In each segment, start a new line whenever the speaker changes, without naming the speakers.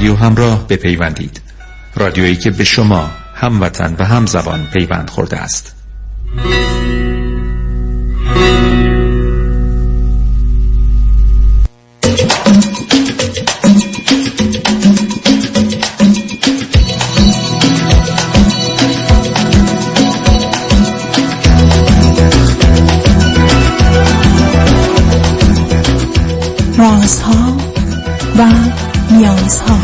رادیو همراه بپیوندید. رادیویی که به شما هموطن و همزبان پیوند خورده است.
رازها و نیازها.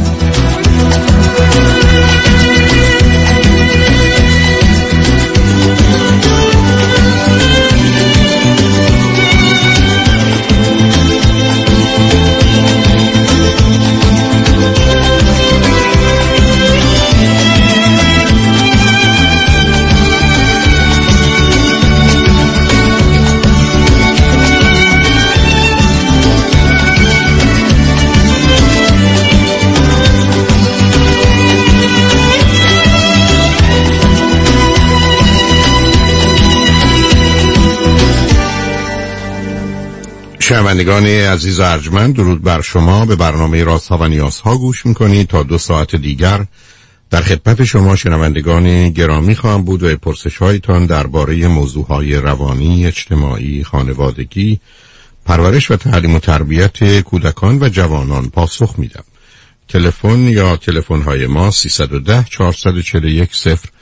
شنوندگان عزیز و ارجمند، درود بر شما. به برنامه رازها و نیازها گوش میکنید. تا 2 ساعت دیگر در خدمت شما شنوندگان گرامی خواهم بود و پرسش‌هایتان درباره موضوعهای روانی، اجتماعی، خانوادگی، پرورش و تعلیم و تربیت کودکان و جوانان پاسخ میدم. تلفن یا تلفن‌های ما 310 441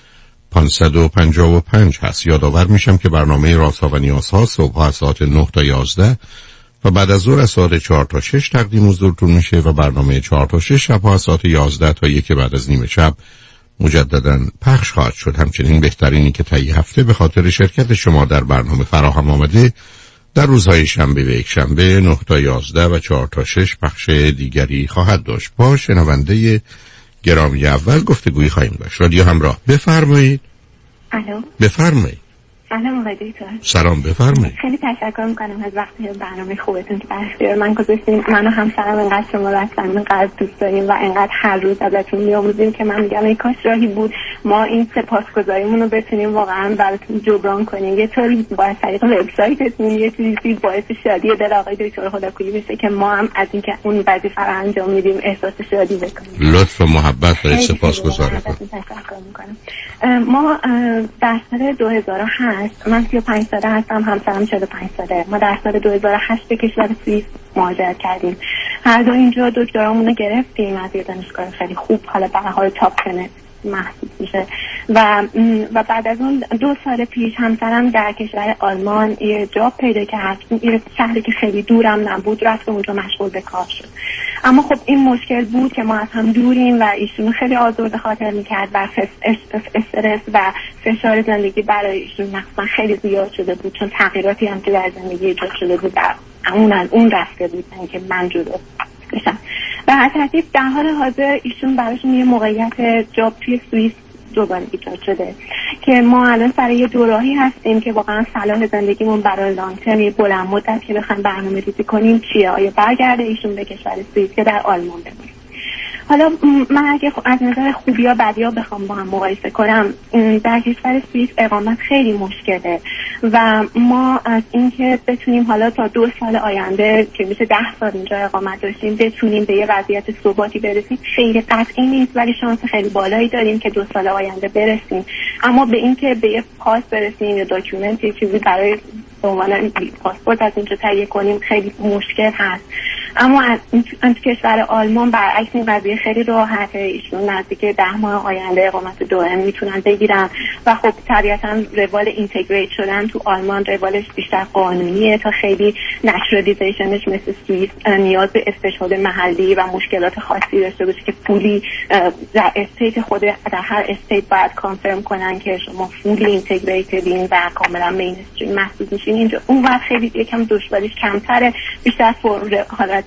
0555 هست. یادآور میشم که برنامه رازها و نیازها صبح از ساعت 9 تا 11 و بعد از ظهر از ساعت 4 تا 6 تقدیم حضورتون میشه و برنامه 4 تا 6 شب از ساعت 11 تا 1 بعد از نیم شب مجددا پخش خواهد شد. همچنین بهترینی که طی هفته به خاطر شرکت شما در برنامه فراهم آمده در روزهای شنبه و یک شنبه 9 تا 11 و 4 تا 6 پخش دیگری خواهد داشت. با شنونده گرامی اول گفتگویی خواهیم داشت. رادیو همراه، بفرمایید.
الو،
بفرمایید.
سلام آقای دکتر.
سلام، بفرمایید.
خیلی تشکر میکنم از وقتی برنامه خوبتون که در اختیار من گذاشتین. من و همسرم انقدر شما رو از صمیم قلب دوست داریم و انقدر هر روز ازتون میآموزیم که من میگم ای کاش راهی بود ما این سپاسگزاریمون رو بتونیم واقعا براتون جبران کنیم. یه طوری با طریق وبسایتتون یه چیزی باعث شادی دل آقای دکتر خداکویی بشه که ما هم از اینکه اون وظیفه رو انجام میدیم احساس شادی بکنیم.
لطف و محبت دارید. سپاسگزارم.
ما در سال 2008، من 35 ساله هستم، همسرم 45 ساله. ما در سال 2008 به کشور سوئیس مهاجرت کردیم. هر دو اینجا دکترامون رو گرفتیم از یه دانشگاه خیلی خوب، حالا به حال تاپ 10 محسوب میشه و بعد از اون 2 سال پیش همسرم در کشور آلمان یه جاب پیدا کرد. یه شهری که خیلی دورم نبود، رفت اونجا مشغول به کار شد. اما خب این مشکل بود که ما از هم دوریم و ایشون خیلی آزرده خاطر میکرد و استرس و فشار زندگی برای ایشون مثلا خیلی زیاد شده بود، چون تغییراتی هم که در زندگی ایجاد شده بود در اون رفته بود که من جدا بشم. و از ترتیب در حال حاضر ایشون براشون یه موقعیت جاب توی سوئیس دوباره ایجاد شده که ما الان سر یه دوراهی هستیم که واقعا صلاح زندگیمون برای لانگ ترم بلند مدت که بخوایم برنامه‌ریزی کنیم چیه. آیا برگرده ایشون به کشور سوئیس که در آلمان بمونه. حالا من اگه از نظر خوبی یا بدی ها بخوام با هم مقایسه کنم، در کشور سوئیس اقامت خیلی مشکله و ما از اینکه بتونیم حالا تا 2 سال آینده که میشه 10 سال اینجا اقامت داشتیم بتونیم به یه وضعیت ثباتی برسیم خیلی قطعی نیست، ولی شانس خیلی بالایی داریم که 2 سال آینده برسیم. اما به اینکه به یه پاس برسیم یا داکیومنت یا چیزی برای به عنوان پاسپورت از اینجا تهیه کنیم خیلی مشکل هست. اما از کشور آلمان برعکس این قضیه خیلی راحته. ایشون نزدیک 10 ماه آینده اقامت دائم میتونن بگیرن و خب طبیعتا روال اینتگریت شدن تو آلمان روالش بیشتر قانونیه تا خیلی نچرالیزیشنش مثل سوئیس نیاز به استشهاد محلی و مشکلات خاصی داشته باشه که پولی در استیت خود در هر استیت باید کانفرم کنن که شما فولی اینتگریتدین و کاملا مینستریم محسوب میشین. اینجا اون وقت خیلی یکم دشواریش کمتره، بیشتر حالت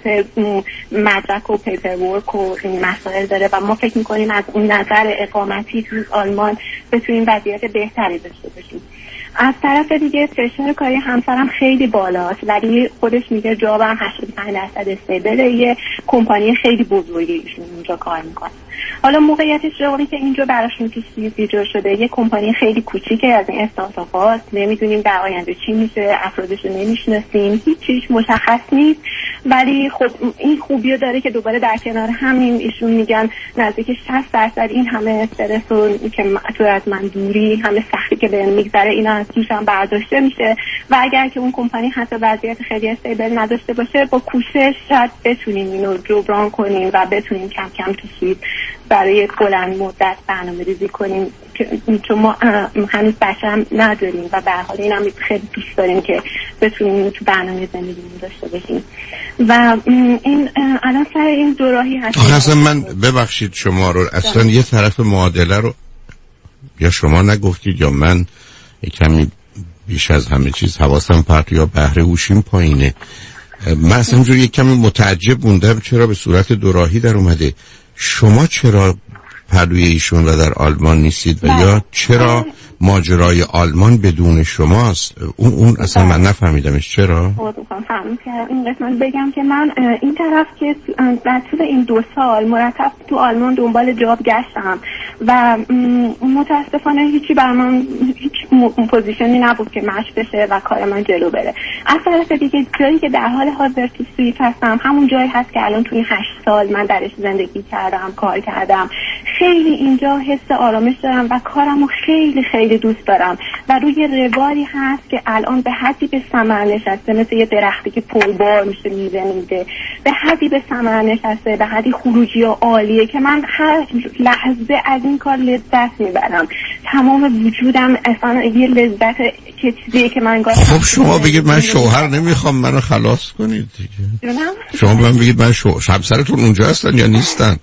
مدرک و پیپر ورک و این مسائل داره و ما فکر میکنیم از اون نظر اقامتی تو آلمان بتونیم وضعیت بهتری داشته باشیم. از طرف دیگه فشار کاری همسرم خیلی بالاست، ولی خودش میگه جابم 85% استیبله، یه کمپانی خیلی بزرگی ایشون اونجا کار میکنه. حالا موقعیتش رو که اینجا براشون تو سوئیس ایجاد شده، یه کمپانی خیلی کوچیکه از این استارتاپ‌ها، نمیدونیم در آینده چی میشه، افرادش رو نمیشناسیم، هیچ چیز مشخص نیست. ولی خب این خوبیو داره که دوباره در کنار همین ایشون میگن نزدیک 60% این همه استرس و که تو از من دوری، همه سختی که بهم میگذره اینا از دوشم برداشته میشه و اگر که اون کمپانی حتی وضعیت خیلی استیبل نداشته باشه، با کوشش شاید بتونیم اینو جبران کنیم و بتونیم کم کم تو سوئیس برای بلند مدت برنامه‌ریزی کنیم، چون ما هنوز بچه هم نداریم و به هر حال اینم خیلی دوست داریم که بتونیم تو برنامه زندگیمون داشته باشیم. و این الان سر این دو راهی هست.
اصلا من ببخشید شما رو اصلا یه طرف معادله رو یا شما نگفتید یا من کمی بیش از همه چیز حواسم پرت یا بهره هوشیم پایینه. من اصلا اینجور یک کمی متعجب موندم چرا به صورت دوراهی در اومده. شما چرا پهلوی ایشون و در آلمان نیستید و یا چرا ماجرای آلمان بدون شماست؟ اون اصلا من نفهمیدمش چرا.
این قسمت بگم که من این طرف که در طول این 2 سال مرتب تو آلمان دنبال جاب گشتم و متاسفانه هیچی بر من هیچ پوزیشنی نبود که مچ بشه و کار من جلو بره. از طرف دیگه جایی که در حال حاضر تو سوئیس هستم همون جایی هست که الان توی 8 سال من درش زندگی کردم، کار کردم. خیلی اینجا حس آرامش دارم و کارمو خیلی خیلی دوست دارم و روی رواری هست که الان به حدی به ثمر نشسته، مثل یه درختی که پربار میشه میوه میده، به حدی به ثمر نشسته، به حدی خروجی و عالیه که من هر لحظه از این کار لذت میبرم. تمام وجودم اصلا یه لذت که چیزیه که من
خب شما بگید من شوهر نمیخوام، منو خلاص کنید دیگه. شما به من بگید من همسرتون اونجا هستن یا نیستن؟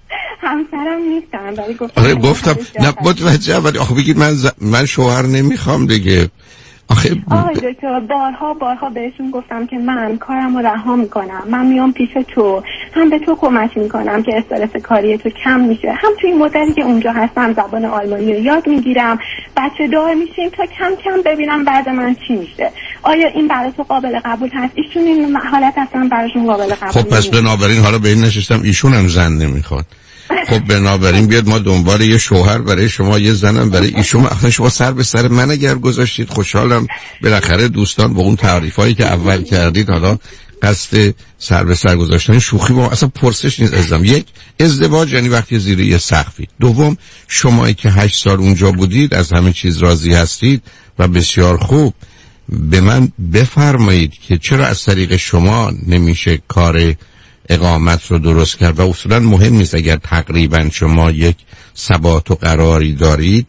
همسرم نیستن ولی
گفتم نه متوجه، ولی آخه بگید من شوهر نمیخوام دیگه. آخه
دکتر بارها بهشون گفتم که من کارمو رها میکنم، من میام پیش تو، هم به تو کمک میکنم که استرس کاری تو کم میشه، هم توی این مدتی که اونجا هستم زبان آلمانی رو یاد میگیرم، بچه دار میشیم تا کم کم ببینم بعد من چی میشه. آیا این برای تو قابل قبول هست؟ ایشون این حالت اصلا براشون قابل قبول
خب پس بنابراین حالا به این نشستم ایشون هم زن نمیخواد. خب بنابراین بیاد ما دنبال یه شوهر برای شما، یه زنم برای ایشون. اصلا شما سر به سر من اگر گذاشتید خوشحالم. بالاخره دوستان با اون تعریفایی که اول کردید حالا قصد سر به سر گذاشتن شوخی با اصلا پرسش نیست عزیزم. یک، ازدواج یعنی وقتی زیر یه سقفی. دوم، شمایی که 8 سال اونجا بودید از همه چیز راضی هستید و بسیار خوب. به من بفرمایید که چرا از طریق شما نمیشه کار اقامت رو درست کرد؟ و اصولا مهم نیست اگر تقریبا شما یک ثبات و قراری دارید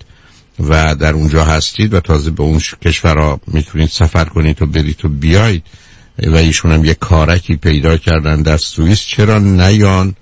و در اونجا هستید و تازه به اون کشورها میتونید سفر کنید و برید و بیاید و ایشون هم یک کارکی پیدا کردن در سوئیس، چرا نیان؟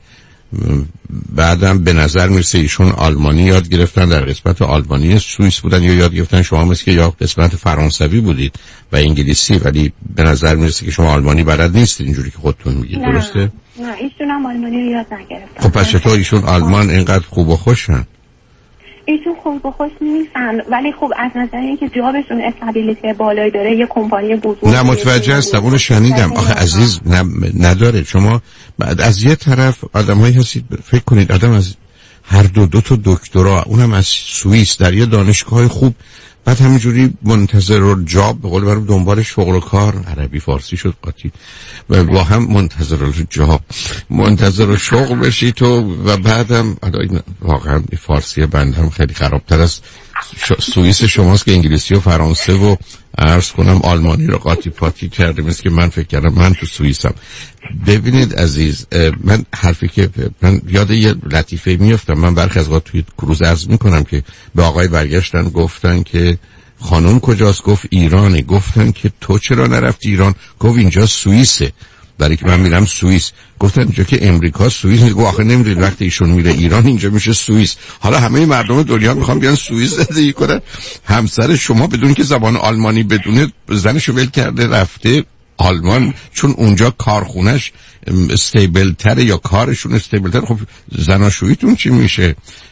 بعدم به نظر میرسه ایشون آلمانی یاد گرفتن، در قسمت آلمانی سوئیس بودن یا یاد گرفتن، شما مثل که یا قسمت فرانسوی بودید و انگلیسی، ولی به نظر میرسه که شما آلمانی بلد نیستید اینجوری که خودتون میگید. درسته؟
نه ایشون هم آلمانی رو یاد نگرفتن.
خب پس چطور ایشون آلمان اینقدر خوب و خوشن؟
ایشون خوب و خوش نیستن ولی خب از نظر اینکه جابشون استابیلیتی بالایی داره، یه کمپانی بزرگ.
نه متوجه هستم، اونو شنیدم. آخه عزیز نداره. شما بعد از یه طرف آدمایی هستید فکر کنید آدم از هر دو تا دکترا، اونم از سوئیس در یه دانشگاه خوب، بعد همینجوری منتظر جاب، به قول معروف دنبال شغل و کار، عربی فارسی شد قاطی، و با هم منتظر جاب، منتظر شغل بشی تو و بعدم واقعا فارسی بندم خیلی خرابتر از سوئیس شماست که انگلیسی و فرانسه و عرض کنم آلمانی رو قاطی پاتی کرده، مثل که من فکر کردم من تو سوئیسم. ببینید عزیز، من حرفی که من یاد یه لطیفه میافتم، من برخی از وقت توی کروز عرض میکنم که به آقای برگشتن گفتن که خانم کجاست؟ گفت ایرانه. گفتن که تو چرا نرفتی ایران؟ گفت اینجا سوئیسه. برای که من میرم سوئیس. گفتن اینجا که امریکا سوئیس. گفت آخه نمیدونید وقتی ایشون میره ایران اینجا میشه سوئیس. حالا همه مردم دنیا میخوان بیان سوئیس زندگی کنن. همسر شما بدون که زبان آلمانی بدونه زنشو ول کرده رفته آلمان، چون اونجا کارخونش استیبل تره یا کارشون استیبل تره. خب زناشوییتون چی میشه؟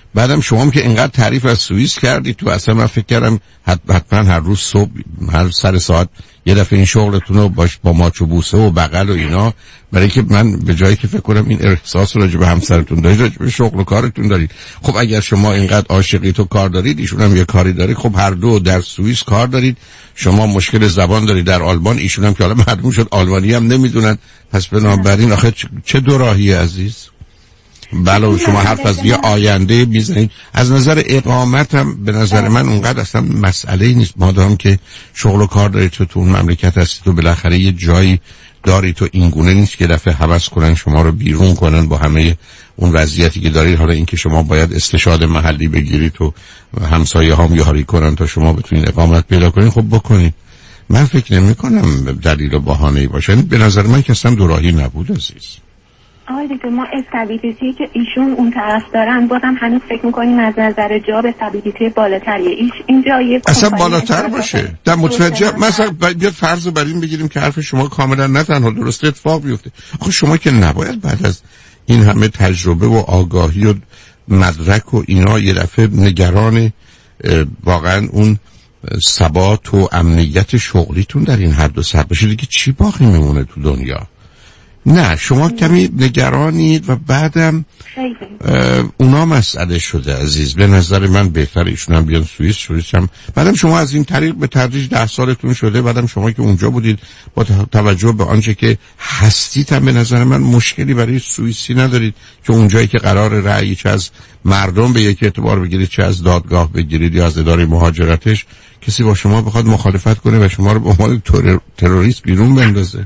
بعدم شما که اینقدر تعریف از سوئیس کردی تو، اصلا من فکر کردم حتما هر روز صبح هر سر ساعت یه دفعه این شغلتون رو با ماچ و بوسه و بغل و اینا، برای که من به جایی که فکر کنم این احساس رو راجع به همسرتون دارید، راجع به شغل و کارتون دارید. خب اگر شما اینقدر عاشقی تو کار دارید، ایشون هم یه کاری داره، خب هر دو در سوئیس کار دارید، شما مشکل زبان دارید در آلمان، ایشون هم که حالا معلوم شد آلمانی هم نمیدونن، پس بنابراین آخه چه دو راهی عزیز. بله شما حرف از یه آینده میزنید. از نظر اقامت هم به نظر من اونقدر اصلا مسئله نیست، مادام که شغل و کار دارید تو اون مملکت هستید و بالاخره یه جایی دارید تو، این گونه نیست که دفعه حوض کنن شما رو بیرون کنن با همه اون وضعیتی که دارید. حالا اینکه شما باید استشهاد محلی بگیرید و همسایه هم یاری کنن تا شما بتونید اقامت پیدا کنید، خب بکنید. من فکر نمی کنم دلیل و بهانه‌ای باشه. به نظر من که اصلا دو راهی نبود عزیز.
آقای دکتر ما استابیلیتی که ایشون اون طرف دارن بازم هنوز فکر میکنیم از نظر جاب استابیلیتی بالاتریه. اینجا یه
اصلا بالاتر باشه. در متوجه مثلا بیاد فرض رو بر این بگیریم که حرف شما کاملا نه تنها درست اتفاق بیفته. آخه شما که نباید بعد از این همه تجربه و آگاهی و مدرک و اینا یه دفعه نگران واقعا اون ثبات و امنیت شغلیتون در این حد و سر بشه. دیگه چی باقی میمونه تو دنیا؟ نه شما کمی نگرانید و بعدم اونا مسئله شده عزیز. به نظر من بهتر ایشون هم بیان سوئیس هم بعدم شما از این طریق به تدریج 10 سالتون شده، بعدم شما که اونجا بودید با توجه به آنچه که هستید هم به نظر من مشکلی برای سوئیسی ندارید، چون اونجایی که قرار رأی چه از مردم به یک اعتبار بگیرید چه از دادگاه بگیرید یا از اداره مهاجرتش، کسی با شما بخواد مخالفت کنه و شما رو به عنوان تروریست بیرون بندازه.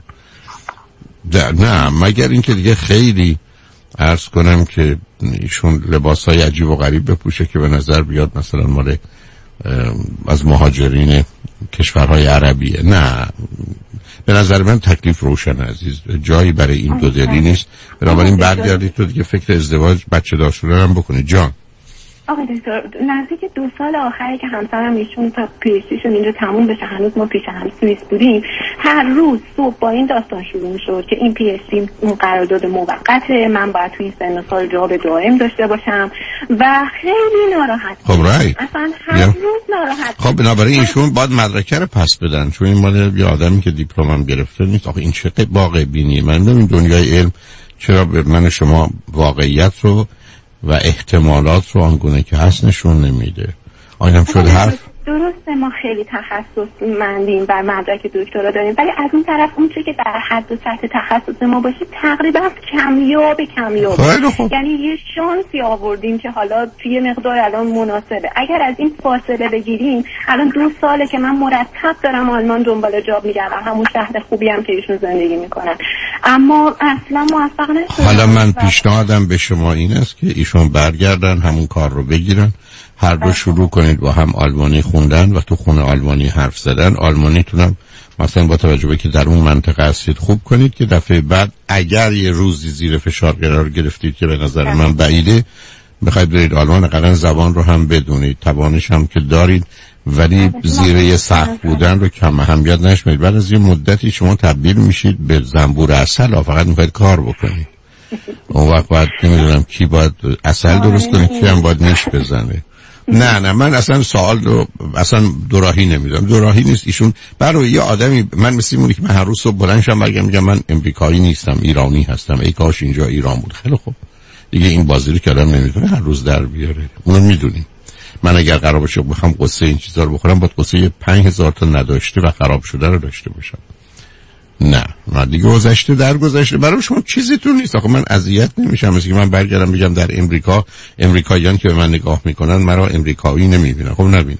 نه مگر اینکه دیگه خیلی عرض کنم که ایشون لباسای عجیب و غریب بپوشه که به نظر بیاد مثلا مال از مهاجرین کشورهای عربیه. نه به نظر من تکلیف روشن عزیز، جایی برای این دو دلی نیست. بنابراین برگردید تو دیگه فکر ازدواج بچه دار شدن هم بکنید. جان
آقای دکتر نزدیک 2 سال آخری که همسرم ایشون تا پی‌اچ‌دیشون اینجا تموم بشه، هنوز ما پیش هم سوئیس بودیم، هر روز صبح با این داستان شروع می‌شد که این پی‌اچ‌دی اون قرارداد موقته، من باید توی این سن و سال جواب دائم داشته باشم و خیلی ناراحت.
خب رای
اصلا هر روز ناراحت.
خب بنابراین ایشون باید مدرکه رو پس بدن، چون این مال یه آدمی که دیپلم هم گرفته نیست. آخه این چه واقع بینی؟ من نمی‌دونم دنیای علم چرا به من شما واقعیت رو و احتمالات رو آنگونه که هست نشون نمیده. آینم شد حرف
درسته ما خیلی تخصص مندیم و مدرک دکترا داریم، ولی از اون طرف اون چه که در حد و سطح تخصص ما باشه تقریبا کمیاب یعنی یه شانسی آوردیم که حالا توی مقدار الان مناسبه. اگر از این فاصله بگیریم، الان 2 ساله که من مرتب دارم آلمان دنبال جاب میگردم، همون شهر خوبی هم که ایشون زندگی میکنن، اما اصلا موفق نشدم.
حالا من پیشنهادم به شما این است که ایشون برگردن همون کار رو بگیرن، هر دو شروع کنید با هم آلمانی خوندن و تو خونه آلمانی حرف زدن. آلمانیتونم مثلا با توجه به که در اون منطقه هستید خوب کنید که دفعه بعد اگر یه روزی زیر فشار قرار گرفتید که به نظر من بعیده، بخواید برید آلمان، اقلا زبان رو هم بدونید، توانش هم که دارید، ولی زیر یه سخت بودن رو کم اهمیت نشمارید. بعد از یه مدتی شما تبدیل میشید به زنبور عسل، فقط میخواید کار بکنید. اون وقت باید نمیدونم کی باید عسل درست کنه، کی هم باید نیش بزنه. نه من اصلا سوال رو اصلا دوراهی نمیدونم، دوراهی نیست. ایشون برای یه آدمی من مثل مونی که من هر روز صبح بلند شم میگم من امریکایی نیستم، ایرانی هستم، ای کاش اینجا ایران بود. خیلی خوب دیگه این بازی رو که آدم نمیتونه هر روز در بیاره، اونو میدونیم. من اگر قرار باشه بخوام قصه این چیزا رو بخورم، باید قصه 5000 تا نداشته و خراب شده رو داشته باشم. نه من دیگه گذشته در گذشته، برای شما چیزی تو نیست. آخه من اذیت نمیشم مثل که من برگردم بگم در امریکا امریکاییان که به من نگاه میکنن مرا امریکایی نمیبینن. خب نبینن.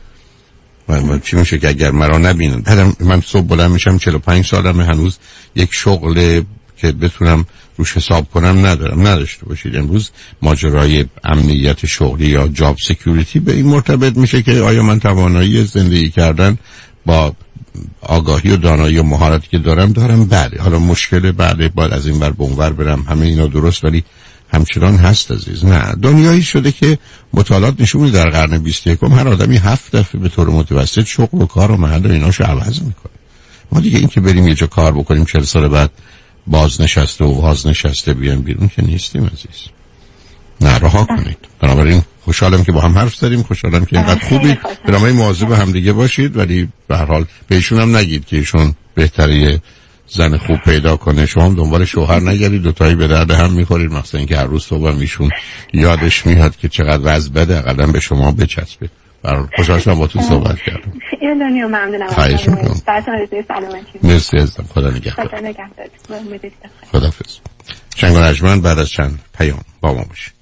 من چی میشه که اگر مرا نبینن؟ بعدم من صبح بلند میشم 45 سالمه، هنوز یک شغل که بتونم روش حساب کنم نداشته باشید. امروز ماجرای امنیت شغلی یا جاب سکیوریتی به این مرتبط میشه که آیا من توانایی زندگی کردن با آگاهی و دانایی و مهارتی که دارم. بله حالا مشکل بعد باید از این ور به اون ور برم، همه اینا درست، ولی همچنان هست عزیز. نه دنیایی شده که مطالعات نشون میده در قرن 21 هر آدمی 7 دفعه به طور متوسط شغل و کار و محل و ایناشو عوض میکنه. ما دیگه این که بریم یه جا کار بکنیم 40 سال بعد بازنشسته و بازنشسته بیان بیرون که نیستیم عزیز. نه رها کنید. بنابراین خوشحالم که با هم حرف زدیم، خوشحالم که اینقدر خوبی. برنامه مواظب هم دیگه باشید، ولی به هر حال بهشون هم نگید که ایشون بهتره زن خوب پیدا کنه. شما هم دنبال شوهر نگردید، دوتایی به درد هم میخورید، مثلا اینکه هر روز صبح ایشون یادش میاد که چقدر وضع بده، اقلا به شما بچسبه. برای خوشحال شدم با تو صحبت کردم.
خیلی ممنونم.
خواهش میکنم. مرسی عزیزم. خدا نگهدار. خداحافظ. شنگ و نجمن بعد از چند پیام با ما باشید.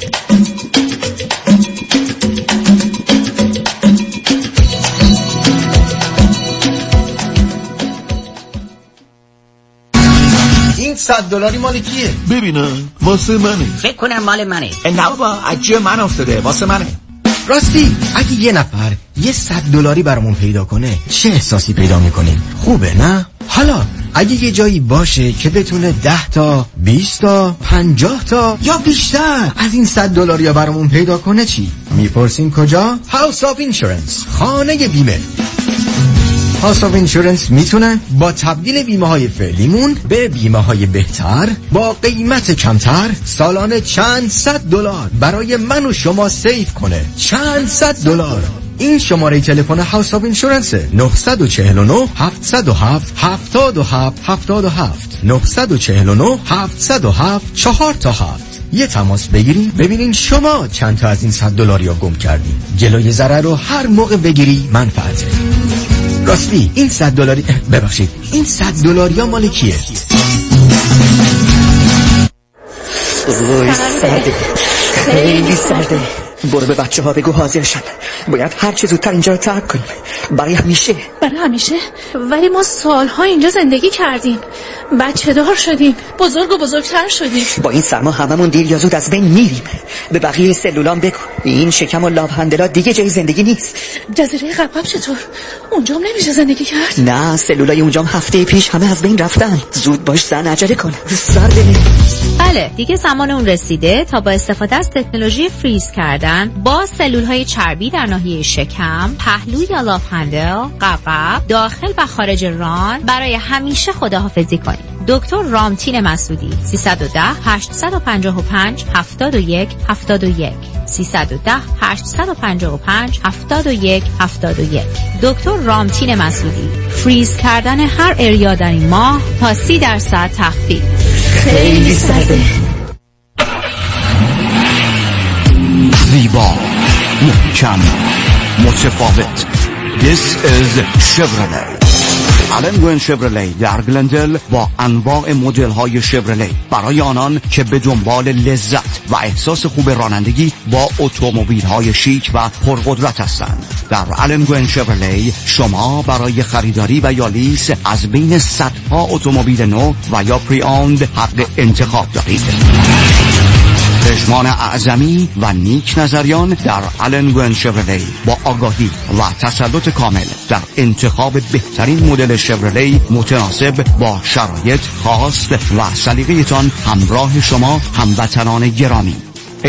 این $100 مال کیه؟
ببینم واسه منه.
فکر کنم مال منه.
نه بابا عجیه من افتاده واسه منه. راستی اگه یه نفر یه $100 برامون پیدا کنه چه احساسی پیدا میکنیم؟ خوبه نه؟ حالا اگه یه جایی باشه که بتونه 10 تا 20 تا 50 تا یا بیشتر از این $100 یا برامون پیدا کنه چی؟ میپرسین کجا؟ هاوس آف اینشورنس، خانه بیمه. هاوس آف اینشورنس میتونه با تبدیل بیمه های فعلیمون به بیمه های بهتر با قیمت کمتر سالانه چند $100 برای من و شما سیو کنه. چند $100. این شماره تلفن هاوس آف اینشورنس 949 707 7777 949 707 4 یه تماس بگیریم ببینین شما چند تا از این $100 یا گم کردین. جلوی ضرر رو هر موقع بگیری منفعته. راستی این $100 ببخشید این $100 یا مال کیه؟
سرده، خیلی سرده. برو به بچه ها بگو حاضرشن، باید هر چه زودتر اینجا رو ترک کنیم برای همیشه.
برای همیشه؟ ولی ما سالها اینجا زندگی کردیم، بچه دار شدیم، بزرگ و بزرگتر شدیم.
با این سرما هممون دیر یا زود از بین میریم. به بقیه سلولام بگو این شکم و لاوهندلا دیگه جای زندگی نیست.
جزیره قبقب چطور؟ اونجام نمیشه زندگی کرد؟
نه سلولای اونجام هفته پیش همه از بین رفتن. زود باش زن، عجله کن، سرده.
بله دیگه زمان اون رسیده تا با استفاده از تکنولوژی فریز کردن با سلولهای چربی در ناحیه شکم، پهلو یا لاوهندل، قبقب، داخل و خارج ران برای همیشه خداحافظی کنید. دکتر رامتین مسعودی 310 855 71 71 310 855 71 71. دکتر رامتین مسعودی. فریز کردن هر اریا در این ماه تا 30% تخفیف.
خیلی سرده.
زیبا، محکم، متفاوت. This is Chevrolet. آلن گوین شفرلی در گلندل با انواع مدل های شفرلی برای آنان که به دنبال لذت و احساس خوب رانندگی با اتومبیل های شیک و پرقدرت هستند. در آلن گوین شفرلی شما برای خریداری و یا لیز از بین صدها اتومبیل نو و یا پری اوند حق انتخاب دارید. پژمان اعظمی و نیک نظریان در آلن گوین شفرلی با آگاهی و تسلط کامل در انتخاب بهترین مدل شفرلی متناسب با شرایط خاص و سلیقه‌تان همراه شما هموطنان گرامی. 818-240-0000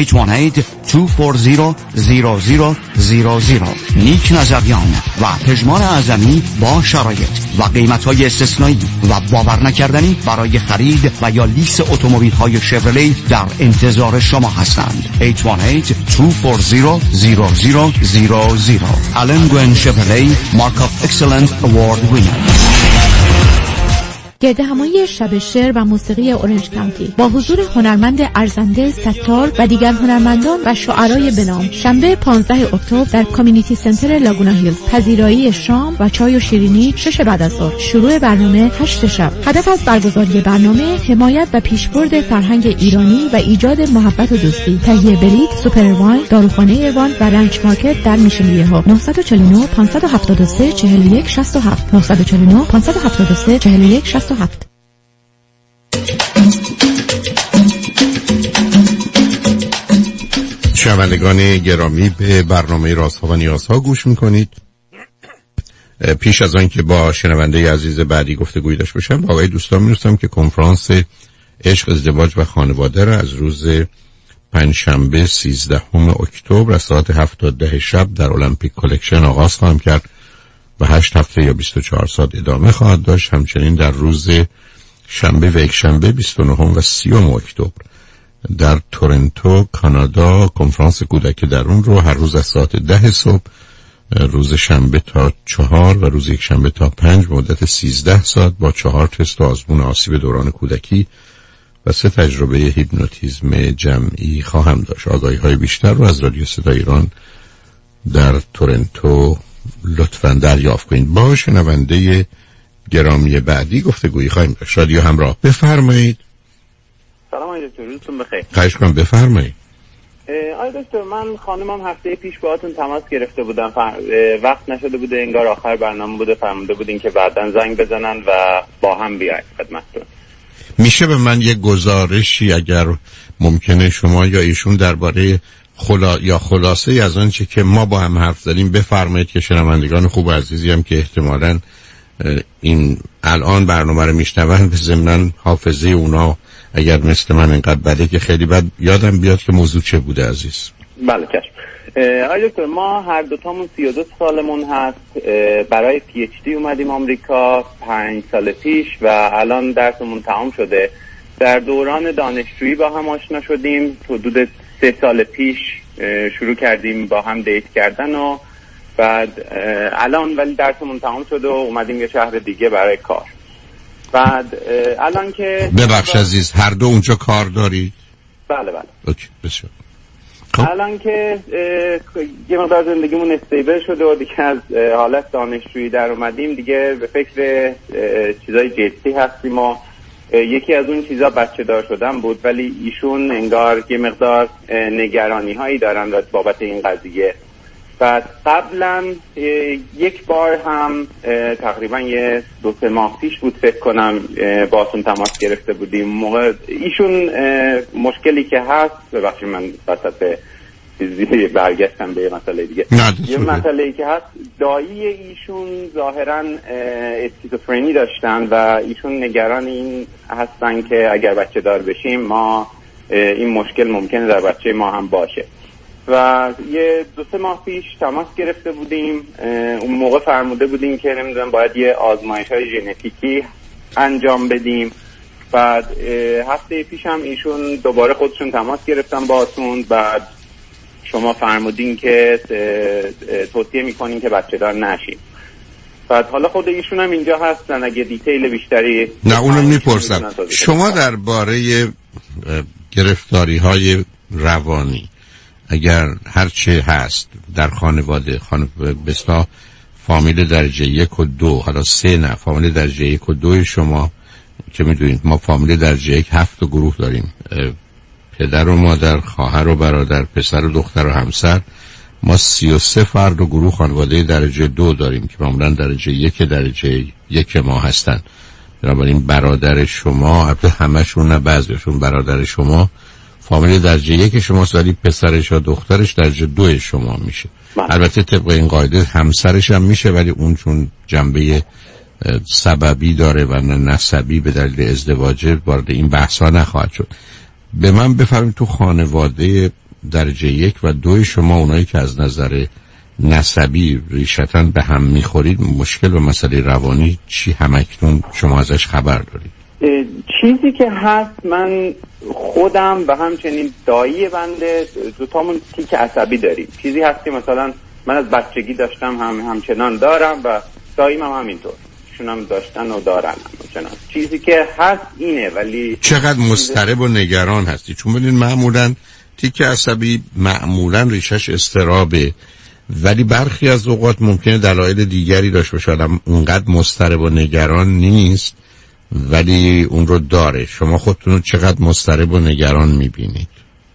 نیک نظریان و پژمان اعظمی با شرایط و قیمت‌های استثنایی و باور نکردنی برای خرید و یا لیز اتومبیل‌های شفرلی در انتظار شما هستند. 818-240-0000 آلن گوین شفرلی مارک آف اکسلنت اوارد وینر.
گرد همایی شب شعر و موسیقی اورنج کانتی با حضور هنرمند ارزنده ستار و دیگر هنرمندان و شاعرای بنام شنبه 15 اکتبر در کامیونیتی سنتر لاگونا هیلز. پذیرایی شام و چای و شیرینی 6 بعد از ظهر. شروع برنامه 8 شب. هدف از برگزاری برنامه حمایت و پیشبرد فرهنگ ایرانی و ایجاد محبت و دوستی. تهیه بلیط سوپر واین، داروخانه ایوان و رنچ مارکت در میشن یهو. 949 573 41 67 949 573 41 67.
شنوندگان گرامی به برنامه رازها و نیازها گوش میکنید. پیش از آن که با شنونده عزیز بعدی گفتگویی داشته باشم با آقای دوستان میرسم که کنفرانس عشق، ازدواج و خانواده را از روز پنجشنبه 13 اکتبر از ساعت 7 تا 10 شب در المپیک کلکشن آغاز خواهم کرد و 8 هفته یا 24 ساعت ادامه خواهد داشت. همچنین در روز شنبه و یک شنبه 29 و 30 اکتبر در تورنتو کانادا کنفرانس کودک درون رو هر روز از ساعت 10 صبح، روز شنبه تا 4 و روز یک شنبه تا 5 مدت 13 ساعت با 4 تست و آزمون آسیب دوران کودکی و 3 تجربه هیپنوتیزم جمعی خواهم داشت. آگاهی‌های بیشتر رو از رادیو صدای ایران در تورنتو لطفاً دریافت کنید. با شنونده گرامی بعدی گفتگویی خواهیم داشت. رادیو همراه، بفرمایید.
سلام آقای دکتر، روزتون بخیر.
خواهش کنم بفرمایید.
آقای دکتر، من خانمم هفته پیش باهاتون تماس گرفته بودم، وقت نشده بوده، انگار آخر برنامه بوده، فرموده بودین که بعداً زنگ بزنن و با هم بیاید خدمتتون.
میشه به من یه گزارشی اگر ممکنه شما یا ایشون درباره خلاصه از آنچه که ما با هم حرف زدیم بفرمایید که شنوندگان خوب عزیزی هم که احتمالاً این الان برنامه رو میشنون به ضمن حافظه اونا اگر مثل من اینقدر بده که خیلی بد یادم بیاد که موضوع چه بوده عزیز.
بله چشم. آقای دکتر، ما هر دوتامون 32 سالمون هست، برای پی اچ دی اومدیم آمریکا 5 سال پیش و الان درسمون تمام شده. در دوران دانشجویی با هم آشنا شدیم، حدود 3 سال پیش شروع کردیم با هم دیت کردن و بعد الان ولی درسمون تمام شده و اومدیم یه شهر دیگه برای کار. بعد الان که
ببخش عزیز، هر دو اونجا کار دارید؟
بله بله.
اوکی بسیار.
الان که یه مقدار زندگیمون استیبل شده و دیگه از حالت دانشجویی در اومدیم، دیگه به فکر چیزای جدی هستیم و یکی از اون چیزا بچه دار شدن بود، ولی ایشون انگار یه مقدار نگرانی هایی دارن بابت این قضیه. بعد قبلا یک بار هم تقریبا یه 2-3 ماه پیش بود فکر کنم باتون تماس گرفته بودیم. موقع ایشون مشکلی که هست، ببخشید من وسط چیزی برگشتم به یه مسئله دیگه. یه مسئله‌ای که هست، دایی ایشون ظاهرا اسکیزوفرنی داشتن و ایشون نگران این هستن که اگر بچه دار بشیم ما این مشکل ممکنه در بچه ما هم باشه. و یه 2-3 ماه پیش تماس گرفته بودیم، اون موقع فرموده بودیم که نمیدونم باید یه آزمایش‌های ژنتیکی انجام بدیم. بعد هفته پیش هم ایشون دوباره خودشون تماس گرفتن باهاتون، بعد شما فرمودین که توصیه میکنین که بچه دار نشیم. بعد حالا خود ایشون هم اینجا هستن، اگه دیتیل بیشتری
نه اونو میپرسم. شما درباره گرفتاری‌های روانی اگر هرچه هست در خانواده بسیار فامیل درجه 1 و 2، حالا 3 نه، فامیل درجه 1 و 2 شما که میدونید ما فامیل درجه 1 7 گروه داریم، پدر و مادر، خواهر و برادر، پسر و دختر و همسر. ما 33 فرد و گروه خانواده درجه 2 داریم که معمولا درجه 1 ما هستن. بنابراین برادر شما، البته همشون نه، بعضیشون برادر شما فامیل درجه 1 شماست، ولی پسرش و دخترش درجه 2 شما میشه. البته طبق این قاعده همسرش هم میشه، ولی اون چون جنبه سببی داره و نه نسبی به دلیل ازدواج وارد این بحثا نخواهد شد. به من بفرمایید تو خانواده درجه 1 و 2 شما، اونایی که از نظر نسبی ریشتاً به هم میخورید، مشکل و مسئله روانی چی همکنون شما ازش خبر دارید؟
چیزی که هست، من خودم و همچنین دایی بنده دوتامون تیک عصبی داریم. چیزی هست که مثلا من از بچگی داشتم، همچنان دارم و داییم هم همینطور، شون هم داشتن و دارن همچنان. چیزی که هست اینه. ولی
چقدر مضطرب و نگران هستی؟ چون ببینید معمولا تیک عصبی معمولا ریشش اضطرابه، ولی برخی از اوقات ممکنه دلایل دیگری داشته باشه، آدم اونقدر مضطرب و نگران نیست ولی اون رو داره. شما خودتون رو چقدر مضطرب و نگران میبینید؟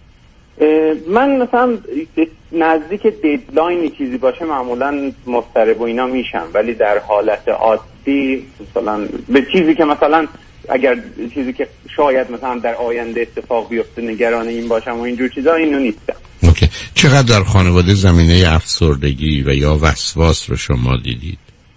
من مثلا نزدیک دیدلاینی چیزی باشه معمولا مضطرب و اینا میشم، ولی در حالت عادی مثلا به چیزی که مثلا اگر چیزی که شاید مثلا در آینده اتفاق بیفته نگران این باشم و اینجور چیزا، اینو نیستم.
اوکی. چقدر در خانواده زمینه افسردگی و یا وسواس رو شما دیدید؟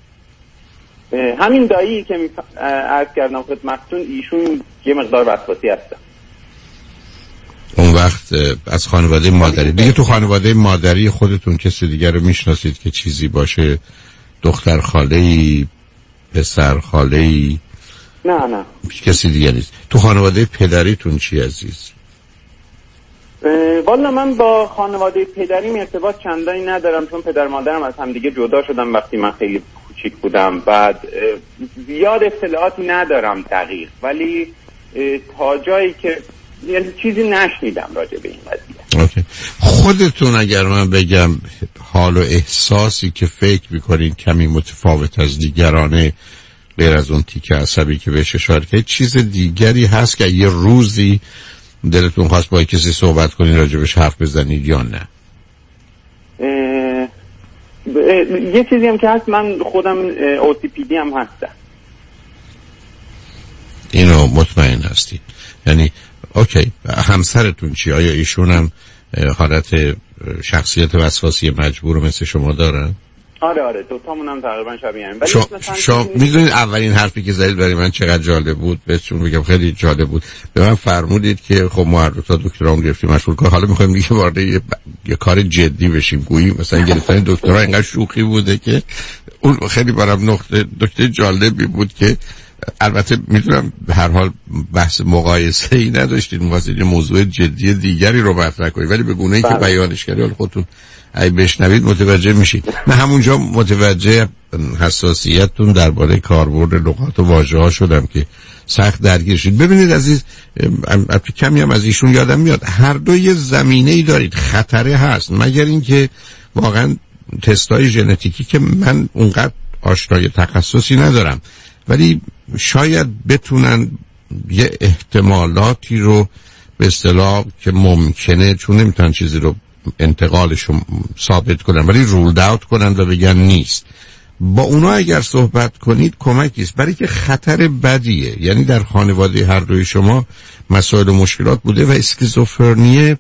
همین دایی که عرض کردم خدمتتون، ایشون یه مقدار وسواسی هستن.
اون وقت از خانواده مادری دیگه، تو خانواده مادری خودتون کسی دیگر رو میشناسید که چیزی باشه؟ دختر خاله‌ای، پسر خاله‌ای؟
نه کسی
دیگه نیست. تو خانواده پدریتون چی عزیز؟
والا من با خانواده پدریم ارتباط چندانی ندارم، چون پدر مادرم از همدیگه جدا شدن وقتی من خیلی کوچیک بودم. بعد زیاد اطلاعاتی ندارم دقیق، ولی تا جایی که یعنی چیزی نشنیدم راجع به این قضیه.
اوکی. خودتون اگر من بگم حال و احساسی که فکر میکنین کمی متفاوت از دیگرانه، غیر از اون تیکه عصبی که بهش اشاره کردید، چیز دیگری هست که یه روزی دلتون خواست با کسی صحبت کنین راجبش حرف بزنید یا نه؟
یه چیزی هم که هست، من خودم OCPD هم هستم.
اینو مطمئن هستید؟ یعنی اوکی. همسرتون چی؟ آیا ایشون هم حالت شخصیت وسواسی مجبور مثل شما دارن؟
آره دوتامون هم تقریبا شبیه هم.
شما میدونید اولین حرفی که زدید برای من چقدر جالب بود؟ بهتون میگم خیلی جالب بود. به من فرمودید که خب ما هر دو تا دکترامون گرفتیم مشغول کار، حالا میخوایم دیگه وارد یه کار جدی بشیم. گویی مثلا گرفتن دکترا اینقدر شوخی بوده که اون خیلی برام نکته جالبی بود که البته میدونم به هر حال بحث مقایسه ای نداشتید، می‌خواستید موضوع جدی دیگری رو مطرح کنید، ولی به گونه‌ای که بیانش کردید خودتون اگه بشنوید متوجه میشید. من همونجا متوجه حساسیتتون درباره کاربرد لغات و واژه‌ها شدم که سخت درگیر شید. ببینید عزیز، کمی هم از ایشون یادم میاد، هر دو یه زمینه‌ای دارید، خطره هست، مگر اینکه واقعا تستای ژنتیکی که من اونقدر آشنای تخصصی ندارم، ولی شاید بتونن یه احتمالاتی رو به اصطلاح که ممکنه، چون نمیتونن چیزی رو انتقالش رو ثابت کنن ولی رولد اوت کنن و بگن نیست، با اونا اگر صحبت کنید کمکی است، برای که خطر بدیه. یعنی در خانواده هر دوی شما مسائل و مشکلات بوده و اسکیزوفرنی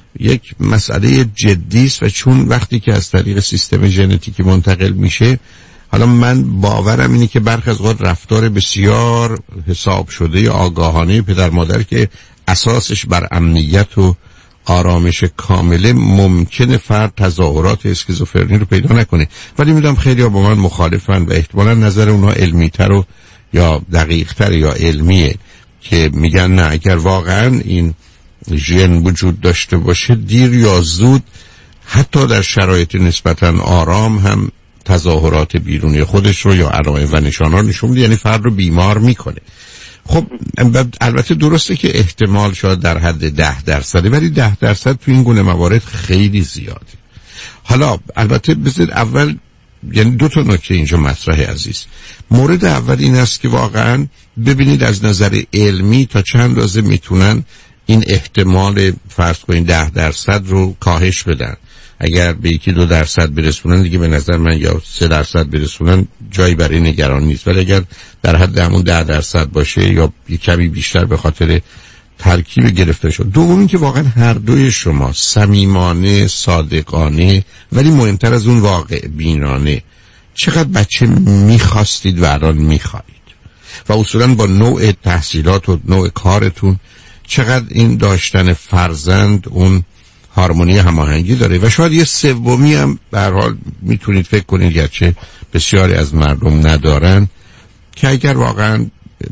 یک مسئله جدی است و چون وقتی که از طریق سیستم ژنتیکی منتقل میشه، حالا من باورم اینه که برخی از اوقات رفتار بسیار حساب شده یا آگاهانه پدر مادر که اساسش بر امنیت و آرامش کامله، ممکنه فرد تظاهرات اسکیزوفرنی رو پیدا نکنه. ولی میدونم خیلی ها با من مخالفن و احتمالا نظر اونها علمی‌تر و یا دقیق‌تر یا علمیه که میگن نه، اگر واقعا این ژن وجود داشته باشه دیر یا زود حتی در شرایط نسبتاً آرام هم تظاهرات بیرونی خودش رو یا علائم و نشان‌ها نشون میده، یعنی فرد رو بیمار میکنه. خب البته درسته که احتمال شاید در حد 10%، ولی 10% تو این گونه موارد خیلی زیاده. حالا البته بذارید اول، یعنی دو تا نکته اینجا مطرحه عزیز. مورد اول این است که واقعا ببینید از نظر علمی تا چند اندازه میتونن این احتمال فرض کنید 10% رو کاهش بدن. اگر به 1-2% برسونن دیگه به نظر من، یا 3% برسونن، جایی برای نگران نیست. ولی اگر در حد همون 10% باشه یا یک کمی بیشتر به خاطر ترکیب گرفته شد. دوم که واقعا هر دوی شما صمیمانه، صادقانه، ولی مهمتر از اون واقع بینانه چقدر بچه میخواستید و الان میخواید، و اصولا با نوع تحصیلات و نوع کارتون چقدر این داشتن فرزند اون هارمونی هماهنگی داره. و شاید یه سومی هم به هر حال میتونید فکر کنید، گرچه بسیاری از مردم ندارن، که اگر واقعا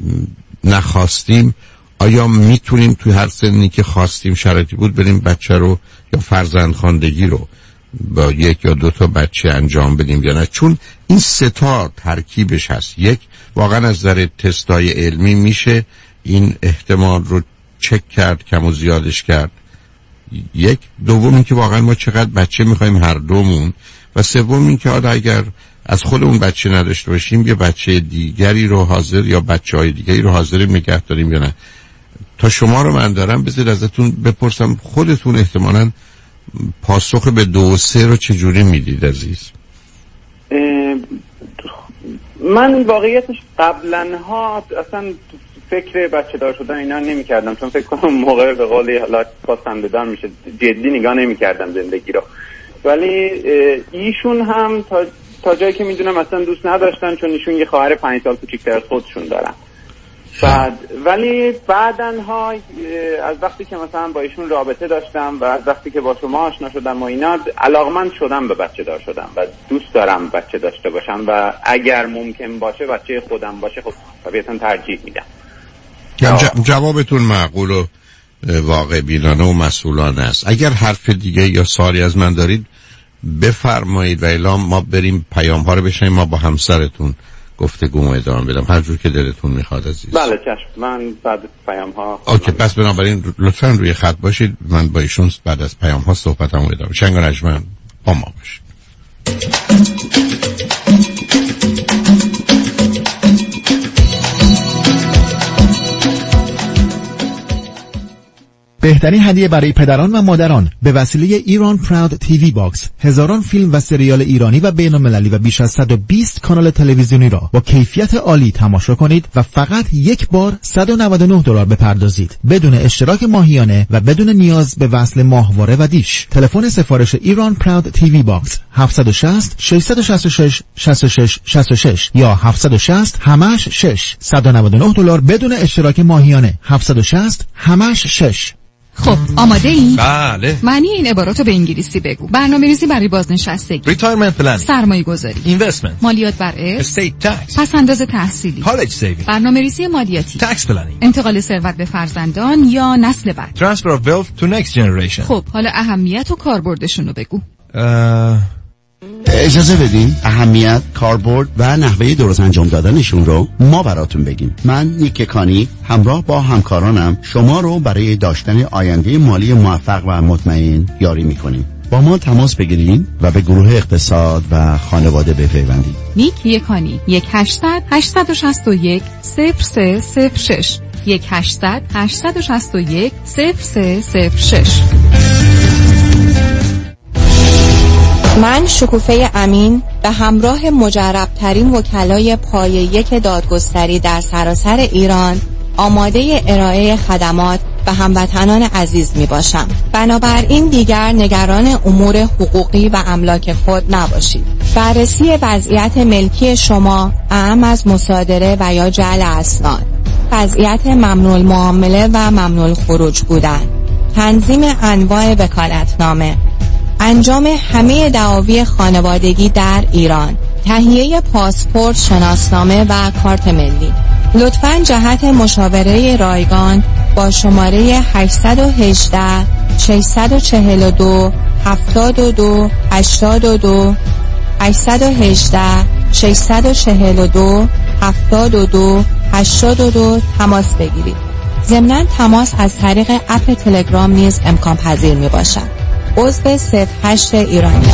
نخواستیم آیا میتونیم توی هر سنی که خواستیم شرایطی بود بریم بچه رو یا فرزند خواندگی رو با 1 یا 2 تا بچه انجام بدیم یا نه؟ چون این 3 تا ترکیبش هست. یک، واقعا از نظر تستای علمی میشه این احتمال رو چک کرد، کم و زیادش کرد. یک. دوم این که واقعا ما چقدر بچه میخوایم هر دومون، و سوم این که اگر از خودمون بچه نداشته باشیم یه بچه دیگری رو حاضر یا بچه‌های دیگری رو حاضر نگه داریم یا نه. تا شما رو من دارم بذارید ازتون بپرسم، خودتون احتمالاً پاسخ به 2 و 3 رو چجوری میدید عزیز؟
من واقعیتش قبلا ها اصلا فکر بچه دار شدن اینا نمی کردم، چون فکر کنم موقع به قولی حالا خواستنده‌دار میشه جدی نگاه نمی کردم زندگی رو. ولی ایشون هم تا جایی که میدونم اصلا دوست نداشتن، چون ایشون یه خواهر 5 سال کوچیک‌تر از خودشون دارن. ولی بعدنها از وقتی که مثلا با ایشون رابطه داشتم و از وقتی که با شما آشنا شدم و اینا، علاقمند شدم به بچه دار شدم و دوست دارم بچه داشته باشم و اگر ممکن باشه بچه خودم باشه خب طبیعتا ترجیح میدم.
جوابتون معقول و واقع بینانه و مسئولانه است. اگر حرف دیگه یا سوالی از من دارید بفرمایید و الا ما بریم پیام ها رو بشنیم، ما با همسرتون گفتگو ادامه بدم هر جور که دلتون میخواد عزیز.
بله چشم، من بعد پیام ها.
اوکی، پس بنابراین لطفاً روی خط باشید، من با ایشون بعد از پیام ها صحبتمو ادامه. شنگ و نجمن با ما باشید.
بهترین هدیه برای پدران و مادران به وسیله ایران پراود تیوی باکس، هزاران فیلم و سریال ایرانی و بین‌المللی و بیش از 120 کانال تلویزیونی را با کیفیت عالی تماشا کنید و فقط یک بار $199 بپردازید بدون اشتراک ماهیانه و بدون نیاز به وصل ماهواره و دیش. تلفن سفارش ایران پراود تیوی باکس 760 666 66 66 یا 760 همش 6 $199 بدون اشتراک ماهیانه. 760 همش 6.
خب آماده ای؟
بله.
معنی این عباراتو به انگلیسی بگو. برنامه‌ریزی برای بازنشستگی،
ریتایرمنت پلن،
سرمایه‌گذاری،
اینوستمنت،
مالیات بر ارث،
استیت تکس،
پس‌انداز تحصیلی،
کالج سیوینگ،
برنامه‌ریزی مالیاتی،
تکس پلنینگ،
انتقال ثروت به فرزندان یا نسل بعد،
ترانسفر اف ویلث تو نکست جنریشن.
خب حالا اهمیت و کاربردشون رو بگو.
اجازه بدین اهمیت، کاربرد و نحوه درست انجام دادنشون رو ما براتون بگیم. من نیک کانی همراه با همکارانم شما رو برای داشتن آینده مالی موفق و مطمئن یاری میکنیم. با ما تماس بگیرین و به گروه اقتصاد و خانواده بپیوندید.
نیک یکانی 1-800-861-0306 1-800-861-0306.
من شکوفه امین به همراه مجربترین وکلای پایه یک دادگستری در سراسر ایران آماده ارائه خدمات به هموطنان عزیز می باشم. بنابراین دیگر نگران امور حقوقی و املاک خود نباشید. بررسی وضعیت ملکی شما اعم از مصادره و یا جعل اسناد، وضعیت ممنوع المعامله و ممنوع الخروج بودن، تنظیم انواع وکالتنامه، انجام همه دعاوی خانوادگی در ایران، تهیه پاسپورت، شناسنامه و کارت ملی. لطفاً جهت مشاوره رایگان با شماره 818 642 72 82 818 642 72 82 تماس بگیرید. ضمناً تماس از طریق اپ تلگرام نیز امکان پذیر می باشد. عضو 08 ایرانیا.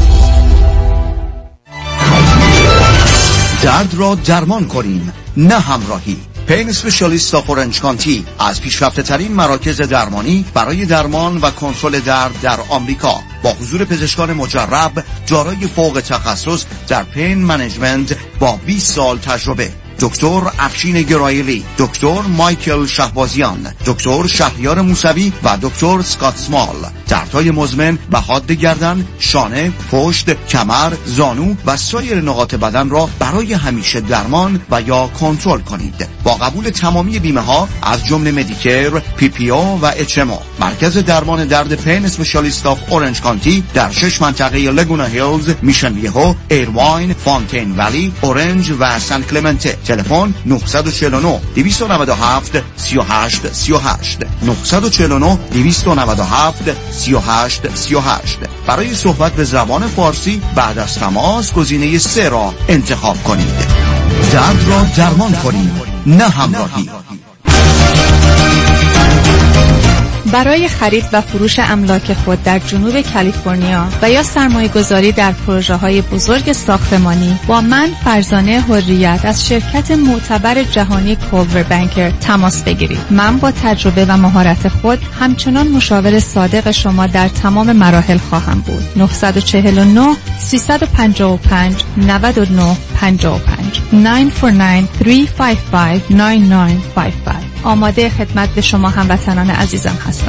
درد را درمان کنیم، نه همراهی. پین اسپشیالیست آف اورنج کانتی از پیشرفته ترین مراکز درمانی برای درمان و کنترل درد در آمریکا با حضور پزشکان مجرب دارای فوق تخصص در پین منیجمنت با 20 سال تجربه. دکتر افشین گرایلی، دکتر مایکل شهبازیان، دکتر شهریار موسوی و دکتر سکات سمال. دردهای مزمن و حاد گردن، شانه، پشت، کمر، زانو و سایر نقاط بدن را برای همیشه درمان و یا کنترل کنید. با قبول تمامی بیمه ها از جمله مدیکر، پی پی او و اچ ام او. مرکز درمان درد پین اسپشیالیست آف اورنج کانتی در 6 منطقه لگونا هیلز، میشن ویهو، ایرواین، فونتین ولی، اورنج و سان کلمنته. تلفن 949 297 38 38 949 297 38 38. برای صحبت به زبان فارسی بعد از تماس گزینه 3 را انتخاب کنید. درد را درمان کنید، نه همراهی.
برای خرید و فروش املاک خود در جنوب کالیفرنیا و یا سرمایه‌گذاری در پروژه‌های بزرگ ساختمانی با من فرزانه حریت از شرکت معتبر جهانی کولور بانکر تماس بگیرید. من با تجربه و مهارت خود همچنان مشاور صادق شما در تمام مراحل خواهم بود. 949 355 99 55 949 355 9955. آماده خدمت به شما هموطنان عزیزم هستم.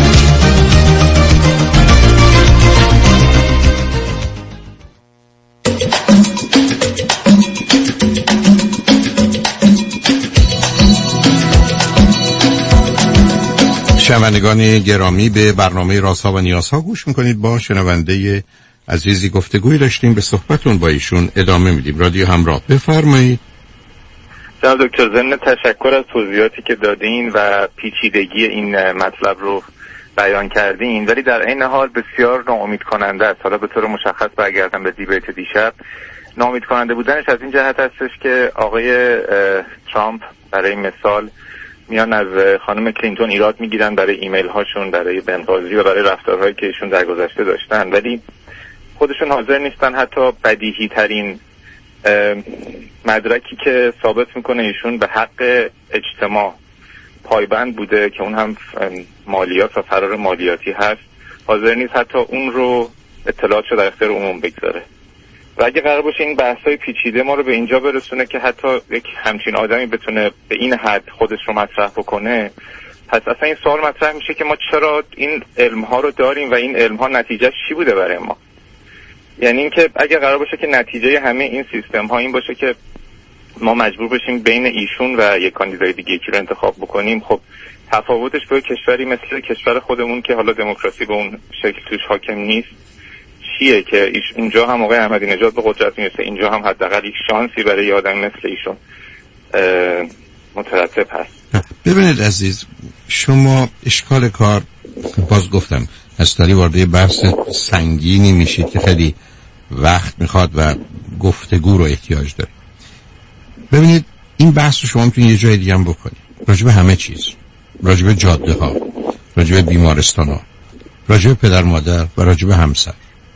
شنوندگان گرامی، به برنامه رازها و نیازها گوش میکنید. با شنونده عزیزی گفتگوی داشتیم، به صحبتون با ایشون ادامه میدیم. رادیو همراه، بفرمایید.
جناب دکتر، ضمن تشکر از توضیحاتی که دادین و پیچیدگی این مطلب رو بیان کردین، ولی در این حال بسیار ناامید کننده است. حالا به طور مشخص برگردم به دیبیت دیشب، ناامید کننده بودنش از این جهت هستش که آقای ترامپ برای مثال میان از خانم کلینتون ایراد میگیرن برای ایمیل هاشون، برای بنغازی و برای رفتارهایی که ایشون در گذشته داشتن، ولی خودشون حاضر نیستن حتی بدیهی ترین مدرکی که ثابت میکنه ایشون به حق اجتماع پایبند بوده که اون هم مالیات و فرار مالیاتی هست، حاضر نیست حتی اون رو اطلاعاتشو در اختیار عموم بگذاره. و اگه قرار باشه این بحثای پیچیده ما رو به اینجا برسونه که حتی یک همچین آدمی بتونه به این حد خودش رو مطرح بکنه، پس اصلا این سوال مطرح میشه که ما چرا این علم‌ها رو داریم و این علم‌ها نتیجهش چی بوده برای ما. یعنی اینکه اگه قرار باشه که نتیجه همه این سیستم‌ها این باشه که ما مجبور بشیم بین ایشون و یک کاندیدای دیگه یکی رو انتخاب بکنیم، خب تفاوتش با کشوری مثل کشور خودمون که حالا دموکراسی به اون شکل توش حاکم نیست چیه که اینجا هم آقای احمدی نژاد به قدرت میرسه، اینجا هم حداقل یک شانسی برای یه آدم مثل ایشون مترتب هست.
ببینید عزیز، شما اشکال کار، باز گفتم اصلا وارد بحث سنگینی میشید که خیلی وقت میخواد و گفتگو رو احتیاج داره. ببینید این بحث رو شما میتونید یه جای دیگه هم بکنید، راجب همه چیز، راجب جاده ها، راجب بیمارستان ها، راجب پدر مادر و راجب همسر.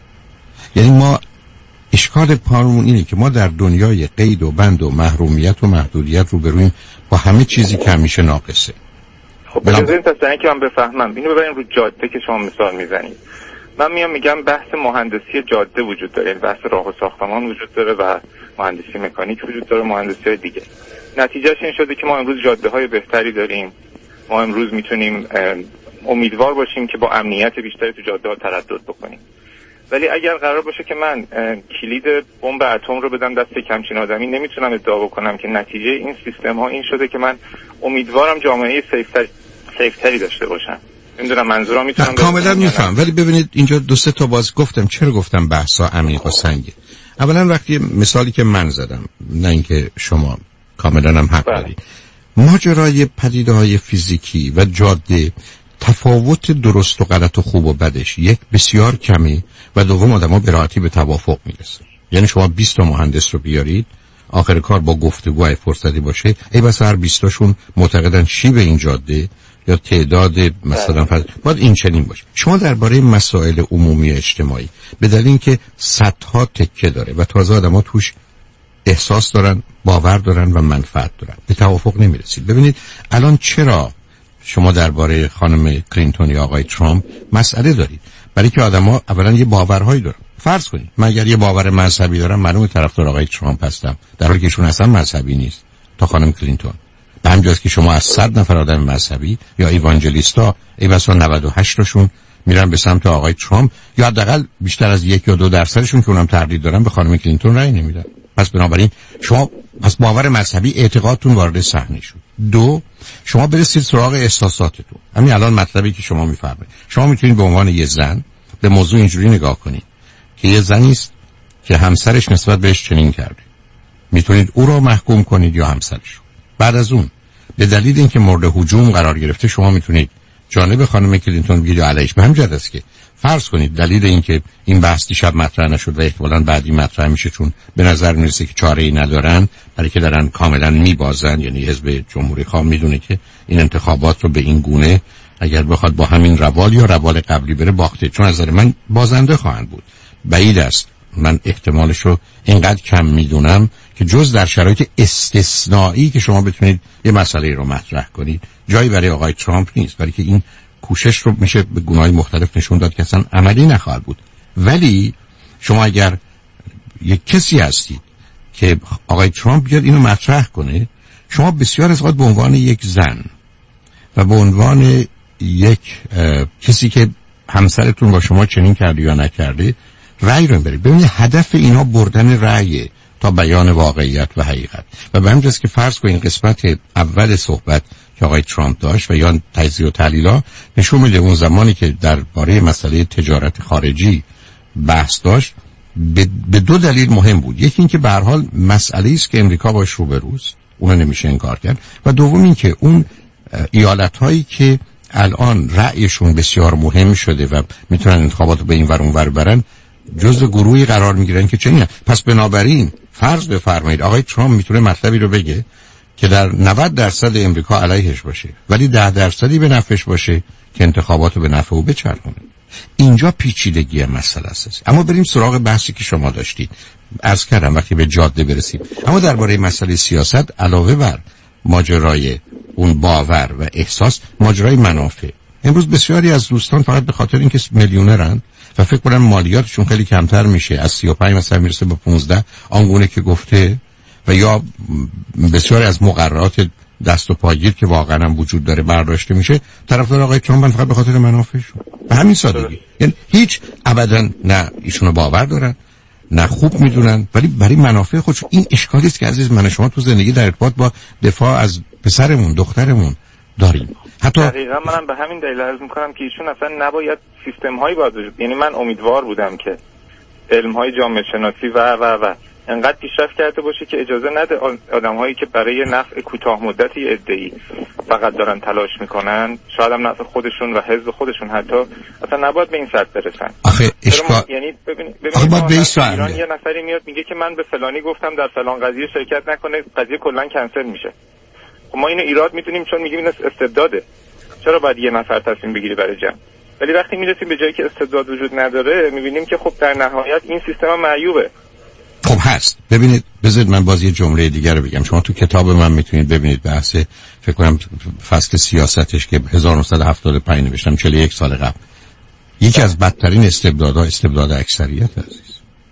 یعنی ما اشکال پارمون اینه که ما در دنیای قید و بند و محرومیت و محدودیت روبرویم با همه چیزی که همیشه ناقصه.
خب بذارید تا که من بفهمم اینو ببریم رو جاده که شما مثال میزنید. من میگم بحث مهندسی جاده وجود داره، یعنی بحث راه و ساختمان وجود داره و مهندسی مکانیک وجود داره، مهندسی دیگه. نتیجهش این شده که ما امروز جاده های بهتری داریم، ما امروز میتونیم امیدوار باشیم که با امنیت بیشتری تو جاده ها تردد بکنیم. ولی اگر قرار باشه که من کلید بمب اتم رو بدم دست همچین آدمی، نمیتونم ادعا بکنم که نتیجه این سیستم ها این شده که من امیدوارم جامعه سیفتری داشته باشم. نمیدونم منظورم میتونم
کاملا میفهم، ولی ببینید اینجا دو سه تا باز گفتم چرا گفتم بحثا عمیق و سنگه. اولا وقتی مثالی که من زدم، نه اینکه شما کاملا هم حق دارید، ماجرای پدیده‌های فیزیکی و جاده تفاوت درست و غلط و خوب و بدش یک بسیار کمی و دوم آدم‌ها به راحتی به توافق میرسن. یعنی شما 20 تا مهندس رو بیارید، آخر کار با گفتگو فرصتی باشه، ای بس هر 20 تاشون معتقدن چی به این جاده یا تعداد مثلا باید این چنین باشه. شما درباره مسائل عمومی اجتماعی به دلیل اینکه صدها تکه داره و تازه آدم‌ها توش احساس دارن، باور دارن و منفعت دارن، به توافق نمیرسید. ببینید الان چرا شما درباره خانم کلینتون یا آقای ترامپ مسئله دارید؟ برای که آدم‌ها اولا یه باورهایی دارن. فرض کنید من اگر یه باور مذهبی دارم، معلومه طرفدار آقای ترامپ هستم، در حالی که ایشون اصلا مذهبی نیست تا خانم کلینتون. به همین جاست که شما از 100 نفر آدم مذهبی یا ایوانجلیستا ای بسا 98 تاشون میرن به سمت آقای ترامپ، یا حداقل بیشتر از 1 یا 2% که اونم تردید دارن به خانم کلینتون رأی نمیدن. پس بنابراین شما از باور مذهبی اعتقادتون وارد صحنه شد. دو، شما برسید سراغ احساساتتون. همین الان مطلبی که شما میفرمایید، شما میتونید به عنوان یه زن به موضوع اینجوری نگاه کنید که یه زنی است که همسرش نسبت بهش چنین کرده، میتونید او را محکوم کنید یا همسرش. بعد از اون به دلیل اینکه مورد هجوم قرار گرفته شما میتونید جانب خانم کلینتون بگید یا علیش. به همین جهت است که فرض کنید دلیل اینکه این بحث دیشب مطرح نشد و احتمالاً بعدی مطرح میشه چون به نظر میرسه که چاره‌ای ندارن، برای که دارن کاملا میبازن. یعنی حزب جمهوری خواه میدونه که این انتخابات رو به این گونه اگر بخواد با همین روال یا روال قبلی بره باخته، چون از نظر من بازنده خواهند بود. بعید است، من احتمالش رو اینقدر کم میدونم که جز در شرایط استثنایی که شما بتونید یه مسئله رو مطرح کنید جایی برای آقای ترامپ نیست، برای که این کوشش رو میشه به گونه‌های مختلف نشون داد که اصلا عملی نخواهد بود. ولی شما اگر یک کسی هستید که آقای ترامپ بیاد اینو مطرح کنه، شما بسیار از اوقات به عنوان یک زن و به عنوان یک کسی که همسرتون با شما چنین کرده یا نکرده رأی رو برید. ببینید هدف اینا بردن رأی تا بیان واقعیت و حقیقت. و به همین جاست که فرض کنید قسمت اول صحبت که آقای ترامپ داشت و یا تجزیه و تحلیل‌ها نشون میده اون زمانی که درباره مسئله تجارت خارجی بحث داشت به دو دلیل مهم بود. یکی این که به هر حال مسئله‌ای است که امریکا باش روبروست اون نمیشه انکار کرد. و دوم این که اون ایالت‌هایی که الان رأیشون بسیار مهم شده و میتونن انتخابات رو به این ور اون ور برن، جزء گروهی قرار میگیرن که چنین. پس بنابراین فرض بفرمایید آقای ترامپ میتونه مطلبی رو بگه که در 90% امریکا علیهش باشه، ولی 10% به نفعش باشه که انتخابات رو به نفع او بچرخونه. اینجا پیچیدگی مسئله است. اما بریم سراغ بحثی که شما داشتید. عرض کردم وقتی به جاده برسیم. اما درباره مسئله سیاست علاوه بر ماجرای اون باور و احساس، ماجرای منافع. امروز بسیاری از دوستان فقط به خاطر اینکه میلیونرن و فکر کنن مالیاتشون خیلی کمتر میشه، از 35 مثلا میرسه به 15 آنگونه که گفته، و یا بسیاری از مقررات دست و پاگیر که واقعا هم وجود داره برداشته میشه، طرفدار آقای ترامپ فقط به خاطر منافعشون. به همین سادگی. یعنی هیچ ابدا نه ایشونو باور دارن نه خوب میدونن، ولی برای منافع خودشون. این اشکالی است که عزیز من شما تو زندگی در ارتباط با دفاع از پسرمون دخترمون داریم. حتی
دقیقاً منم به همین دلیل عرض میکنم که ایشون اصلا نباید سیستم هایی باید وجود، یعنی من امیدوار بودم که علم های جامعه شناسی و انقدر پیشرفت کرده باشه که اجازه نده آدم‌هایی که برای نفع کوتاه مدتی ادعی فقط دارن تلاش میکنن، شاید هم نفع خودشون و حزب خودشون حتی اصلا نباید به این سطح برسن.
آخه اشکال
یعنی ببینید ایران یه نفری میاد میگه که من به فلانی گفتم در فلان قضیه شرکت نکنه، قضیه کلا کنسل میشه. خب ما اینو ایراد میدونیم چون میگیم این استبداده. چرا باید یه نفر تصمیم بگیری برای جمع؟ ولی وقتی میرسیم به جایی که استبداد وجود نداره، میبینیم که خب در نهایت این سیستم معیوبه.
خب هست. ببینید بذارید من باز یه جمله دیگر رو بگم. شما تو کتاب من میتونید ببینید بحث فکر کنم فصل سیاستش که 1975 نوشتم 41 سال قبل. یکی از بدترین استبدادها استبداد اکثریت عزیز.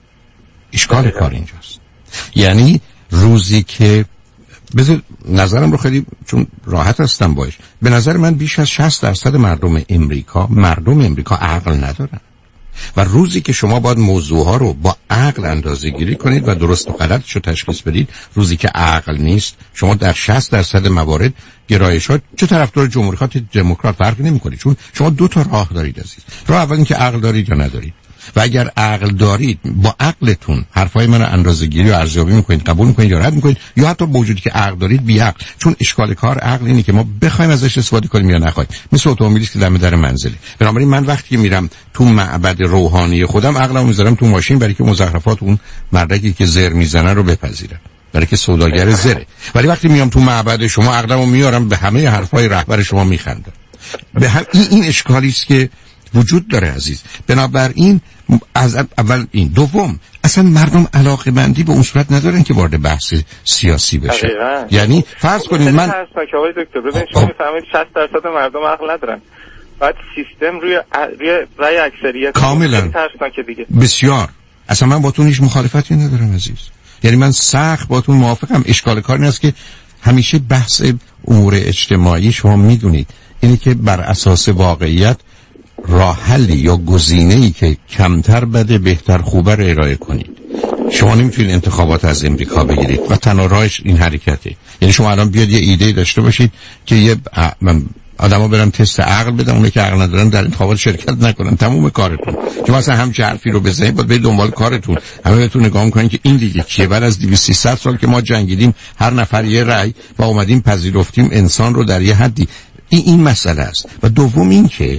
اشکال کار اینجاست. یعنی روزی که بذار نظرم رو خیلی چون راحت هستم باش، به نظر من بیش از 60% مردم امریکا عقل ندارن. و روزی که شما باید موضوعها رو با عقل اندازه گیری کنید و درست و غلطش رو تشخیص بدید، روزی که عقل نیست، شما در 60% موارد گرایشات چه طرفدار جمهوری خواه دموکرات فرقی نمی‌کنه، چون شما دو تا راه دارید عزیز. راه اول این که عقل دارید یا ندارید، و اگر عقل دارید با عقلتون حرفای منو اندازه‌گیری و ارزیابی می‌کنید، قبول می‌کنید یا رد می‌کنید، یا حتی با وجودی که عقل دارید بی عقل. چون اشکال کار عقل اینه که ما بخوایم ازش استفاده کنیم یا نخوایم. مثل اتومبیلی که دم در منزله. بنابراین من وقتی میرم تو معبد روحانی خودم، عقلمو میذارم تو ماشین برای که مزخرفات اون مردکی که زر میزنه رو بپذیرم، برای که سوداگر زره. ولی وقتی میام تو معبد شما، عقلمو میارم به همه حرفای رهبر شما میخندم. به این اشکالی است که وجود داره عزیز. بنابراین از اول این. دوم، اصلا مردم علاقه مندی به اون صورت ندارن که وارد بحث سیاسی بشه. یعنی فرض کنید من
آقای دکتر ببینید شما میفهمید 60% مردم عقل ندارن، بعد سیستم روی رأی اکثریت
کاملا بسیار. اصلا من با تو هیچ مخالفتی ندارم عزیز. یعنی من سخت با تو موافقم. اشکال کار این است که همیشه بحث امور اجتماعی شما میدونید اینه که بر اساس واقعیت راه حلی یا گزینه‌ای که کمتر بده بهتر خوبه رو ارائه کنید. شما نمیتونید انتخابات از امریکا بگیرید و تنها راهش این حرکته. یعنی شما الان بیاد یه ایده داشته باشید که یه آدما برن تست عقل بدن، اونایی که عقل ندارن در انتخابات شرکت نکنن، تموم کارتون. شما اصلا هم حرفی رو بزنید باید برید دنبال کارتون. همه بهتون نگاه می‌کنن که این دیگه چیه؟ بعد از 200 سال که ما جنگیدیم، هر نفر یه رأی و اومدیم پذیرفتیم انسان رو در یه حدی. این مسئله است. و دوم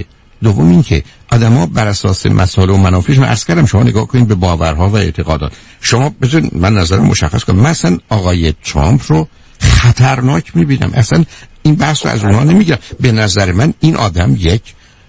این که آدما بر اساس مسائل و منافعش، من عرض کردم شما نگاه کنید به باورها و اعتقادات. شما بذارید من نظرم مشخص کنم. مثلا آقای ترامپ رو خطرناک می‌بینم. اصلا این بحث رو از اونها نمیگیرم. به نظر من این آدم یک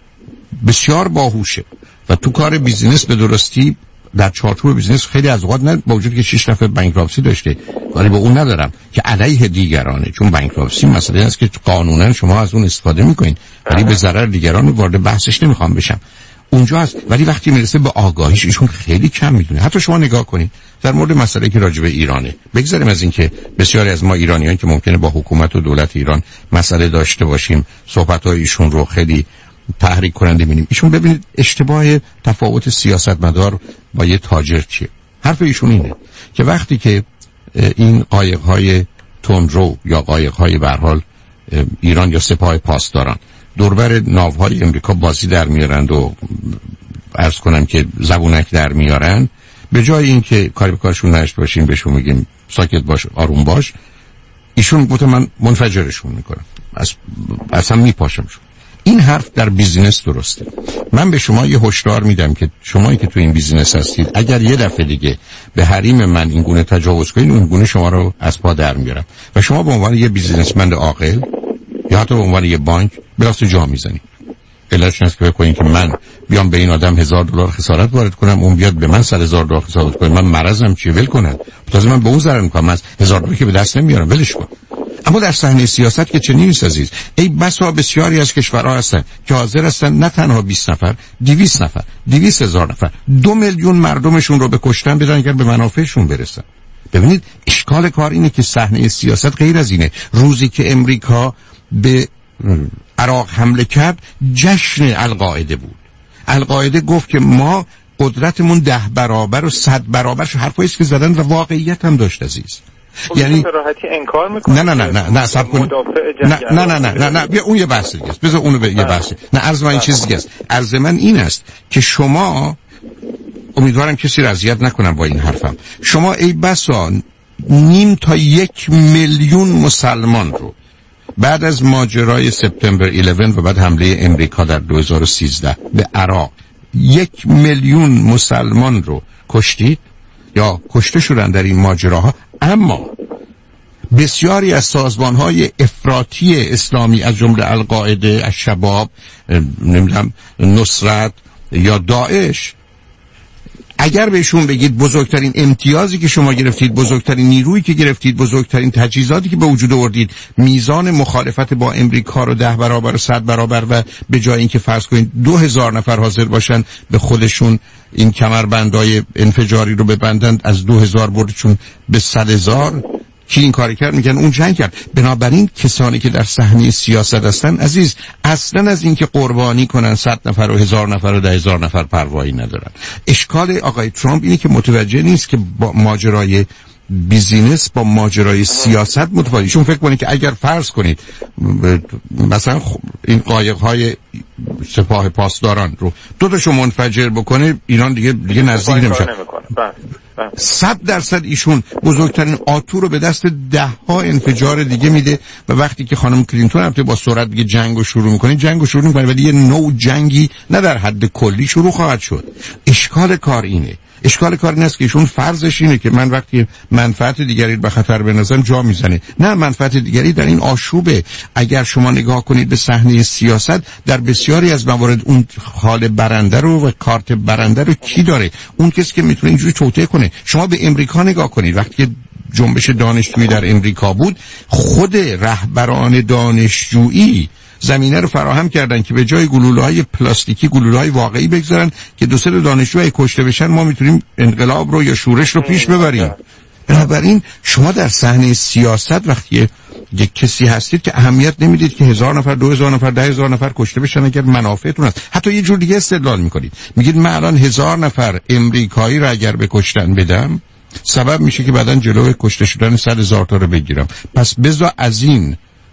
بسیار باهوشه و تو کار بیزینس به درستی در چارچوب بیزینس خیلی از اوقات نه، با وجودی که 6 دفعه بانکراپسی داشته، ولی به اون ندارم که علیه دیگرانه. چون بانکراپسی مسئله است که قانونا شما از اون استفاده میکنین، ولی به ضرر دیگران وارد بحثش نمیخوام بشم. اونجا هست. ولی وقتی میرسه به آگاهیش ایشون خیلی کم میدونه. حتی شما نگاه کنید در مورد مسئله که راجع به ایرانه، بگذاریم از این که بسیاری از ما ایرانیان که ممکنه با حکومت و دولت ایران مسئله داشته باشیم، صحبت‌های ایشون رو خیلی تحریک کننده می‌بینیم. ایشون ببینید اشتباه تفاوت سیاستمدار با یه تاجر چیه. حرف ایشون اینه که وقتی که این قایق‌های تندرو یا قایق‌های به هر حال ایران یا سپاه پاسداران دوربر ناوهای امریکا بازی در میارند و عرض کنم که زبونک در میارن، به جای این که کاری به کارشون نشته باشیم بهشون میگیم ساکت باش، آروم باش، ایشون گفت من منفجرشون میکنم، اصلا میپاشمشون. این حرف در بیزینس درسته. من به شما یه هشدار میدم که شمایی که تو این بیزینس هستید اگر یه دفعه دیگه به حریم من این گونه تجاوز کنید، اون گونه شما رو از پا در میارم و شما به عنوان یه بیزینسمند عاقل یا حتی به عنوان یه بانک بلاست جا میزنید. علتش اینه که بکنید که من بیام به این آدم $1000 خسارت وارد کنم، اون بیاد به من $100,000 خسارت کنه، من مرضم چیه؟ ول کنن. تازه من به اون ضرر میکنم، از $1000 که به دست نمیارم، ولش کن. اما در صحنه سیاست که چنین نیست عزیز. ای بسا بسیاری از کشورها هستن که حاضر هستن نه تنها 20 نفر، 200 نفر، 200,000 نفر، 2 میلیون مردمشون رو به کشتن بدن اگر به منافعشون برسن. ببینید اشکال کار اینه که صحنه سیاست غیر از اینه. روزی که امریکا به عراق حمله کرد جشن القاعده بود. القاعده گفت که ما قدرتمون 10 برابر و 100 برابرش، حرفایی که زدن و واقعیت هم داشت عزیز.
یعنی به راحتی انکار میکنه.
نه صبر کن. نه بیا اون یه بحث دیگه است. بذار اونو به یه بحث. نه عرض من این چیز دیگه است. عرض من این است که شما، امیدوارم کسی رو اذیت نکنم با این حرفم، شما ای بسا 0.5 تا 1 میلیون مسلمان رو بعد از ماجرای سپتامبر 11 و بعد حمله امریکا در 2013 به عراق 1 میلیون مسلمان رو کشتید یا کشته شدن در این ماجراها. اما بسیاری از سازمان‌های افراطی اسلامی از جمله القاعده، الشباب، نمیدونم نصرت یا داعش، اگر بهشون بگید بزرگترین امتیازی که شما گرفتید، بزرگترین نیرویی که گرفتید، بزرگترین تجهیزاتی که به وجود آوردید، میزان مخالفت با امریکا رو 10 برابر و 100 برابر و به جای اینکه فرض کنید 2000 نفر حاضر باشن به خودشون این کمربندای انفجاری رو ببندند، از 2000 بردشون به 100,000. کی این کاری کرد؟ میگن اون جنگ کرد. بنابراین کسانی که در صحنه سیاست هستن عزیز، اصلا از اینکه قربانی کنن 100 نفر و 1000 نفر و 10,000 نفر پروایی ندارن. اشکال آقای ترامپ اینه که متوجه نیست که با ماجرای بیزینس با ماجرای سیاست متفاوته. چون فکر کنید که اگر فرض کنید مثلا این قایق‌های سپاه پاسداران رو دو تاشو منفجر بکنه، ایران دیگه نزدیک نمیشه. 100% ایشون بزرگترین آتو رو به دست 10 ها انفجار دیگه میده و وقتی که خانم کلینتون البته با سرعت دیگه جنگو شروع میکنه ولی یه نوع جنگی نه در حد کلی شروع خواهد شد. اشکال کار این است که ایشون فرضش اینه که من وقتی منفعت دیگری به خطر بنازم جا میزنه. نه، منفعت دیگری در این آشوبه. اگر شما نگاه کنید به صحنه سیاست، در بسیاری از موارد اون حال برنده رو و کارت برنده رو کی داره؟ اون کسی که میتونه اینجوری توطئه کنه. شما به امریکا نگاه کنید، وقتی جنبش دانشجویی در امریکا بود، خود رهبران دانشجویی زمینه رو فراهم کردن که به جای گلوله‌های پلاستیکی گلوله‌های واقعی بگذارن که 2-3 دانشجو کشته بشن ما میتونیم انقلاب رو یا شورش رو پیش ببریم. بنابراین شما در صحنه سیاست وقتی یک کسی هستید که اهمیت نمیدید که 1000 نفر، 2000 نفر، 10,000 نفر کشته بشن اگر منافعتون هست. حتی یه جور دیگه استدلال میکنید، میگید من الان 1000 نفر امریکایی رو اگر به کشتن بدم سبب میشه که بعداً جلوی کشته شدن 100,000 تا رو بگیرم. پس بذار از این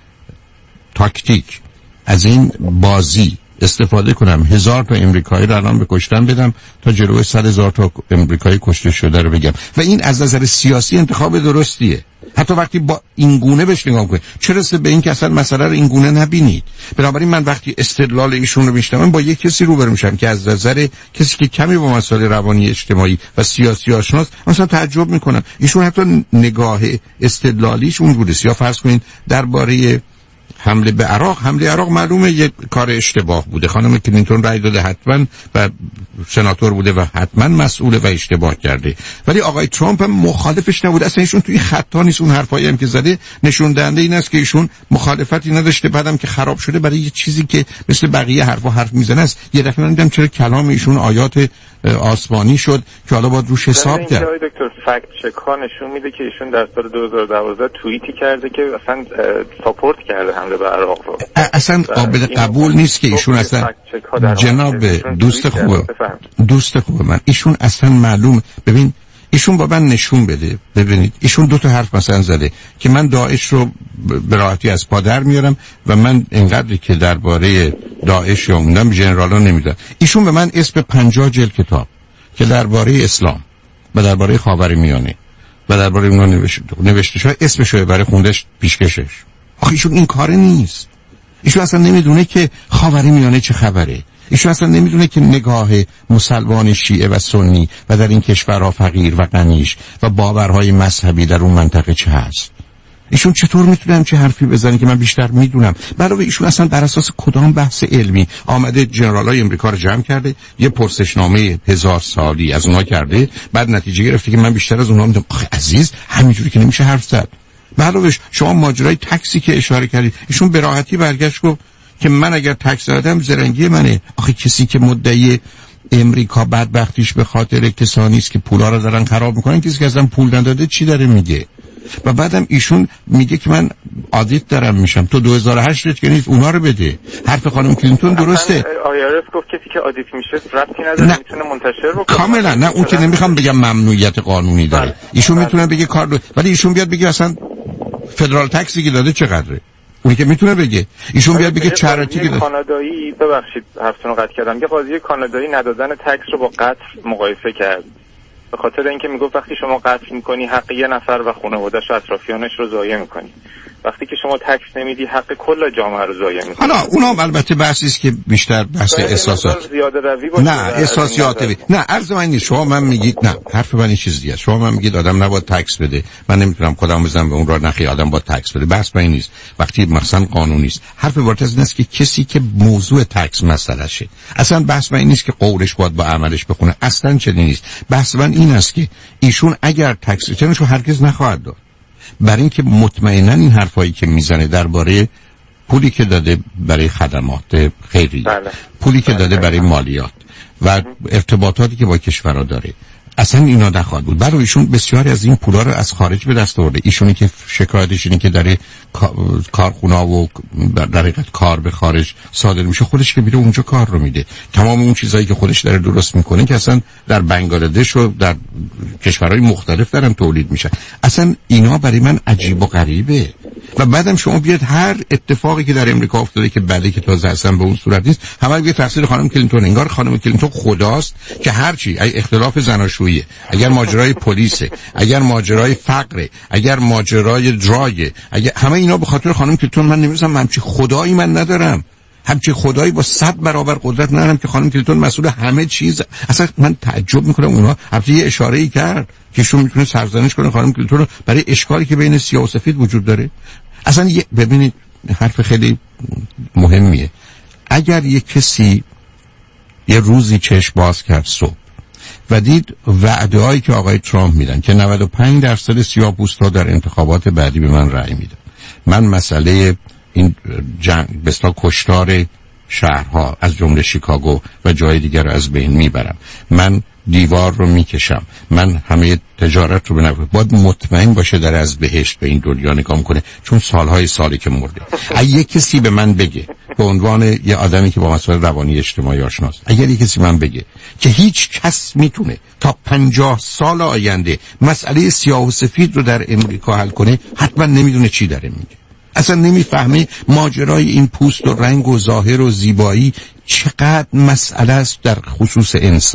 تاکتیک، از این بازی استفاده کنم، 1000 تا امریکایی رو الان به کشتن بدم تا جلوی 100,000 تا امریکایی کشته شده رو بگم. و این از نظر سیاسی انتخاب درستیه. حتی وقتی با این گونه بهش نگاه کنید، چرا به این که اصلا مسئله رو این گونه نبینید؟ بنابراین من وقتی استدلال ایشون رو میشنوم با یک کسی روبرو میشم که از نظر کسی که کمی با مسائل روانی اجتماعی و سیاسی آشناست، مثلا تعجب میکنم. ایشون حتی نگاه استدلالیش اون بوده. یا فرض کنید درباره حمله به عراق، حمله عراق معلومه یک کار اشتباه بوده. خانم کلینتون رأی داده حتما و سناتور بوده و حتما مسئوله و اشتباه کرده. ولی آقای ترامپ هم مخالفش نبوده. اصلا ایشون توی خطا نیست. اون حرفایی هم که زده نشون دهنده این است که ایشون مخالفتی نداشته، بعدم که خراب شده برای یه چیزی که مثل بقیه حرف میزنه است. یه دفعه من دیدم چرا کلام ایشون آیات آسمانی شد که حالا باید روش حساب کرد.
این دکتر فکت چک ها نشون میده که ایشون در سال 2012 توییتی کرده که اصلا ساپورت کرده حمله به عراق رو. اصلا
قابل قبول نیست که ایشون اصلا جناب دوست خوب من ایشون اصلا معلوم. ببین ایشون با من نشون بده. ببینید ایشون 2 تا حرف مثلا زده که من داعش رو به راحتی از پا در میارم و من اینقدری که درباره داعش یا موندم جنرالا نمیدونم. ایشون به من اسم 50 جلد کتاب که درباره اسلام و درباره خاورمیانه و درباره اونها نوشته شده، اسمش رو برای خوندش پیشکشش. آخه ایشون این کار نیست. ایشون اصلا نمیدونه که خاورمیانه چه خبره. ایشون اصلا نمیدونه که نگاه مسلمان شیعه و سنی و در این کشورها فقیر و غنیش و باورهای مذهبی در اون منطقه چه هست. ایشون چطور میتونم چه حرفی بزنه که من بیشتر میدونم؟ علاوه ایشون اصلا بر اساس کدام بحث علمی آمده جنرالای امریکا رو جمع کرده، یه پرسشنامه 1000 سالی از اونها کرده، بعد نتیجه گرفته که من بیشتر از اونها میدونم. آخه عزیز، همینجوری که نمیشه حرف زد. علاوه شما ماجرای تاکسی که اشاره کردید، ایشون به راحتی برگشت گفت که من اگر تاکس دادم زرنگی منه. آخه کسی که مدعی امریکا بدبختیش به خاطر کسانی است که پولا رو دارن خراب میکنن، کسی که اصلا پول نداده چی داره میگه؟ و بعدم ایشون میگه که من آدیت دارم میشم. تو 2008 که نیست اونا رو بده. حرف خانم کلینتون درسته.
آیارس گفت کسی که آدیت میشه ربطی نداره، میتونه منتشر بکنه.
کاملا نه، اون که نمیخوام بگم ممنوعیت قانونی داره. ایشون میتونه بگه کار داره، ولی ایشون بیاد بگه اصلا فدرال تکسی که داده چقدره. اونی که میتونه بگه. ایشون بیاد بگه چارتی که
کانادایی، ببخشید حرفتون رو قطع کردم، یه قاضی کانادایی ندادن تکس رو با قتل مقایسه کرد. به خاطر اینکه میگفت وقتی شما قتل میکنی حق یه نفر و خانواده‌اش و اطرافیانش رو ضایع میکنی، وقتی که شما تکس نمیدی حق کل جامعه رو ضایع میکنی.
حالا اونها البته بحثی است که بیشتر بحث احساسات
زیاده روی باشه.
نه احساساتی نه، عرض من نیست. شما من میگید نه، حرف من این چیز دیگه است. شما من میگید آدم نباید تکس بده، من نمیتونم خودم بزنم به اون راه، نخی آدم باید تکس بده. بحث من نیست. وقتی مثلا قانونی است، حرف وارد این است که کسی که موضوع تکس مسئله شه، اصلا بحث من این نیست که قولش باید با عملش بخونه، اصلا چنین نیست. بحث من این است که ایشون اگر تکس ریترنشو هرگز نخواهد داد، برای اینکه مطمئنا این حرفایی که میزنه درباره پولی که داده برای خدمات خیریه، پولی که داده برای مالیات و ارتباطاتی که با کشورها داره، اصلا اینا نخواهد بود. برای ایشون بسیاری از این پولا رو از خارج به دست آورده. ایشونی که شکایتش اینه که در کارخونا و در حقیقت کار به خارج صادر میشه، خودش که میره اونجا کار رو میده. تمام اون چیزایی که خودش داره درست میکنه که اصلا در بنگلادش و در کشورهای مختلف دارن تولید میشن. اصلا اینا برای من عجیب و غریبه. و بعدم شما بیاد هر اتفاقی که در امریکا افتاده که بده که تازه اصلا به اون صورت نیست، همه میگه تقصیر خانم کلینتون. انگار خانم کلینتون خداست که هرچی اختلاف زناشویی، اگر ماجرای پلیسه، اگر ماجرای فقره، اگر ماجرای دراگ، اگر همه اینا به خاطر خانم کلینتون. من نمی‌دونم همچی خدایی من ندارم، همچی خدایی با 100 برابر قدرت ندارم که خانم کلینتون مسئول همه چیز. اصلا من تعجب میکنم اونها البته یه اشاره‌ای کرد که شون میتونه سرزنش کنه خانم کلینتون رو برای اشکالی که بین سیاه و سفید وجود داره. اصلا ببینید حرف خیلی مهمیه. اگر یه کسی یه روزی چشم باز کرد صبح و دید وعده‌هایی که آقای ترامپ میدن که 95% سیاه‌پوست‌ها در انتخابات بعدی به من رأی میدن، من مسئله این جنگ بسیار کشتار شهرها از جمله شیکاگو و جای دیگر رو از بین میبرم، من دیوار رو میکشم، من همه تجارت رو بنفع، باید مطمئن باشه در از بهشت به این دنیا نگاه کنه، چون سالی که مرده. اگه کسی به من بگه به عنوان یه آدمی که با مسائل روانی اجتماعی آشناست، اگر یه کسی من بگه که هیچ کس میتونه تا 50 سال آینده مسئله سیاه و سفید رو در امریکا حل کنه، حتما نمیدونه چی داره میگه. اصلا نمیفهمه ماجرای این پوست و رنگ و ظاهر و زیبایی چقدر مسئله است در خصوص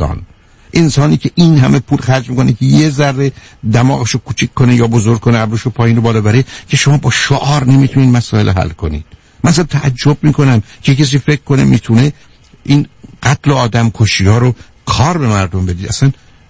انسانی که این همه پول خرج میکنه که یه ذره دماغشو کوچیک کنه یا بزرگ کنه، ابروشو پایین رو بالا بره، که شما با شعار نمیتونین مسائل حل کنید. مثلا تعجب میکنم که کسی فکر کنه میتونه این قتل و آدم کشی ها رو کار به مردم بدید. اصلا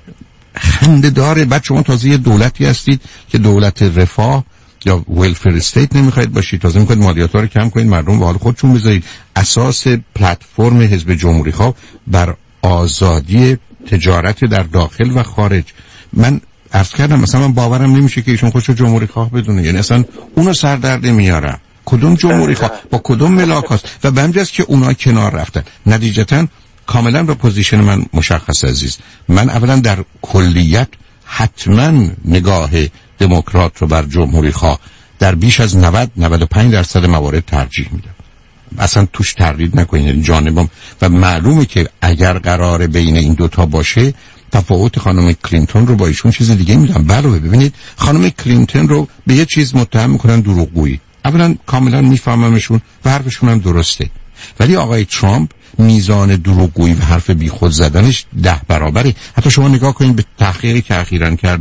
خنده داره. بعد شما تازه یه دولتی هستید که دولت رفاه یا ویلفر استیت نمیخواید باشید، تازه میخواید مالیات ها رو کم کنید، مردم به حال خودشون بذارید. اساس پلتفرم حزب جمهوری خواه بر آزادی تجارت در داخل و خارج. من عرض کردم مثلا من باورم نمیشه که ایشون خودشو جمهوری خواه بدونه، یعنی اصلا اونو سر درد نمیارم. کدوم جمهوری خواه با کدوم ملاک هست و به همجاست که اونا کنار رفتن. نتیجتا کاملا به پوزیشن من مشخص عزیز، من اولا در کلیت حتما نگاه دموکرات رو بر جمهوری خواه در بیش از 90-95% موارد ترجیح میدم. اصلا توش تردید نکنید جانبم. و معلومه که اگر قرار بین این دوتا باشه، تفاوت خانم کلینتون رو با ایشون چیز دیگه میدونم. بله ببینید خانم کلینتون رو به یه چیز متهم میکنن، دروغگویی. اولا کاملا میفهممشون و حرفشون هم درسته، ولی آقای ترامپ میزان دروغگویی و حرف بیخود زدنش 10 برابره. حتی شما نگاه کنید به تحقیقی که اخیراً کردن،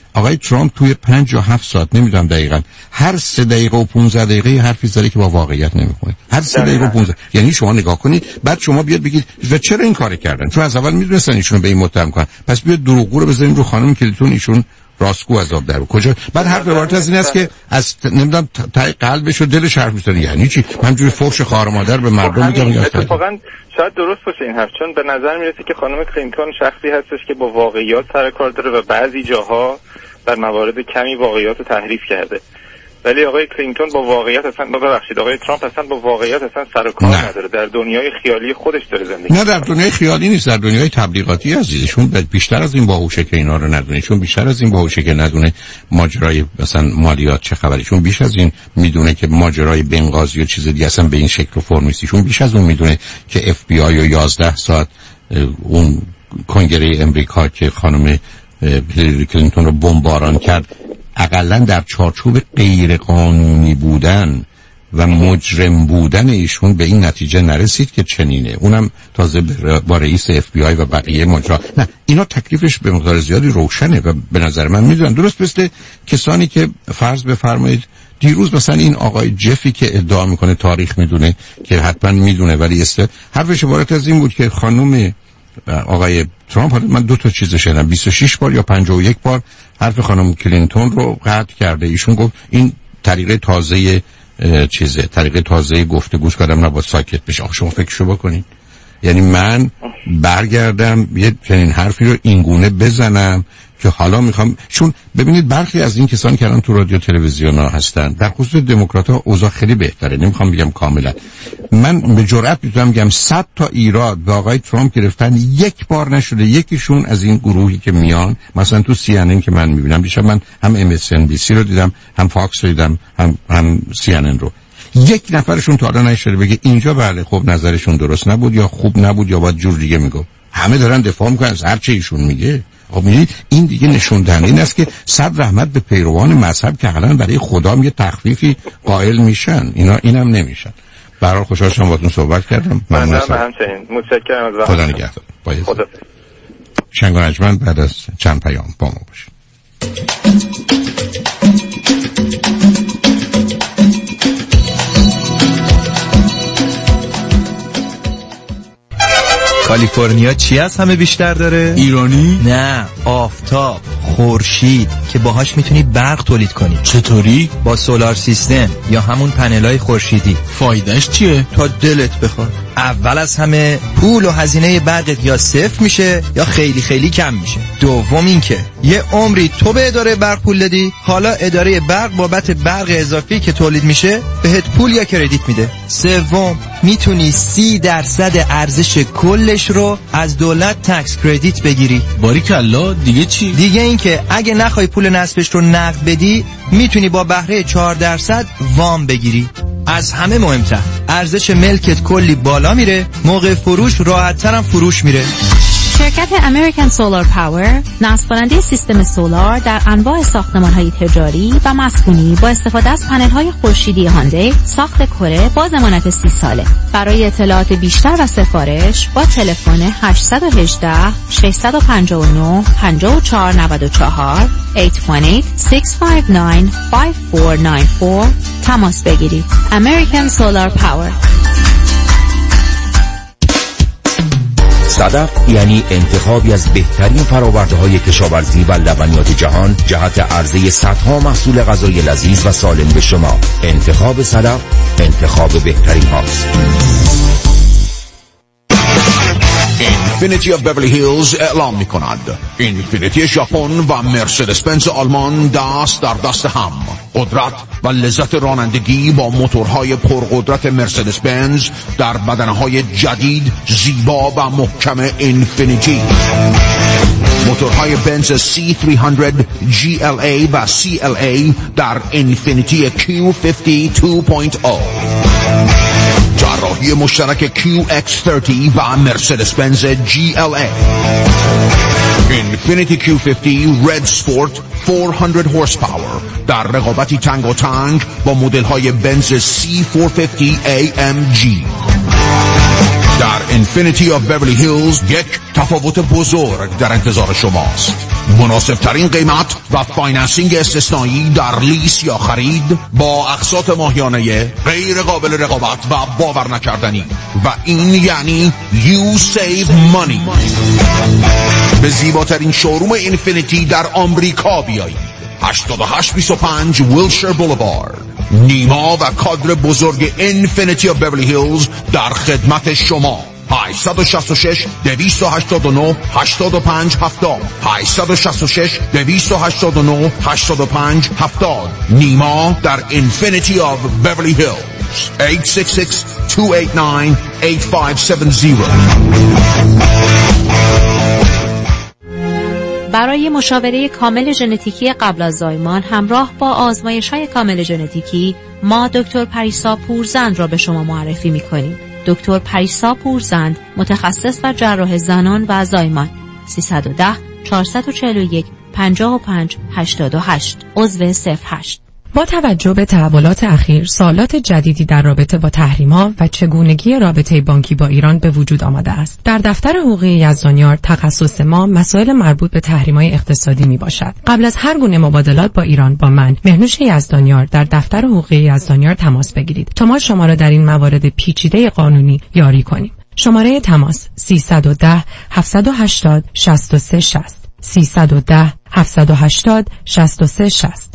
آقای ترامپ توی 5 یا 7 ساعت نمیدونم دقیقاً هر 3 دقیقه و 15 دقیقه حرفی زده که با واقعیت نمیخونه. هر 3 دقیقه و 15. یعنی شما نگاه کنید بعد شما بیاد بگید و چرا این کارو کردن؟ چون از اول میدونستن ایشونو به این متهم کنن. پس بیاد دروغگو رو بزنیم رو خانم کلینتون، ایشون راستگو از آب در کجا. بعد حرف عبارت از این است که از نمیدونم تای قلبش و دلش حرف میزنه. یعنی چی؟ همینجوری فحش خواهر مادر به مردم میگه.
اتفاقا شاید درست باشه این حرف، چون به نظر میرسه که خانم کلینتون شخصی هستش که با واقعیات سر کار داره و بعضی جاها در موارد کمی واقعیات رو تحریف کرده. ولی آقای کلینتون با واقعیت اصلا آقای ترامپ اصلا با واقعیت اصلا سر و کار نداره. در دنیای خیالی خودش داره زندگی.
نه، در دنیای خیالی نیست، در دنیای تبلیغاتی عزیزشون بیشتر از این باهوشه که اینا رو ندونه. چون بیشتر از این باهوشه که ندونه ماجرای مثلا مالیات چه خبره. چون بیش از این میدونه که ماجرای بنغازی و چیز دیگه اصلا به این شکل و فرم نیست. چون بیش از اون میدونه که اف بی آی و 11 ساعت اون کنگره امریکا که خانم هیلاری کلینتون رو بمباران کرد حداقل در چارچوب غیر قانونی بودن و مجرم بودن ایشون به این نتیجه نرسید که چنینه. اونم تازه با رئیس اف بی آی و بقیه ماجرا. نه، اینا تکلیفش به مقدار زیادی روشنه و به نظر من میدونن. درست مثل کسانی که فرض بفرمایید دیروز مثلا این آقای جفی که ادعا میکنه تاریخ میدونه که حتما میدونه، ولی حرفش عبارت از این بود که خانم آقای ترامپ، من 2 تا چیز شنیدم، 26 بار یا 51 بار حرف خانم کلینتون رو قطع کرده. ایشون گفت این طریقه تازه گفتگو کردم نباید ساکت بشه. شما فکرشو بکنین، یعنی من برگردم یه چنین حرفی رو اینگونه بزنم که حالا میخوام، چون ببینید برخی از این کسانی که الان تو رادیو تلویزیون ها هستن در خصوص دموکرات ها اوضاع خیلی بهتره، نمیخوام بگم کاملا. من به جرئت میتونم بگم 100 تا ایراد به آقای ترامپ گرفتن یک بار نشده یکیشون از این گروهی که میان مثلا تو CNN که من میبینم، بیشتر من هم MSNBC رو دیدم، هم فاکس رو دیدم، هم CNN رو، یک نفرشون تا حالا نشده بگه اینجا بله خب نظرشون درست نبود یا خوب نبود یا باید جور دیگه میگه. همه دارن دفاع میکنن از هر چه ایشون میگه. خب می‌بینید این دیگه نشون دهنده این است که صد رحمت به پیروان مذهب که حالا برای خدا یه تخفیفی قائل میشن، اینم نمیشن. برای خوشحال شدم باهاتون صحبت کردم.
ممنونم. همچنین متشکرم از وقتتون.
خدا نگهدار. خدا. شنگ و نجمن بعد از چند پیام با ما باشید.
کالیفرنیا چی از همه بیشتر داره؟
ایرانی؟
نه، آفتاب، خورشید که باهاش میتونی برق تولید کنی.
چطوری؟
با سولار سیستم یا همون پنلای خورشیدی.
فایدهش چیه؟
تا دلت بخواد. اول از همه پول و هزینه برقت یا صفر میشه یا خیلی خیلی کم میشه. دوم این که یه عمری تو به اداره برق پول دادی، حالا اداره برق بابت برق اضافی که تولید میشه بهت پول یا کردیت میده. سوم میتونی 30% ارزش کلش رو از دولت تکس کردیت بگیری.
باریکلا. دیگه چی؟
دیگه این که اگه نخوای پول نصبش رو نقد بدی میتونی با بهره 4% وام بگیری. از همه مهمتر ارزش ملکت کلی بالا میره، موقع فروش راحت‌تر هم فروش میره.
شرکت امریکن سولار پاور نصب کننده سیستم سولار در انواع ساختمان‌های تجاری و مسکونی با استفاده از پنل‌های خورشیدی هاندی ساخت کره با ضمانت 30 ساله. برای اطلاعات بیشتر و سفارش با تلفن 818 659 5494 818-659-5494 تماس بگیرید. امریکن سولار پاور.
صدف یعنی انتخابی از بهترین فرآورده‌های کشاورزی و لبنیات جهان جهت عرضه صدها محصول غذایی لذیذ و سالم به شما. انتخاب صدف انتخاب بهترین هاست.
اینفینیتی آف بیورلی هیلز اعلام می کند اینفینیتی ژاپن و مرسدس بنز آلمان دست در دست هم. قدرت و لذت رانندگی با موتورهای پرقدرت مرسدس بنز در بدنه‌های جدید، زیبا و محکم اینفینیتی. موتورهای بنز C300 GLA و CLA در اینفینیتی Q50 2.0. جراحی مشترک QX30 و مرسدس بنز GLA. Infiniti Q50 Red Sport 400 horsepower در رقابتی تنگ و تنگ با مدل های بنز C450 AMG. در اینفینیتی آف بیورلی هیلز یک تفاوت بزرگ در انتظار شماست. مناسب ترین قیمت و فایننسینگ استثنایی در لیس یا خرید با اقساط ماهیانه غیر قابل رقابت و باور نکردنی، و این یعنی You Save Money. به زیباترین شوروم اینفینیتی در آمریکا بیایید. 8825 ویلشر بولوارد. نیما و کادر بزرگ اینفینیتی آف بیورلی هیلز در خدمت شما. 866 289 85 70 866 289 85 70. نیما در اینفینیتی آف بیورلی هیلز. 866 289 8570.
برای مشاوره کامل ژنتیکی قبل از زایمان همراه با آزمایش‌های کامل ژنتیکی ما دکتر پریسا پورزند را به شما معرفی می‌کنیم. دکتر پریسا پورزند، متخصص و جراح زنان و زایمان. 310 441 55 88 عضو 08.
با توجه به تحولات اخیر، سوالات جدیدی در رابطه با تحریم‌ها و چگونگی رابطه بانکی با ایران به وجود آمده است. در دفتر حقوقی یزدانیار تخصص ما مسائل مربوط به تحریم‌های اقتصادی میباشد. قبل از هر گونه مبادلات با ایران با من، مهنوش یزدانیار، در دفتر حقوقی یزدانیار تماس بگیرید تا ما شما را در این موارد پیچیده قانونی یاری کنیم. شماره تماس 310 780 63 60 310 780 63 60.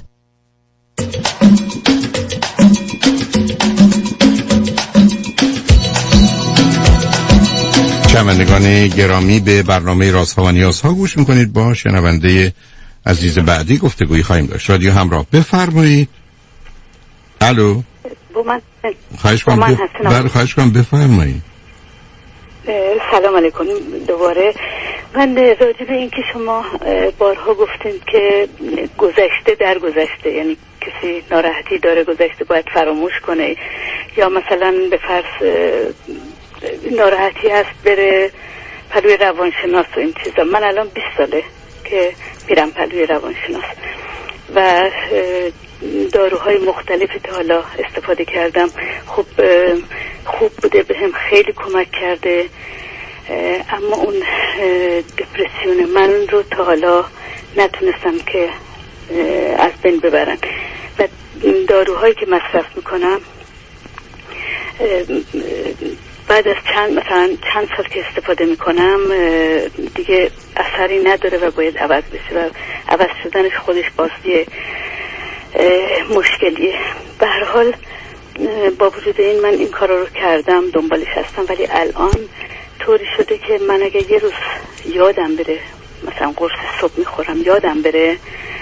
شنوندگان گرامی، به برنامه رازها و نیازها گوش میکنید. با شنونده عزیز بعدی گفتگویی خواهیم داشت. رادیو همراه، بفرمایید. الو، خواهش کنم بفرمایید.
سلام علیکم. دوباره من راجع به این که شما بارها گفتین که گذشته در گذشته، یعنی کسی ناراحتی داره گذشته باید فراموش کنه، یا مثلا به فرض ناراحتی هست بره پلوی روانشناس و این چیزا. من الان 20 ساله که میرم پلوی روانشناس و داروهای مختلفی تا حالا استفاده کردم. خب خوب بوده، به هم خیلی کمک کرده، اما اون دپرسیون من رو تا حالا نتونستم که از بین ببرن. و داروهایی که مصرف میکنم بعد از چند سال که استفاده میکنم دیگه اثری نداره و باید عوض بشه، و عوض شدنش خودش بازی مشکلیه. به هر حال با وجود این من این کارا رو کردم، دنبالش هستم، ولی الان طوری شده که من اگه یه روز یادم بره، مثلا قرص صبح میخورم یادم بره،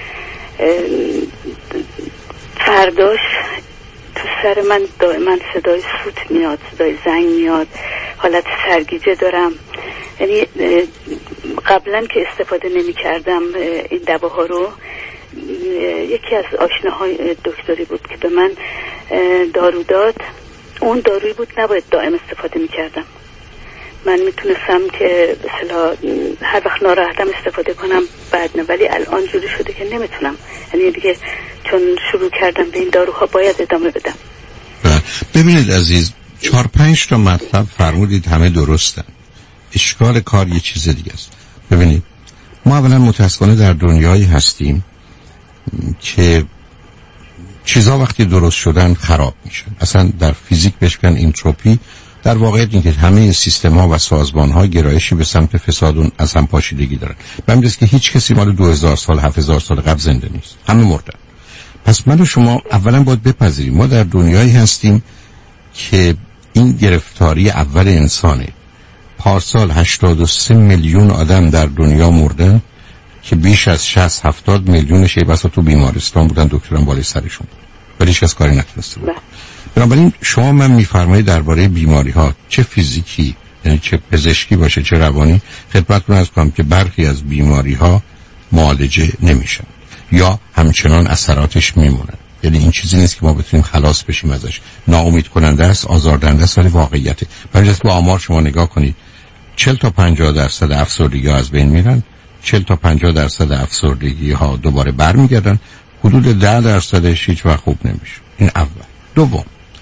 فرداش تو سر من دائما صدای سوت میاد، صدای زنگ میاد، حالت سرگیجه دارم. یعنی قبلا که استفاده نمی کردم این دواها رو، یکی از آشناهای دکتری بود که به من دارو داد. اون دارویی بود نباید دائم استفاده می کردم. من میتونستم که مثلا هر وقت ناراحتم استفاده کنم بعد نه، ولی الان جوری شده که نمیتونم. یعنی دیگه چون شروع کردم به این داروها باید ادامه بدم.
ببینید عزیز، 4-5 تا مطلب فرمودید، همه درستن. اشکال کار یه چیز دیگه است. ببینید، ما اولا متاسفانه در دنیایی هستیم که چیزا وقتی درست شدن خراب میشن. اصلا در فیزیک بهش میگن انتروپی. در واقع اینکه همه این سیستم ها و سازمان ها گرایشی به سمت فساد از هم پاشیدگی دارن. به همین که هیچ کسی مال 2000 سال 7000 سال قبل زنده نیست، همه مردن. پس من و شما اولا باید بپذیریم ما در دنیایی هستیم که این گرفتاری اول انسانه. پارسال 83 میلیون آدم در دنیا مردن که بیش از 60-70 میلیونش بسا تو بیمارستان بودن، دکتران بالای سرشون، ولی هیچ کس کاری نتونسته بود. بنابراین شما من میفرمایید درباره بیماری ها، چه فیزیکی یعنی چه پزشکی باشه چه روانی، خدمتتون عرض کنم که برخی از بیماری ها معالجه نمیشن یا همچنان اثراتش میمونن. یعنی این چیزی نیست که ما بتونیم خلاص بشیم ازش. ناامید کننده است، آزاردهنده است، ولی واقعیته. برای با آمار شما نگاه کنید، 40 تا 50% افسردگی ها از بین میرن، 40 تا 50% افسردگی ها دوباره برمیگردن، حدود 10% هیچ وقت خوب نمیشه. این اول. دوم،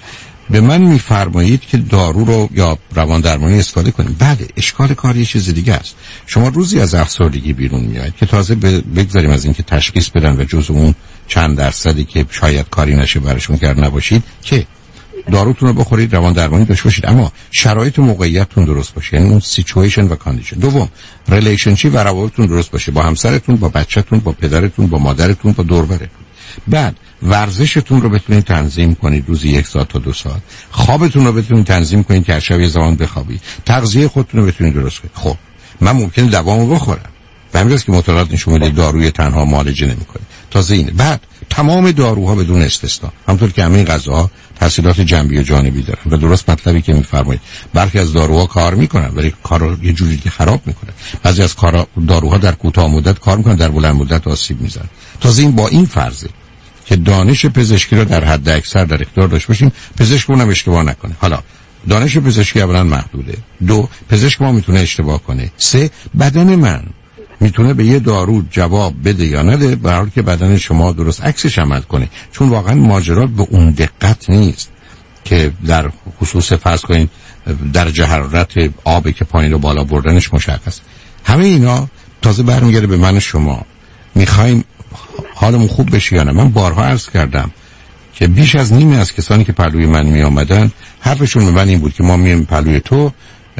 به من میفرمایید که دارو رو یا روان درمانی استفاده کنیم. بله، اشکال کار یه چیز دیگه است. شما روزی از افسردگی بیرون میایید که تازه بگذاریم از اینکه تشخیص بدن و جز اون چند درصدی که شاید کاری نشه براشون کرد نباشید که داروتون رو بخورید، روان درمانی داشته باشید، اما شرایط و موقعیتتون درست باشه، یعنی اون سیچویشن و کاندیشن. دوم، ریلیشنشیپ و روابطتون درست باشه، با همسرتون، با بچه‌تون، با پدرتون، با مادرتون، با دور و برتون. بعد ورزشتون رو بتونید تنظیم کنید، روزی 1 ساعت تا 2 ساعت. خوابتون رو بتونید تنظیم کنید که هر شب یه زمان بخوابید. تغذیه خودتون رو بتونید درست کنید. خب من ممکنه دوامو بخورم، به همین جاست که مطالعات نشون میده داروی تنها معالجه نمیکنه. تازه اینه. بعد تمام داروها بدون استثنا، همونطور که همین غذاها تاثیرات جنبی و جانبی دارن و درست مطلبی که میفرمایید، برخی از داروها کار میکنن ولی کارو یه جوری که خراب میکنن. بعضی از داروها در کوتاه مدت کار میکنن، در بلند مدت آسیب میزنن. تازه این با این فرضه که دانش پزشکی رو در حد اکثر در اختیار داشته باشیم، پزشک اونم اشتباه نکنه. حالا دانش پزشکی اولا محدوده، 2 پزشک ما میتونه اشتباه کنه، 3 بدن من میتونه به یه دارو جواب بده یا نده، به هر حال که بدن شما درست عکسش عمل کنه. چون واقعا ماجرا به اون دقت نیست که در خصوص فرض کنین درجه حرارت آب که پایین رو بالا بردنش مشخص. همه اینا تازه برمیگرده به من و شما میخوایم حالمون خوب بشه یا نه. من بارها عرض کردم که بیش از نیمی از کسانی که پهلوی من می آمدن حرفشون به من این بود که ما میایم پهلوی تو،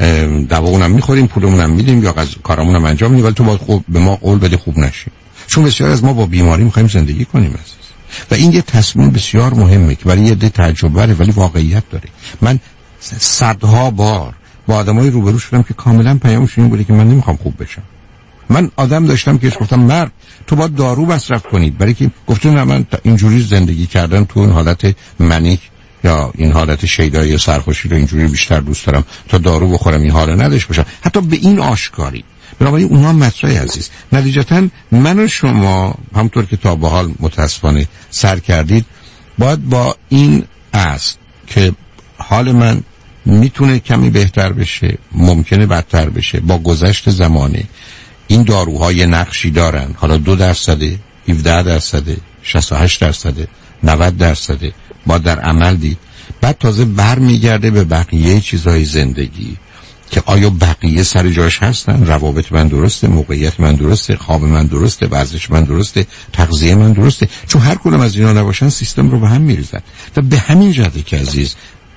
دواونم میخوریم، پولمونم میدیم یا کارامونم انجام میدیم، ولی تو باید خوب به ما قول بده خوب نشیم. چون بسیار از ما با بیماری میخوایم زندگی کنیم عزیز. و این یه تصمیم بسیار مهمه که برای یه عده تعجب بره ولی واقعیت داره. من صدها بار با آدمای روبرو شدم که کاملا پیامشون این بوده که من نمیخوام خوب بشم. من آدم داشتم که گفتم مرد تو باید دارو مصرف کنید، برای که گفتم نه من اینجوری زندگی کردن تو اون حالت منیک یا این حالت شیدایی سرخوشی رو اینجوری بیشتر دوست دارم تا دارو بخورم این حالو نداشته باشم. حتی به این آشکاری. بنابراین اونها مطرح عزیز. نتیجتا من و شما همونطور که تا به حال متاسفانه سر کردید باید با این است که حال من میتونه کمی بهتر بشه، ممکنه بدتر بشه با گذشت زمانه. این داروهای نقشی دارن، حالا 2%، 17%، 68%، 90% با در عمل دید. بعد تازه برمیگرده به بقیه چیزهای زندگی که آیا بقیه سر جاش هستن، روابط من درسته، موقعیت من درسته، خواب من درسته، ورزش من درسته، تغذیه من درسته. چون هر کدوم از اینا نباشن سیستم رو به هم میریزن. و به همین جهته که عزیز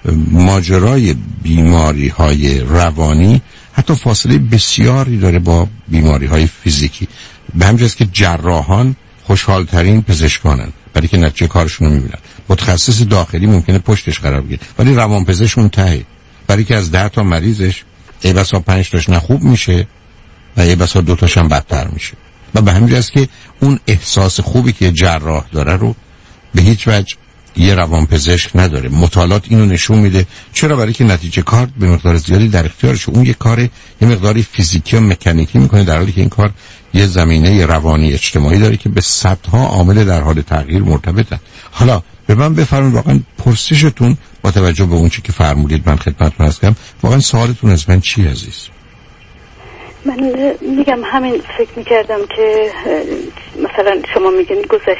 ماجرای بیماری های روانی حتی فاصله بسیاری داره با بیماری های فیزیکی. به همین جاست که جراحان خوشحالترین پزشکانن برای که نتیجه کارشون رو میبینن. متخصص داخلی ممکنه پشتش قرار بگیره ولی روانپزشکون ته، برای که از 10 تا مریضش ای بسا 5 تاش خوب میشه و ای بسا 2 تاش هم بدتر میشه. و به همین جاست که اون احساس خوبی که جراح داره رو به هیچ وجه یه روانپزشک نداره. مطالعات اینو نشون میده. چرا؟ برای که نتیجه کار به مقدار زیادی در اختیارشه. اون یه کار یه مقداری فیزیکی و مکانیکی میکنه، در حالی که این کار یه زمینه روانی اجتماعی داره که به صدها عامل در حال تغییر مرتبطن. حالا به من بفرمایید واقعا پرسشتون با توجه به اون چیزی که فرمودید من خدمتتون هستم، واقعا سوالتون از من چی عزیز؟
من میگم همین فکر میکردم که مثلا شما میگین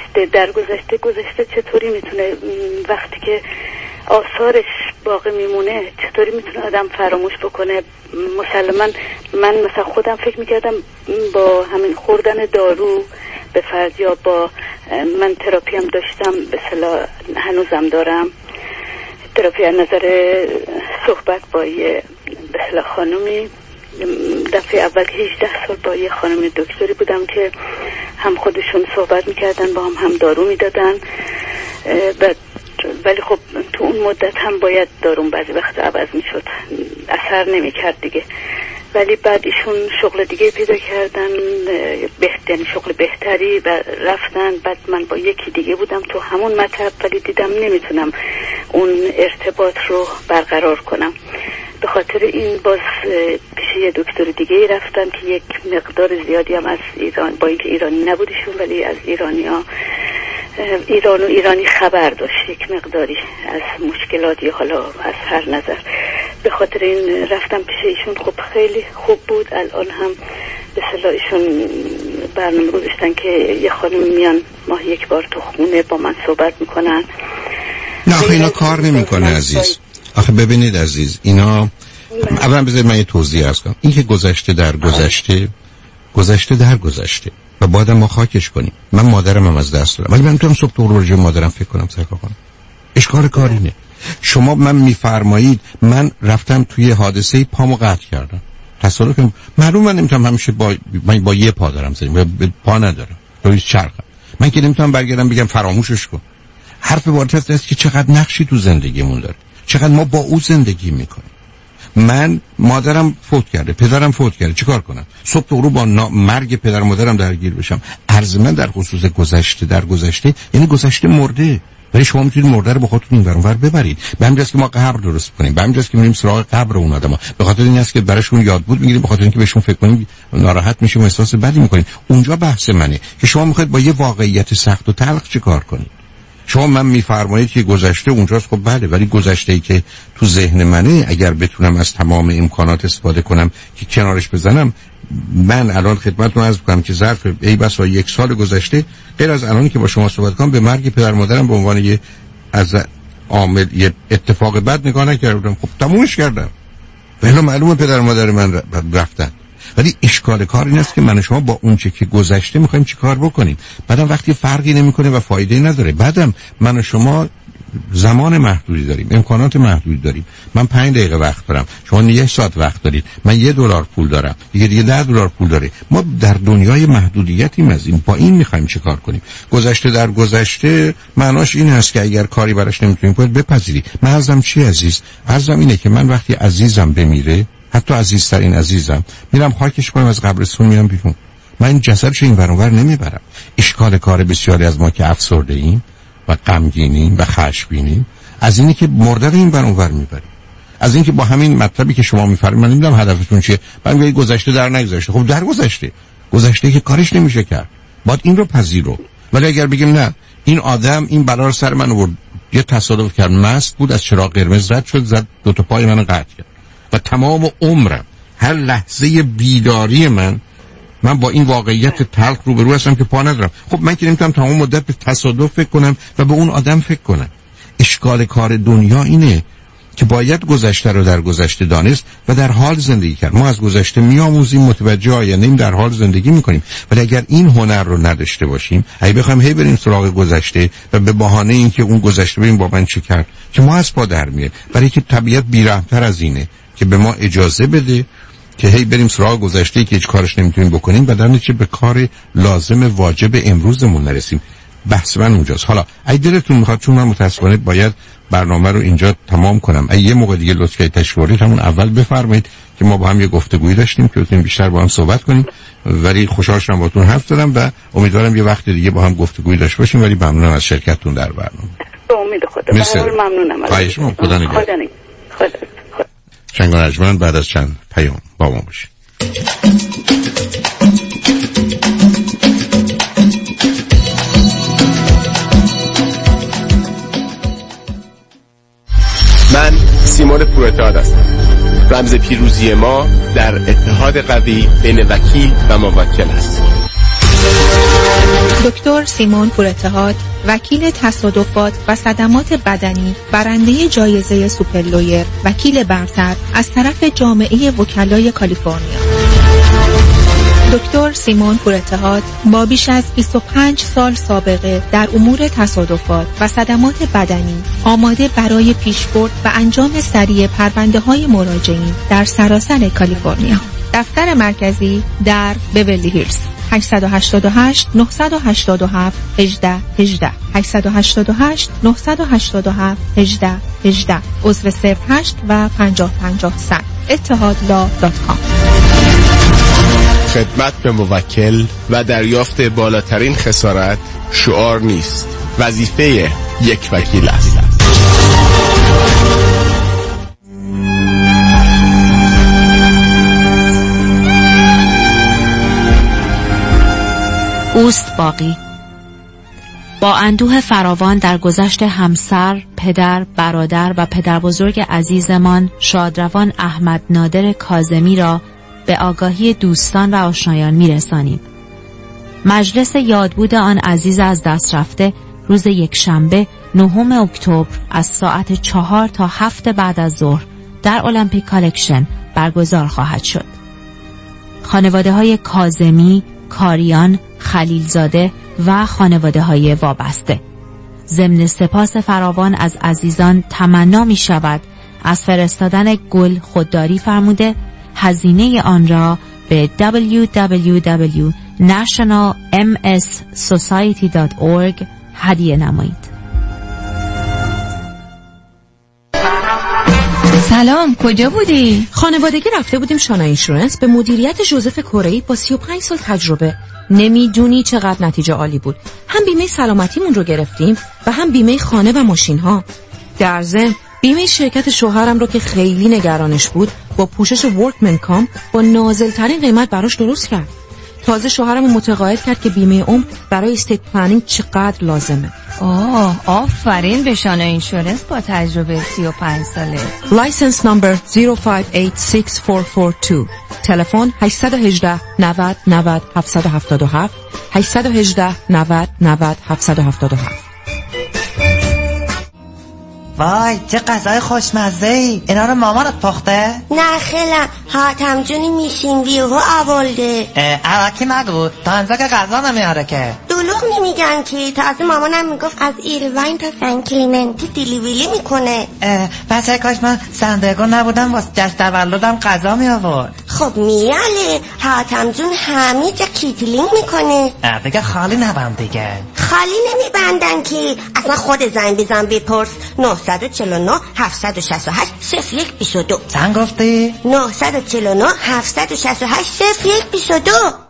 گذشته چطوری میتونه وقتی که آثارش باقی میمونه چطوری میتونه آدم فراموش بکنه. مسلما من مثلا خودم فکر میکردم با همین خوردن دارو به فرض یا با من تراپی هم داشتم، به اصطلاح هنوزم دارم تراپی از نظر صحبت با یه به اصطلاح خانومی. دفعه اول 18 سال با یه خانم دکتری بودم که هم خودشون صحبت میکردن با هم دارو میدادن، ولی خب تو اون مدت هم باید داروم بعضی وقت عوض میشد، اثر نمیکرد دیگه. ولی بعد ایشون شغل دیگه پیدا کردن، یعنی شغل بهتری و رفتن. بعد من با یکی دیگه بودم تو همون مطب، ولی دیدم نمیتونم اون ارتباط رو برقرار کنم. به خاطر این باز پیش یه دکتر دیگه رفتم که یک مقدار زیادی هم از ایران، با اینکه ایرانی نبودشون ولی از ایرانی خبر داشت یک مقداری از مشکلاتی، حالا از هر نظر. به خاطر این رفتم پیش ایشون. خب خیلی خوب بود. الان هم به اصطلاح ایشون برنامه گذاشتن که یه خانم میان ماه یک بار تو خونه با من صحبت میکنن.
نه اینا کار نمیکنه عزیز. آخه ببینید عزیز، اینا اولا بذارید من یه توضیح عرض کنم. این که گذشته در گذشته و بعد ما خاکش کنیم. من مادرم هم از دست دادم، ولی من میتونم صبح تو راجع به مادرم فکر کنم، سرکار کنم. اشکال کارینه. شما من میفرمایید من رفتم توی حادثه پامو قطع کردم، تصادف معلومه من نمیتونم همیشه من با یه پا دارم زدیم، پا ندارم، روی چرخم. من که نمیتونم برگردم بگم فراموشش کن. حرف وارد هست که چقدر نقشی تو زندگیمون داره، چقدر ما با او زندگی میکنیم. من مادرم فوت کرده، پدرم فوت کرده، چیکار کنم؟ صبح تو رو با مرگ پدر و مادرم درگیر بشم؟ عرض من در خصوص گذشته یعنی گذشته مرده، ولی شما میتونید مرده رو با خودتون این ور اون ور ببرید. به همین جاست که ما قبر درست کنیم، به همین جاست که میریم سراغ قبر اون آدما، به خاطر این است که براشون یاد بود میگیریم، به خاطر اینکه بهشون فکر کنیم ناراحت میشیم و احساس بدی میکنیم. اونجا بحث منه که شما میخواید با یه واقعیت سخت و تلخ چیکار کنید. شما من میفرمایید که گذشته اونجاست، خب بله، ولی گذشته‌ای که تو ذهن منه اگر بتونم از تمام امکانات استفاده کنم که کنارش بزنم، من الان خدمتتون عرض کنم که ظرف ای بسا 1 سال گذشته غیر از الانی که با شما صحبت کنم به مرگ پدر مادرم به عنوان یه از عامل یه اتفاق بد نگاه نکردم. خب تمومش کردم، ولی معلومه پدر مادر من رفتن. ولی اشکال کار این است که من و شما با اون چه که گذشته میخوایم چی کار بکنیم. بعدم وقتی فرقی نمیکنه و فایده نداره. بعدم من و شما زمان محدودی داریم، امکانات محدودی داریم. من 5 دقیقه وقت دارم، شما 1 ساعت وقت دارید، من $1 پول دارم، دیگه $10 پول داره. ما در دنیای محدودیتیم. از این با این میخوایم چه کار کنیم. گذشته در گذشته معناش این هست که اگر کاری براش نمیتونیم کنید بپذیری. من عرضم چی عزیز؟ عرضم اینه که من وقتی عزیزم بمیره، حتی عزیزترین عزیزم، میرم خاکش کنم، از قبرستون میرم بیرون. من این جسدش این ور اون ور نمیبرم. اشکال کار بسیاری از ما که افسرده ایم و غمگینیم و خشمگینیم از اینی که مرده رو این ور اون ور میبریم. از اینکه با همین مطلبی که شما میفرمایید، من نمیدونم هدفتون چیه. من میگم گذشته در نگذشته. خب در گذشته که کارش نمیشه کرد، باید این رو پذیرو. ولی اگر بگیم نه، این آدم این بلا رو سر من آورد، یه تصادف کرد، مست بود، از چراغ قرمز رد شد، زد 2 تا پای منو قطع کرد و تمام عمرم هر لحظه بیداری من با این واقعیت تلخ روبرو هستم که پا ندارم. خب من که نمیتونم تمام مدت به تصادف فکر کنم و به اون آدم فکر کنم. اشکال کار دنیا اینه که باید گذشته رو در گذشته دانست و در حال زندگی کرد. ما از گذشته میآموزیم، متوجه آینده‌ایم، در حال زندگی میکنیم. ولی اگر این هنر رو نداشته باشیم، اگه بخوایم هی بریم سراغ گذشته و به بهانه اینکه اون گذشته ببین با من چه کرد، که ما از پا در میاد. برای که طبیعت بی‌رحم‌تر از اینه که به ما اجازه بده که هی بریم سراغ گذشته‌ای که هیچ کارش نمیتونیم بکنیم و در نتیجه به کار لازم واجب امروزمون نرسیم. بحث من اونجاست. حالا اگه دلتون میخواد، چون من متاسفانه باید برنامه رو اینجا تمام کنم، اگه یه موقع دیگه لطف کنید تشریف همون اول بفرمایید که ما با هم یه گفتگویی داشتیم که بتونیم بیشتر با هم صحبت کنیم. ولی خوشحال شدم باهاتون حرف زدم و امیدوارم یه وقت دیگه با هم گفتگویی داشته باشیم. ولی ممنونم از شرکتتون در برنامه.
به امید خدا. ممنونم.
خواهش می‌کنم. خدا نگهدار. شنگ رجمن بعد از چند پیام با ما باشید.
من سیمون پورتاد هستم. رمز پیروزی ما در اتحاد قوی بین وکیل و موکل است.
دکتر سیمون پورتاد، وکیل تصادفات و صدمات بدنی، برنده جایزه سوپرلویر، وکیل برتر از طرف جامعه وکلای کالیفرنیا. دکتر سیمون پورتاد با بیش از 25 سال سابقه در امور تصادفات و صدمات بدنی آماده برای پیشبرد و انجام سریع پرونده‌های مراجعین در سراسر کالیفرنیا. دفتر مرکزی در بیولی هیلز. 888 987 18 18 888 987 18 18 عضو 08 و 5050 100 اتحادلا.com.
خدمت به موکل و دریافت بالاترین خسارت شعار نیست، وظیفه یک وکیل است.
اوست باقی. با اندوه فراوان در گذشت همسر، پدر، برادر و پدر بزرگ عزیزمان شادروان احمد نادر کاظمی را به آگاهی دوستان و آشنایان می‌رسانیم. مجلس یادبود آن عزیز از دست رفته روز یکشنبه 9 اکتبر از ساعت 4 تا 7 بعد از ظهر در المپیک کالکشن برگزار خواهد شد. خانواده‌های کاظمی، کاریان، خلیلزاده و خانواده‌های وابسته. ضمن سپاس فراوان از عزیزان تمنا می شود از فرستادن گل خودداری فرموده هزینه آن را به www.nationalmssociety.org هدیه نمایید.
سلام، کجا بودی؟ خانوادگی رفته بودیم شانا اینشورنس به مدیریت جوزف کره‌ای با 35 سال تجربه. نمیدونی چقدر نتیجه عالی بود. هم بیمه سلامتیمون رو گرفتیم و هم بیمه خانه و ماشین ها. در ضمن بیمه شرکت شوهرم رو که خیلی نگرانش بود با پوشش ورکمن کام با نازل ترین قیمت براش درست کرد. تازه شوهرم متقاعد کرد که بیمه عمر برای استیت پلنینگ چقدر لازمه. آفرین به شانا اینشورنس با تجربه 35 ساله. لایسنس نمبر 05864442. تلفن 818 90 90 777 818 90 90 777.
وای چه غذای خوشمزه ای. اینا رو مامانت پخته؟
نه خیلی حاتم جونی میشیندی و آولده.
عراکی نگو تا انزا که غذا نمیاره که.
دلوغ نمیگن که تازه مامانم میگفت از ایرواین تا سن کلیمنتی دیلیویلی میکنه.
بچه کاش من سندگو نبودم واسه جشن تولدم غذا می آورد.
خب میاله حاتم جون همه جا کیتلینگ میکنه.
دیگه خالی نبند دیگه.
خالی نمیبندن که اصلا خود زنگ بزن بپرس. 949 768 0122.
چند گفتی؟
949 768 0122.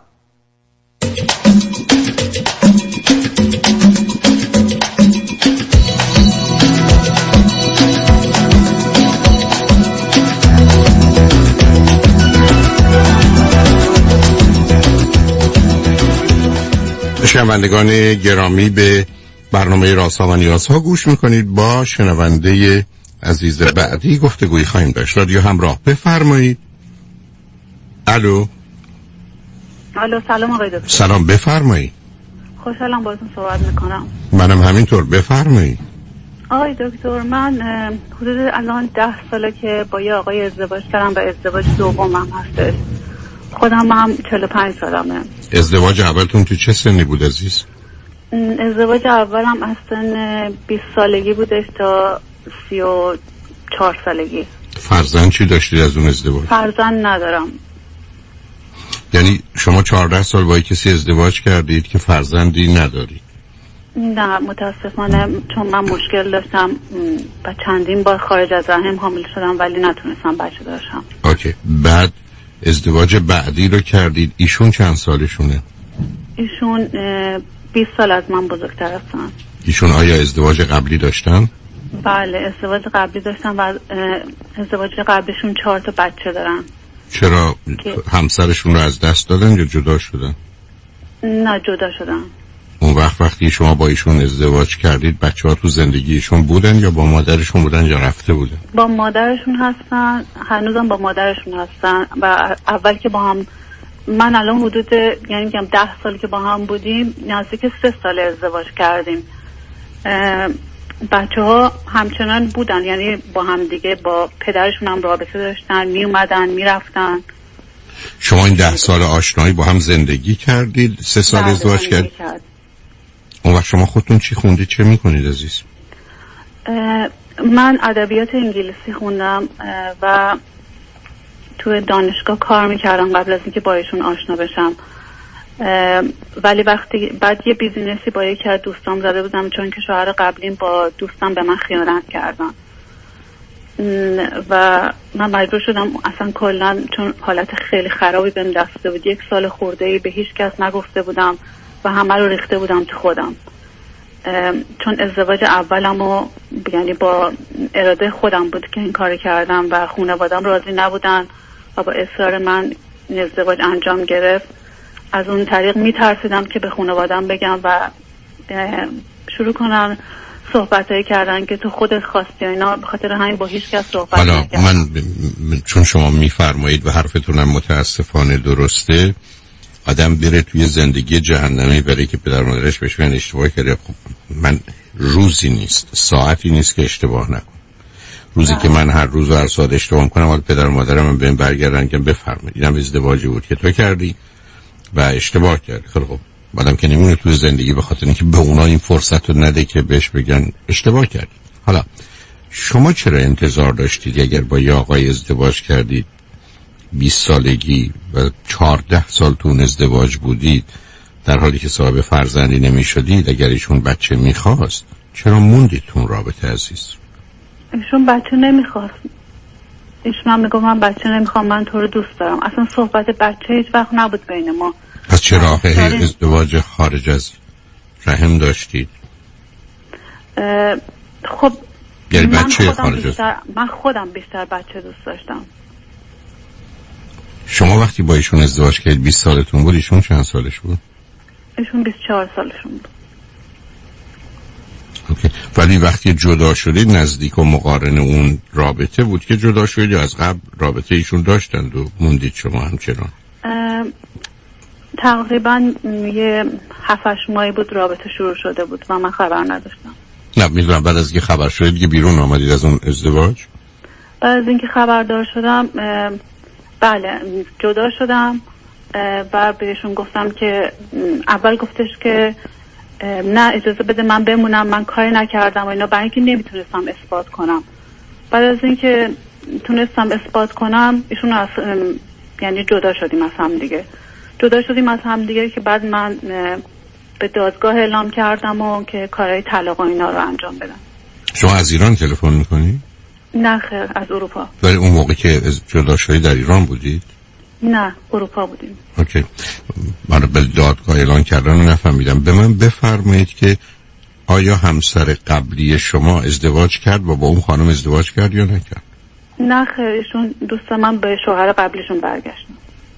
شنوندگان گرامی به برنامه رازها و نیازها گوش میکنید. با شنونده عزیز بعدی گفتگویی خواهیم داشت. رادیو همراه، بفرمایید. الو.
سلام آقای دکتر.
سلام، بفرمایید.
خوشحالم باهاتون صحبت میکنم.
منم همینطور، بفرمایید.
آقای دکتر من حدود الان 10 ساله که با یه آقای ازدواج کردم و ازدواج دومم هستش. خودم هم 45 سالمه.
ازدواج اولتون تو چه سنی بود عزیز؟
ازدواج اولم از سن 20 سالگی بودش تا 34 سالگی.
فرزند چی داشتید از اون ازدواج؟
فرزند ندارم.
یعنی شما 14 سال با کسی ازدواج کردید که فرزندی ندارید؟
نه متاسفانه، چون من مشکل داشتم و چندین بار خارج از رحم حامل شدم ولی نتونستم بچه داشتم.
اوکی. بعد ازدواج بعدی رو کردید. ایشون چند سالشونه؟
ایشون 20 سال از من بزرگتر هستن.
ایشون آیا ازدواج قبلی داشتن؟
بله ازدواج قبلی داشتن و ازدواج قبلشون 4 تا بچه دارن.
چرا همسرشون رو از دست دادن یا جدا شدن؟
نه جدا شدن.
اون وقتی شما با ایشون ازدواج کردید بچه‌ها تو زندگیشون بودن یا با مادرشون بودن یا رفته بودن؟
با مادرشون هستن، هنوزم با مادرشون هستن و اول که با هم، من الان حدود یعنی میگم 10 سال که با هم بودیم نزدیک 3 سال ازدواج کردیم. بچه‌ها همچنان بودن، یعنی با هم دیگه با پدرشون هم رابطه داشتن، می اومدن می رفتن.
شما این 10 سال آشنایی با هم زندگی کردید، 3 سال ازدواج کردید. اون وقت شما خودتون چی خوندید، چه میکنید عزیز؟
من ادبیات انگلیسی خوندم و تو دانشگاه کار میکردم قبل از اینکه با ایشون آشنا بشم. ولی وقتی بعد یه بیزینسی با یکی از دوستام زده بودم، چون که شوهر قبلیم با دوستم به من خیانت کردن و من مجبور شدم اصلا کلا، چون حالت خیلی خرابی بهم دست بود، 1 سال خورده‌ای به هیچ کس نگفته بودم و همه رو ریخته بودم تو خودم. چون ازدواج اولمو یعنی با اراده خودم بود که این کار کردم و خانواده‌ام راضی نبودن و با اصرار من این ازدواج انجام گرفت. از اون طریق میترسیدم که به خانواده‌ام بگم و شروع کنن صحبتایی کردن که تو خودت خواستی و اینا، به خاطر همین با هیچ کس صحبت نکردم.
من چون شما میفرمایید و حرفتونم متاسفانه درسته، آدم بره توی زندگی جهنمی برای که پدر مادرش بهش بگن اشتباه کرده. خب من روزی نیست، ساعتی نیست که اشتباه نکنم. روزی که من هر روز و هر ساعت اشتباه میکنم، حالا پدر مادرم من بهم برگردن که بفرمایید اینم ازدواجی بود که تو کردی و اشتباه کردی. خب آدم که نمیونه توی زندگی به خاطر اینکه به اونا این فرصت رو نده که بهش بگن اشتباه کردی. حالا شما چرا انتظار داشتید اگر با یه آقای ازدواج کردید 20 سالگی و 14 سال تو ازدواج بودید، در حالی که صاحب فرزندی نمی شدید، اگر ایشون بچه میخواست چرا موندید تو رابطه عزیز؟
ایشون بچه نمیخواست. ایشون هم میگه من بچه نمیخوام، من تو رو دوست دارم. اصلا صحبت بچه هیچ وقت نبود بین ما.
پس چرا آخه ازدواج خارج از رحم داشتید؟
خب
یعنی بچه خارج از
من خودم بیشتر بچه دوست داشتم.
شما وقتی با ایشون ازدواج کردید 20 سالتون بود، ایشون چند سالش بود؟
ایشون 24 سالشون بود.
اوکی. ولی وقتی جدا شدید نزدیک و مقارن اون رابطه بود که جدا شدید یا از قبل رابطه ایشون داشتند و موندید شما همچنان؟
تقریبا یه 7-8 ماهی بود رابطه شروع شده بود و من خبر نداشتم.
نه میدونم بعد از اینکه خبر شدید دیگه بیرون آمدید از اون ازدواج؟
بعد از اینکه خبردار شدم بله جدا شدم و بهشون گفتم که اول گفتش که نه اجازه بده من بمونم، من کاری نکردم و اینا، برای اینکه نمیتونستم اثبات کنم. بعد از اینکه تونستم اثبات کنم ایشون از یعنی جدا شدیم از هم دیگه که بعد من به دادگاه اعلام کردم و که کارهای طلاق و اینا رو انجام بدم.
شما از ایران تلفن میکنی؟
نه خیر، از اروپا.
ولی اون موقع که جدا شدید در ایران بودید؟
نه اروپا بودیم.
اوکی. من به دادگاه اعلان کردن رو نفهمیدم. به من بفرمایید که آیا همسر قبلی شما ازدواج کرد و با اون خانم ازدواج کرد یا نکرد؟
نه خیر، ایشون دوست من به شوهر قبلیشون برگشتن.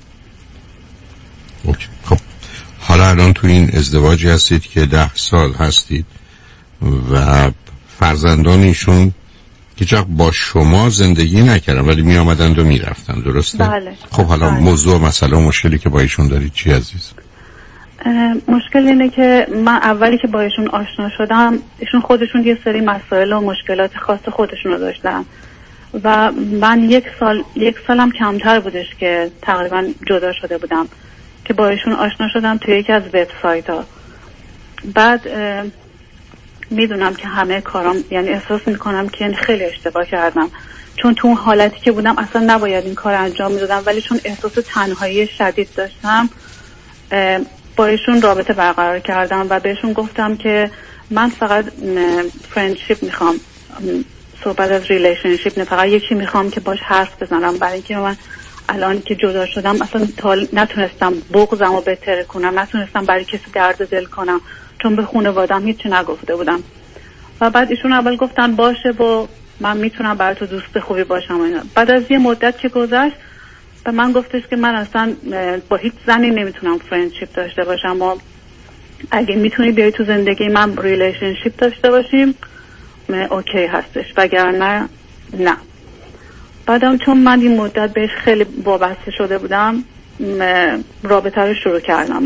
اوکی. خب حالا الان تو این ازدواجی هستید که 10 سال هستید و فرزندان ایشون که با شما زندگی نکردن ولی می آمدند و می رفتن، درسته؟
بله.
خب حالا موضوع مسئله و مشکلی که با ایشون دارید چی عزیز؟
مشکل اینه که من اولی که با ایشون آشنا شدم ایشون خودشون یه سری مسائل و مشکلات خاص خودشون رو داشتن و من یک سالم کمتر بودش که تقریبا جدا شده بودم که با ایشون آشنا شدم توی یکی از وبسایت ها. بعد میدونم که همه کارام یعنی احساس میکنم که خیلی اشتباه کردم، چون تو اون حالتی که بودم اصلا نباید این کار انجام میدادم، ولی چون احساس تنهایی شدید داشتم با ایشون رابطه برقرار کردم و بهشون گفتم که من فقط فرندشیپ میخوام، صحبت از ریلیشنشیپ نه، فقط یکی میخوام که باش حرف بزنم، برای اینکه من الان که جدا شدم اصلا نتونستم بغضم رو بهتر کنم، نتونستم برای کسی درد دل کنم، چون به خانواده‌ام هیچی نگفته بودم. و بعد ایشون اول گفتن باشه و من میتونم برای تو دوست خوبی باشم اینا. بعد از یه مدت که گذشت به من گفتش که من اصلا با هیچ زنی نمیتونم فرندشیپ داشته باشم و اگه میتونی بیای تو زندگی من ریلیشنشیپ داشته باشیم اوکی هستش، وگرنه نه. بعدم چون من این مدت بهش خیلی وابسته شده بودم رابطه رو شروع کردم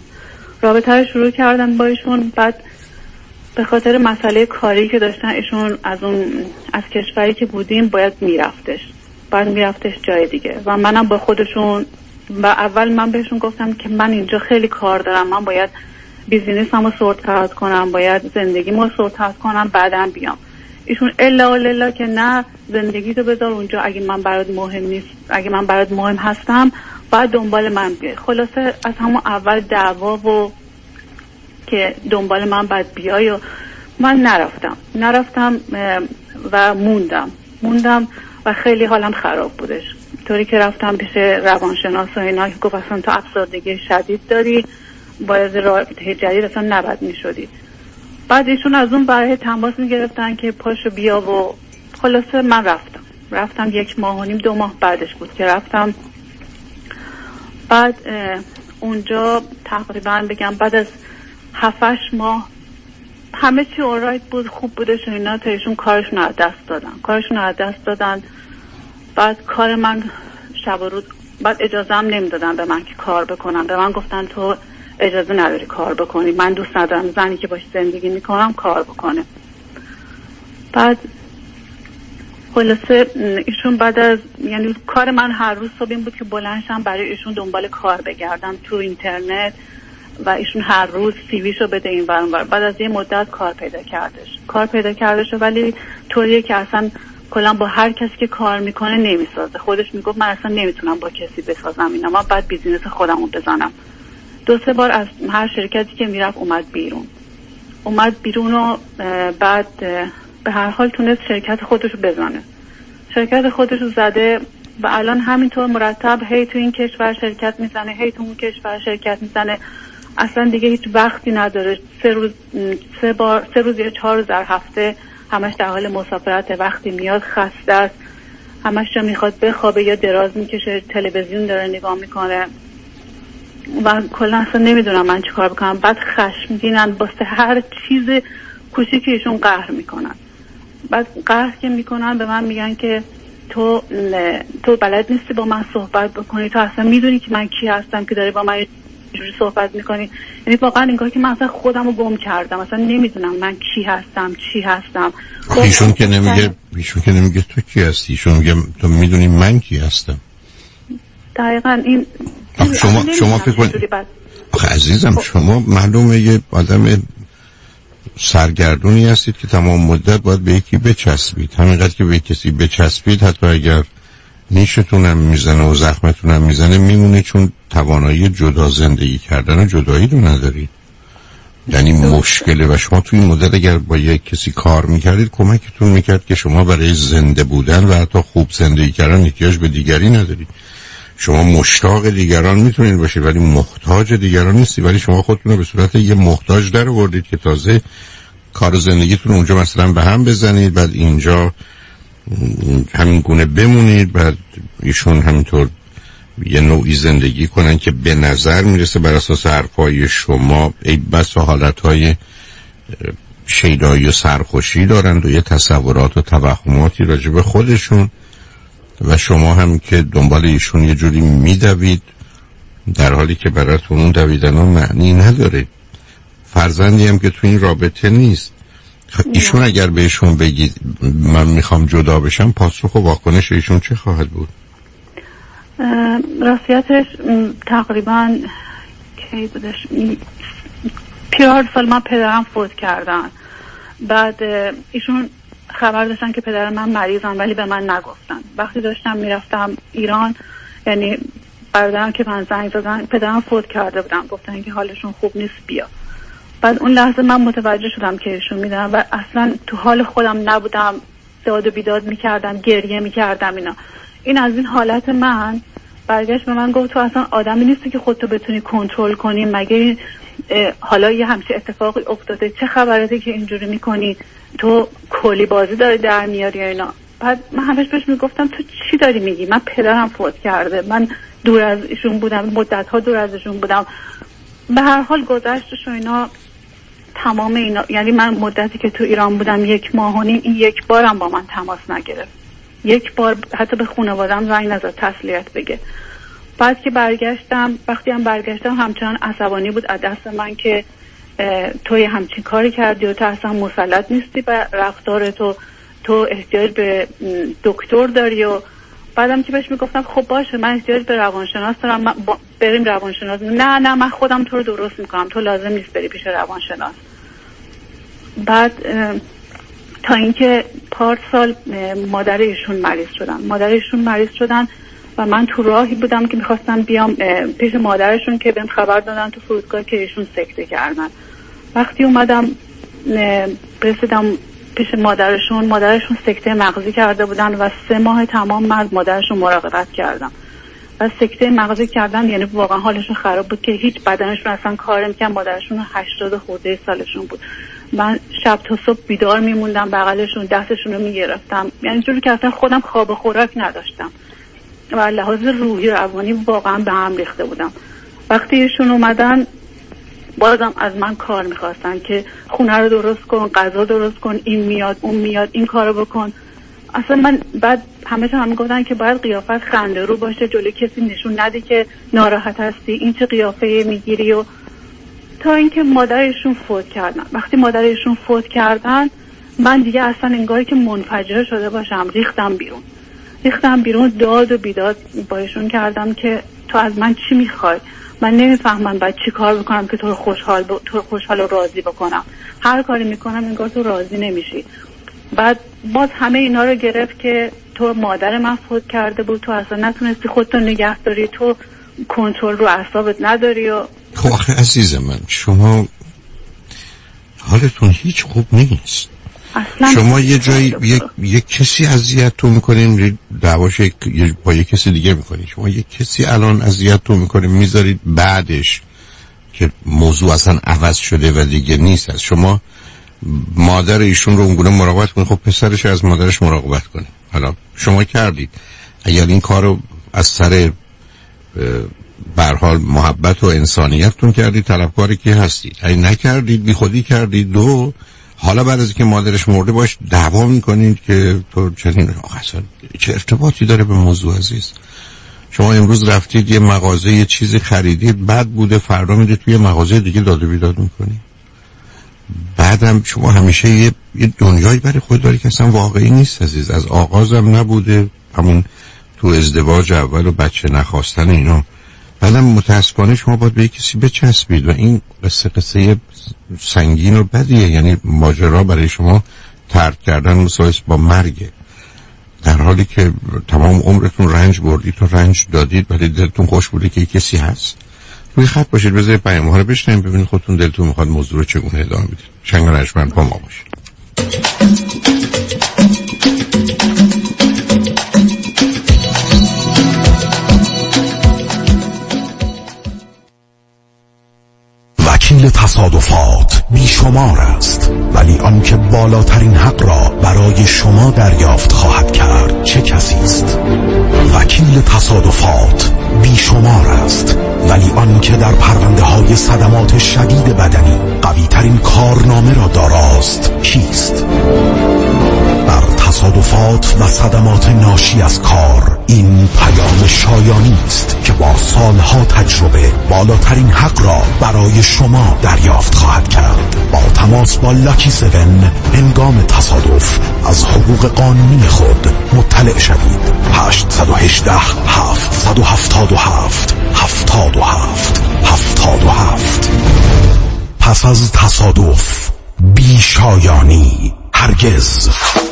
با ایشون. بعد به خاطر مسئله کاری که داشتن ایشون از کشوری که بودیم باید میرفتش جای دیگه و منم با خودشون و اول من بهشون گفتم که من اینجا خیلی کار دارم، من باید بیزینسمو سورت اوت کنم، باید زندگیمو سورت اوت کنم بعدم بیام. ایشون الا که نه زندگی تو بذار اونجا، اگه من برات مهم نیست، اگه من برات مهم هستم باید دنبال من بیای. خلاصه از همون اول دعوا و که دنبال من باید بیای و من نرفتم و موندم و خیلی حالم خراب بودش، طوری که رفتم پیش روانشناس و اینا که گفت اصلا تو افسردگی شدید داری، باید رابطه جدید اصلا نباید میشدی. بعد ایشون از اون برای تماس میگرفتن که پاشو بیا و خلاصه من رفتم 1.5 ماه 2 ماه بعدش بود که رفتم. بعد اونجا تقریبا بگم بعد از 7-8 ماه همه چی اورایت بود، خوب بودش و اینا، تا ایشون کارشون رو از دست دادن. بعد کار من شب و روز بعد اجازه هم نمیدادن به من که کار بکنم. به من گفتن تو اجازه نداری کار بکنی، من دوست ندارم زنی که باش زندگی میکنم کار بکنه. بعد خلاصه ایشون بعد از یعنی کار من هر روز صبح این بود که بلند شم برای ایشون دنبال کار بگردم تو اینترنت و ایشون هر روز سیویشو بده این ور اون ور. بعد از یه مدت کار پیدا کردش ولی طوریه که اصلا کلا با هر کسی که کار میکنه نمیسازه. خودش میگفت من اصلا نمیتونم با کسی بسازم اینا، من بعد بیزینس خودمو بزنم. 2-3 بار از هر شرکتی که میرفت اومد بیرون و بعد به هر حال تونست شرکت خودشو بزنه. شرکت خودشو زده و الان همینطور مرتب هی تو این کشور شرکت میزنه، هی تو اون کشور شرکت میزنه. اصلا دیگه هیچ وقتی نداره. 3 روز یا 4 روز در هفته همش در حال مسافرت، وقتی میاد خسته است، همش جا میخواد بخوابه یا دراز میکشه، تلویزیون داره نگاه میکنه و کلا اصلا نمیدونم من چی کار بکنم. بعد خشمگینن واسه هر چیز کوچیکی ایشون قهر میکنن. بعد قهر که میکنن به من میگن که تو بلد نیستی با من صحبت بکنی، تو اصلا میدونی که من کی هستم که داری با من اینجوری صحبت میکنی. یعنی واقعا انگار که من اصلا خودم رو گم کردم، اصلا نمیدونم من کی هستم چی هستم.
ایشون که نمیگه تو کی هستی، ایشون میگه تو میدونی من کی هستم.
دقیقاً این
شما فکر کنید آخه عزیزم شما معلومه یه آدم سرگردونی هستید که تمام مدت باید به یکی بچسبید. همینقدر که به کسی بچسبید حتی اگر نیشتونم میزنه و زخمتونم میزنه میمونه، چون توانایی جدا زندگی کردن و جدایی رو ندارید. یعنی مشکله و شما توی این مدت اگر با یک کسی کار میکردید کمکتون میکرد که شما برای زنده بودن و حتی خوب زندگی کردن احتیاج به دیگری ندارید. شما مشتاق دیگران میتونید باشید ولی محتاج دیگران نیستید، ولی شما خودتون رو به صورت یه محتاج در آوردید که تازه کار زندگیتون اونجا مثلا به هم بزنید، بعد اینجا همین گونه بمونید، بعد ایشون همینطور یه نوعی زندگی کنن که به نظر میرسه بر اساس حرفای شما ای بس حالتهای شیدایی و سرخوشی دارند و یه تصورات و توهماتی راجع به خودشون و شما هم که دنبال ایشون یه جوری میدوید در حالی که براتون اون دویدن ها معنی نداره. فرزندی هم که تو این رابطه نیست. ایشون اگر بهشون بگید من میخوام جدا بشم، پاسخ و واکنش ایشون چه خواهد بود؟
راستیتش تقریبا کی بودش 4 سال من پدرم فوت کردن. بعد ایشون خبر داشتن که پدر من مریضن ولی به من نگفتن. وقتی داشتم میرفتم ایران، یعنی برادرم که من زنگ زدن پدرم فوت کرده بودن، گفتن که حالشون خوب نیست بیا. بعد اون لحظه من متوجه شدم که ایشون میدن و اصلا تو حال خودم نبودم، داد و بیداد میکردم، گریه میکردم اینا. این از این حالت من برگشت به من گفت تو اصلا آدمی نیستی که خودتو بتونی کنترل کنی، مگه حالا یه همچین اتفاقی افتاده، چه خبرته که اینجوری میکنی، تو کلی بازی داری در میاری یا اینا. بعد من همش بهش میگفتم تو چی داری میگی، من پدرم فوت کرده، من دور از ایشون بودم، مدت‌ها دور از ایشون بودم. به هر حال گذشتش و اینا تمام اینا، یعنی من مدتی که تو ایران بودم 1 ماه و نیم، این 1 بارم با من تماس نگرفت، 1 بار حتی به خانواده‌ام زنگ نزد تسلیت بگه. بعد که برگشتم، وقتی هم برگشتم همچنان عصبانی بود از دست من که تو یه همچین کاری کردی و تو اصلا مسلط نیستی به رفتار تو احتیاج به دکتر داری. و بعدم که بهش میگفتم خب باشه من احتیاج به روانشناس دارم، بریم روانشناس. نه من خودم تو رو درست میکنم، تو لازم نیست بری پیش روانشناس. بعد تا اینکه پارسال مادر ایشون مریض شدن و من تو راهی بودم که میخواستم بیام پیش مادرشون که بهم خبر دادن تو فرودگاه که ایشون سکته کردن. وقتی اومدم رسیدم پیش مادرشون سکته مغزی کرده بودن و 3 ماه تمام من از مادرشون مراقبت کردم و سکته مغزی کردن، یعنی واقعا حالشون خراب بود که هیچ بدنشون اصلا کار نمی‌کرد. مادرشون 80 خورده سالشون بود. من شب تا صبح بیدار میموندم، بغلشون دستشون رو میگرفتم، یعنی جوری که اصلا خودم خواب و خوراک نداشتم و لحاظ روحی و روانی واقعا به هم ریخته بودم. وقتی ایشون اومدن بازم از من کار میخواستن که خونه رو درست کن، غذا درست کن، این میاد اون میاد، این کارو بکن. اصلا من بعد همه گفتن که باید قیافت خنده رو باشه، جلوی کسی نشون نده که ناراحت هستی، این چه قیافه میگیری. و تا اینکه مادرشون فوت کردن. وقتی مادرشون فوت کردن من دیگه اصلا انگاری که منفجر شده باشم، ریختم بیرون، داد و بیداد باشون کردم که تو از من چی میخوای؟ من نمیفهمم باید چی کار بکنم که تو رو خوشحال و راضی بکنم. هر کاری میکنم انگار تو راضی نمیشی. بعد باز همه اینا رو گرفت که تو مادر من فوت کرده بود، تو اصلا نتونستی خودتو نگه داری، تو کنترل رو اعصابت نداری. و
خب آخه عزیز من، شما حالتون هیچ خوب نیست. شما یه جایی یک کسی اذیتتون میکنین، دعواش با یک کسی دیگه میکنین. شما یک کسی الان اذیتتون میکنین، میذارید بعدش که موضوع اصلا عوض شده و دیگه نیست. از شما مادر ایشون رو اونگونه مراقبت کنید، خب پسرش از مادرش مراقبت کنه. حالا شما کردید، اگر این کار رو از سر به هر حال محبت و انسانیتتون کردید، طلبکاری که هستید. اگه نکردید، بی خودی کردید. دو، حالا بعد از اینکه مادرش مرده باش دعوا میکنید که تو چنین. اصلا چه ارتباطی داره به موضوع عزیز؟ شما امروز رفتید یه مغازه یه چیزی خریدید، بد بوده، فردا میرید توی مغازه دیگه داد و بیداد میکنید. بعدم شما همیشه یه دنیایی برای خود داری که اصلا واقعی نیست عزیز. از آغازم نبوده، همون تو ازدواج اول و بچه نخواستن اینا. بعدم متاسفانه شما باید به کسی بچسبید و این قصه سنگین و بدیه. یعنی ماجرا برای شما ترک کردن مساوی با مرگه، در حالی که تمام عمرتون رنج بردید و رنج دادید، ولی دلتون خوش بوده که کسی هست. روی خط باشید، بذارید پیام‌ها رو بشنوید، ببینید خودتون دلتون میخواد موضوع رو چگونه ادامه بدید. شنگ رجمند با ما باشید.
وکیل تصادفات بیشمار است، ولی آنکه بالاترین حق را برای شما دریافت خواهد کرد چه کسی است؟ وکیل تصادفات بیشمار است، ولی آنکه در پرونده های صدمات شدید بدنی قوی ترین کارنامه را داراست کیست؟ در تصادفات و صدمات ناشی از کار این پیام شایانی است که با سالها تجربه بالاترین حق را برای شما دریافت خواهد کرد. با تماس با لاکی 7 هنگام تصادف از حقوق قانونی خود مطلع شوید. 818 777 77 77. پس از تصادف بی شایانی هرگز.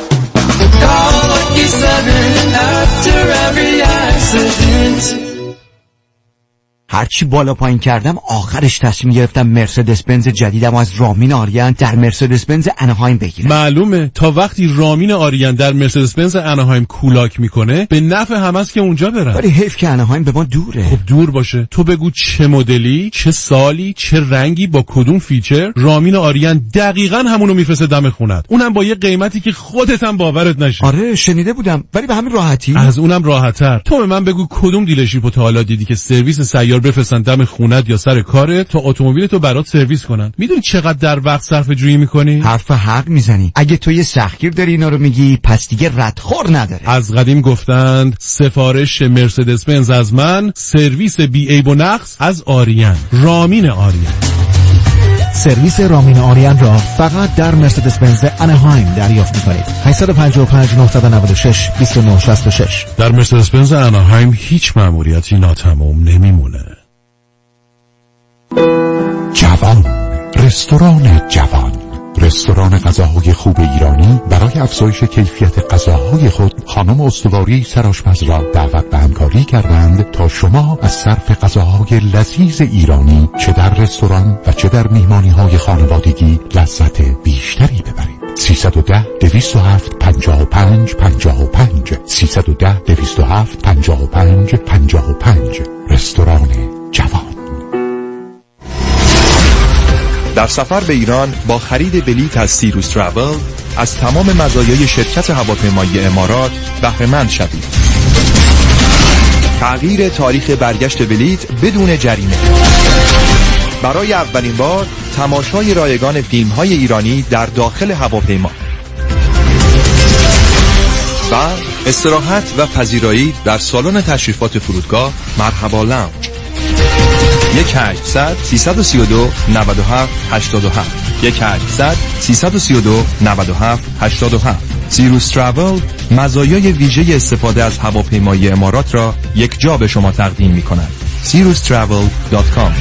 هرچی بالا پایین کردم آخرش تصمیم گرفتم مرسدس بنز جدیدم از رامین آریان در مرسدس بنز اناهایم بگیرم.
معلومه، تا وقتی رامین آریان در مرسدس بنز اناهایم کولاک میکنه به نفع هم است که اونجا برن.
ولی حیف که اناهایم به ما دوره.
خب دور باشه، تو بگو چه مدلی، چه سالی، چه رنگی، با کدوم فیچر، رامین آریان دقیقاً همونو میفرسته دم خونت، اونم با یه قیمتی که خودت هم باورت نشه.
آره شنیده بودم، ولی به همین راحتی.
از اونم راحت‌تر. تو به من بگو کدوم دیلرشیپو تا حالا دیدی که سرویس سیار بفرستن دم خونت یا سر کارت تا اتومبیلتو برات سرویس کنن؟ میدونی چقدر در وقت صرف جویی میکنی؟
حرف حق میزنی. اگه تو یه سختگیر داری اینا رو میگی، پس دیگه ردخور نداره.
از قدیم گفتند سفارش مرسدس بنز از من، سرویس بی عیب و نقص از آریان. رامین آریان.
سرویس رامین آریان را فقط در مرسدس بنز اناهایم دریافت می‌کنید. 855 996 2966.
در مرسدس بنز اناهایم هیچ مأموریتی ناتمام نمیمونه.
جوان، رستوران جوان، رستوران غذاهای خوب ایرانی برای افزایش کیفیت غذاهای خود خانم استواری سرآشپز را دعوت به همکاری کردند تا شما از صرف غذاهای لذیذ ایرانی چه در رستوران و چه در میهمانی‌های خانوادگی لذت بیشتری ببرید. 310 207 55 55 310 207 55 55. رستوران جوان.
در سفر به ایران با خرید بلیط از سیروس تراول از تمام مزایای شرکت هواپیمایی امارات بهره مند شوید. تغییر تاریخ برگشت بلیط بدون جریمه. برای اولین بار تماشای رایگان فیلم‌های ایرانی در داخل هواپیما. و استراحت و پذیرایی در سالن تشریفات فرودگاه مرحبا لاونج. 1-800-332-9787 1-800-332-9787 سیروس تراول مزایای ویژه استفاده از هواپیمایی امارات را یک جا به شما تقدیم می کند. sirustravel.com.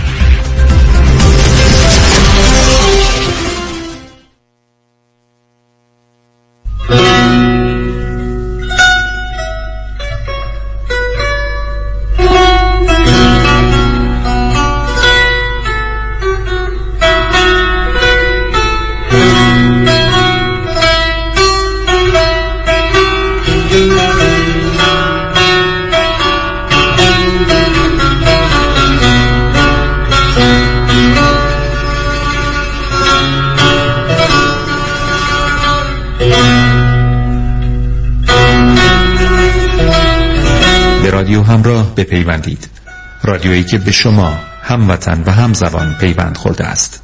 رادیو همراه بپیوندید. رادیویی که به شما هموطن و همزبان پیوند خورده است.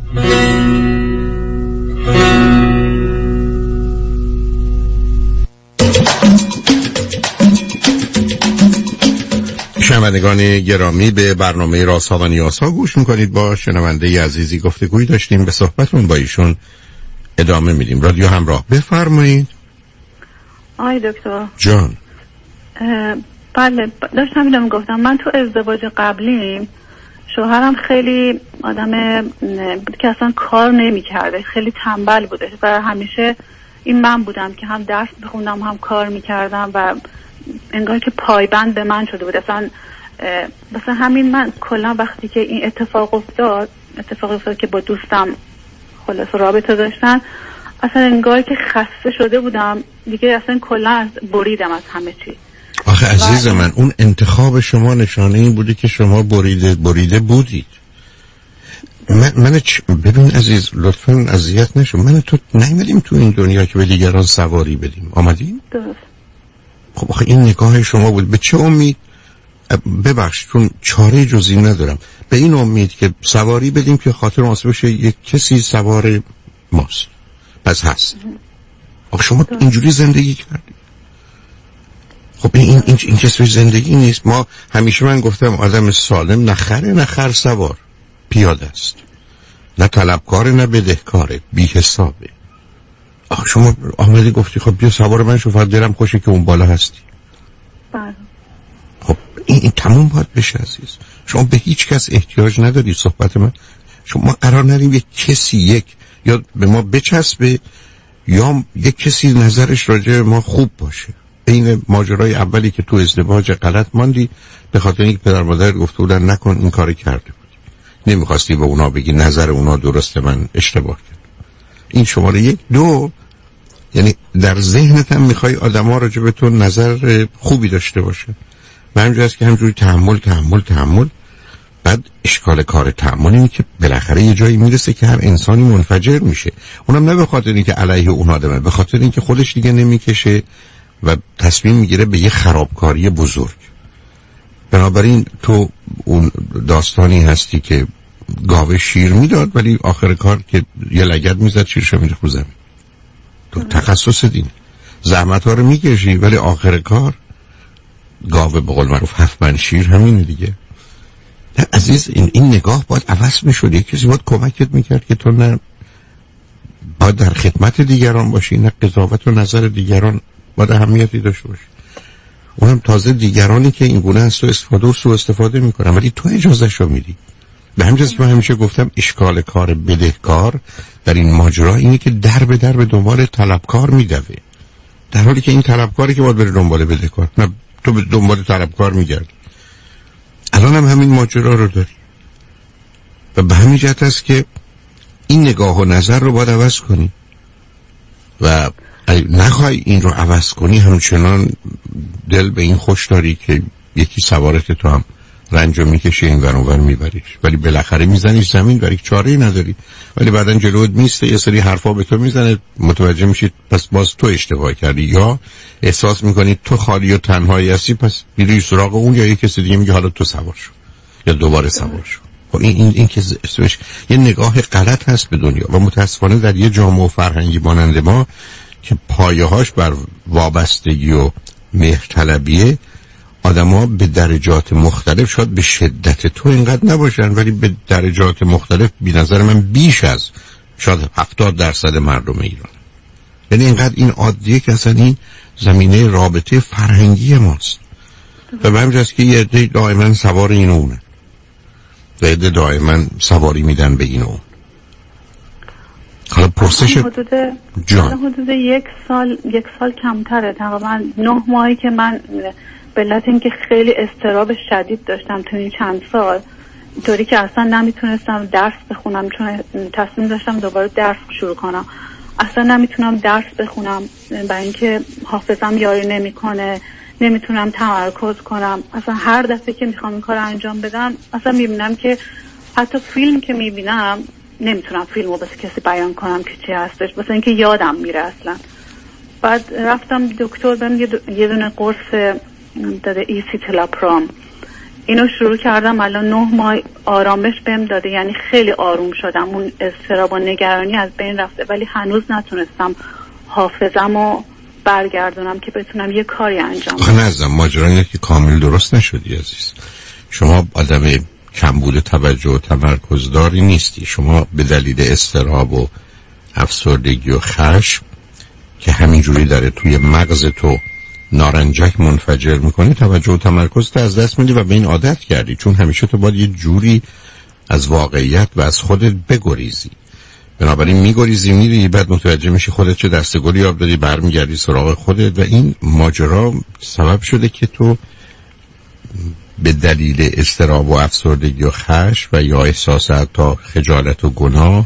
شنوندگان گرامی، به برنامه رازها و نیازها گوش میکنید. با شنونده عزیزی گفتگویی داشتیم، به صحبتون با ایشون ادامه میدیم. رادیو همراه، بفرمایید.
آی دکتر
جان.
بله، داشتم اینو میگفتم. من تو ازدواج قبلیم شوهرم خیلی آدم بود که اصلا کار نمیکرده، خیلی تنبل بوده و همیشه این من بودم که هم درس میخوندم هم کار میکردم و انگار که پایبند به من شده بود. اصلا همین من کلا وقتی که این اتفاق افتاد که با دوستم خلاص رابطه داشتن، اصلا انگار که خسته شده بودم دیگه، اصلا کلا بریدم از همه چی.
آخه عزیز من، اون انتخاب شما نشانه این بوده که شما بریده بودید. ببین عزیز، لطفاً اذیت نشو. من تو نیومدیم تو این دنیا که به دیگران سواری بدیم، آمدیم؟
درست.
خب آخه این نگاه شما بود. به چه امید؟ ببخش، چون چاره جزی ندارم، به این امید که سواری بدیم که خاطر واسه بشه یک کسی سوار ماست. پس هست. آخه شما اینجوری زندگی کردید. خب این کسی زندگی نیست. ما همیشه، من گفتم آدم سالم نه خره نه خر سوار، پیاده است، نه طلبکاره نه بدهکاره، بی حسابه. شما آمدی گفتی خب بیا سوار من شو، فقط دلم خوشه که اون بالا هستی.
بله.
خب این تموم باید بشه عزیز. شما به هیچ کس احتیاج نداری. صحبت من، شما قرار نداریم یک کسی یا به ما بچسبه یا یک کسی نظرش راجع به ما خوب باشه. این ماجرای اولی که تو ازدواج غلط ماندی به خاطر اینکه پدر مادر گفته بودن نکن، این کاری کرده بودی، نمیخواستی به اونا بگی نظر اونا درسته، من اشتباه کردم. این شماره 1. 2، یعنی در ذهنت هم میخوای آدما راجع به تو نظر خوبی داشته باشه و همینجوری است که همینجوری تحمل. بعد اشکال کار تحمل اینه که بالاخره یه جایی میرسه که هر انسانی منفجر میشه. اونم نه به خاطر اینکه علیه اون آدمه، به خاطر اینکه خودش دیگه نمیکشه و تصمیم میگیره به یه خرابکاری بزرگ. بنابراین تو اون داستانی هستی که گاوه شیر میداد ولی آخر کار که یه لگد میزد شیرشو میره رو زمین. تو تخصص دین زحمت ها رو میکشی ولی آخر کار گاوه به قول معروف 7 من شیر همینه دیگه. عزیز، این نگاه باید عوض میشد. یک کسی باید کمکت میکرد که تو نه باید در خدمت دیگران باشی، نه قضاوت و نظر دیگران باید اهمیتی داشته باشی. اونم تازه دیگرانی که این گونه از تو استفاده و سوء استفاده میکنن ولی تو اجازهشو میدی. به همین جاست که من همیشه گفتم اشکال کار بدهکار در این ماجرا اینه که در به دنبال طلبکار میدوه، در حالی که این طلبکاری که باید بره دنبال بدهکار، نه تو به دنبال طلبکار میگردی. الان هم همین ماجرا رو داری و به همین جهت است که این نگاه و نظر رو باید عوض کنی و نخوای این رو عوض کنی همچنان دل به این خوش داری که یکی سوارت تو هم رنج رو میکشه این ور اونور میبریش، ولی بالاخره میزنیش زمین، برای چاره‌ای نداری. ولی بعدن جلوت میسته یه سری حرفا به تو میزنه، متوجه میشید پس باز تو اشتباه کردی، یا احساس میکنی تو خالی و تنهایی هستی پس میری سراغ اون، یا یه کسی دیگه میگه حالا تو سوار شو یا دوباره سوار شو. این که اسمش یه نگاه غلط هست به دنیا و متاسفانه در یه جامعه و فرهنگی مانند ما که پایه‌هاش بر وابستگی و مهرطلبیه، آدم‌ها به درجات مختلف شاید به شدت تو اینقدر نباشن، ولی به درجات مختلف به نظر من بیش از شاید 70% مردم ایران. یعنی اینقدر این عادیه که اصلا این زمینه رابطه فرهنگی ماست و به همین جاست که یه عده دائما سوار این و اونه و عده دائما سواری میدن به این و اون. حالا پرسش
حدود یک سال کمتره، تقریبا 9 ماهی که من به علت اینکه خیلی اضطراب شدید داشتم تو این چند سال، طوری که اصلا نمیتونستم درس بخونم، چون تصمیم داشتم دوباره درس شروع کنم. اصلا نمیتونم درس بخونم برای اینکه حافظم یاری نمیکنه، نمیتونم تمرکز کنم. اصلا هر دفعه که میخوام این کار انجام بدم اصلا میبینم که حتی فیلم که میبینم نمیتونم فیلمو بس کسی بیان کنم که چی هستش، مثلا اینکه یادم میره اصلا. بعد رفتم دکتر بهم یه دونه قرص داده ایسیتلاپرام، اینو شروع کردم. الان 9 ماه آرامش بهم داده، یعنی خیلی آروم شدم، اون اضطراب و نگرانی از بین رفته، ولی هنوز نتونستم حافظمو برگردونم که بتونم یه کاری انجام بدم.
نظم ماجرا اینه که کامل درست نشدی عزیز. شما آدم کمبود توجه و تمرکز داری نیستی. شما به دلیل اضطراب و افسردگی و خشم که همینجوری داره توی مغز تو نارنجک منفجر میکنی، توجه و تمرکز از دست میدی و به این عادت کردی، چون همیشه تو باید یه جوری از واقعیت و از خودت بگریزی. بنابراین میگریزی میری، بعد متوجه میشی خودت چه دستگلی آب دادی، برمیگردی سراغ خودت و این ماجرا سبب شده که تو به دلیل اضطراب و افسردگی و خشم و یا احساس حتی خجالت و گناه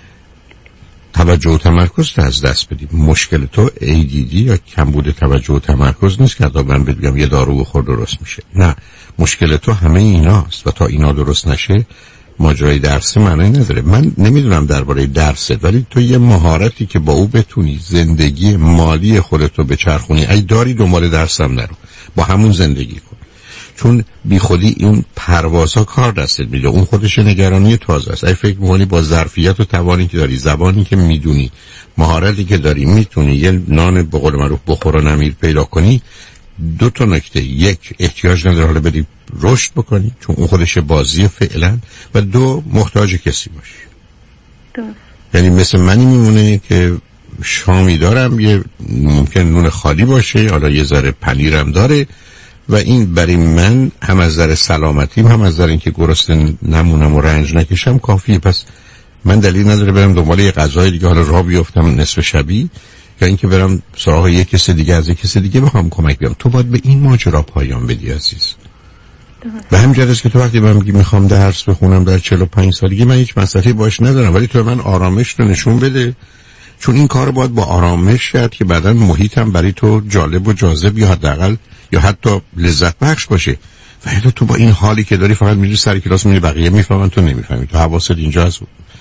توجه و تمرکز از دست بدی. مشکل تو ADD یا کمبود توجه و تمرکز نیست که من بگم یه دارو بخور درست میشه. نه، مشکل تو همه ایناست و تا اینا درست نشه ماجرای درس معنی نداره. من نمیدونم درباره درست، ولی تو یه مهارتی که با او بتونی زندگی مالی خودتو بچرخونی، ای داری دنبال درسم نرو، با همون زندگی کن، چون بی خودی اون پروازها کار دستت میده. اون خودش نگرانی تازه است. ای فکر می‌کنی با ظرفیت و توانی که داری، زبانی که میدونی، مهارتی که داری، میتونی یه نان به قول معروف بخور و نمیر پیدا کنی، 2 تا نکته: یک، احتیاج نداره حالا بدی رشد بکنی چون اون خودش بازی فعلا، و 2، محتاج کسی باشی. یعنی مثل منی میمونه که شامی دارم، یه ممکن نون خالی باشه، حالا یه ذره پنیرم داره و این برای من هم از نظر سلامتیم هم از نظر اینکه گرسنه نمونم و رنج نکشم کافیه. پس من دلیل نداره برم دنبال یه غذای دیگه، حالا راه بیفتم نصف شبی، یا اینکه برم سراغ یک کس دیگه از یک کس دیگه بخوام کمک بیام. تو باید به این ماجرا پایان بدی عزیز. به همین جهت که تو وقتی من میگی میخوام درس بخونم در 45 سالگی، من هیچ مسئله باش ندارم، ولی تو من آرامش رو نشون بده، چون این کار باید با آرامش کرد که بعداً محیطم برای تو جالب و جاذب یا حداقل یا حتی لذت بخش باشه. و حالا تو با این حالی که داری فقط میری سر کلاس میری، بقیه میفهمن تو نمیفهمی، تو حواست اینجاست،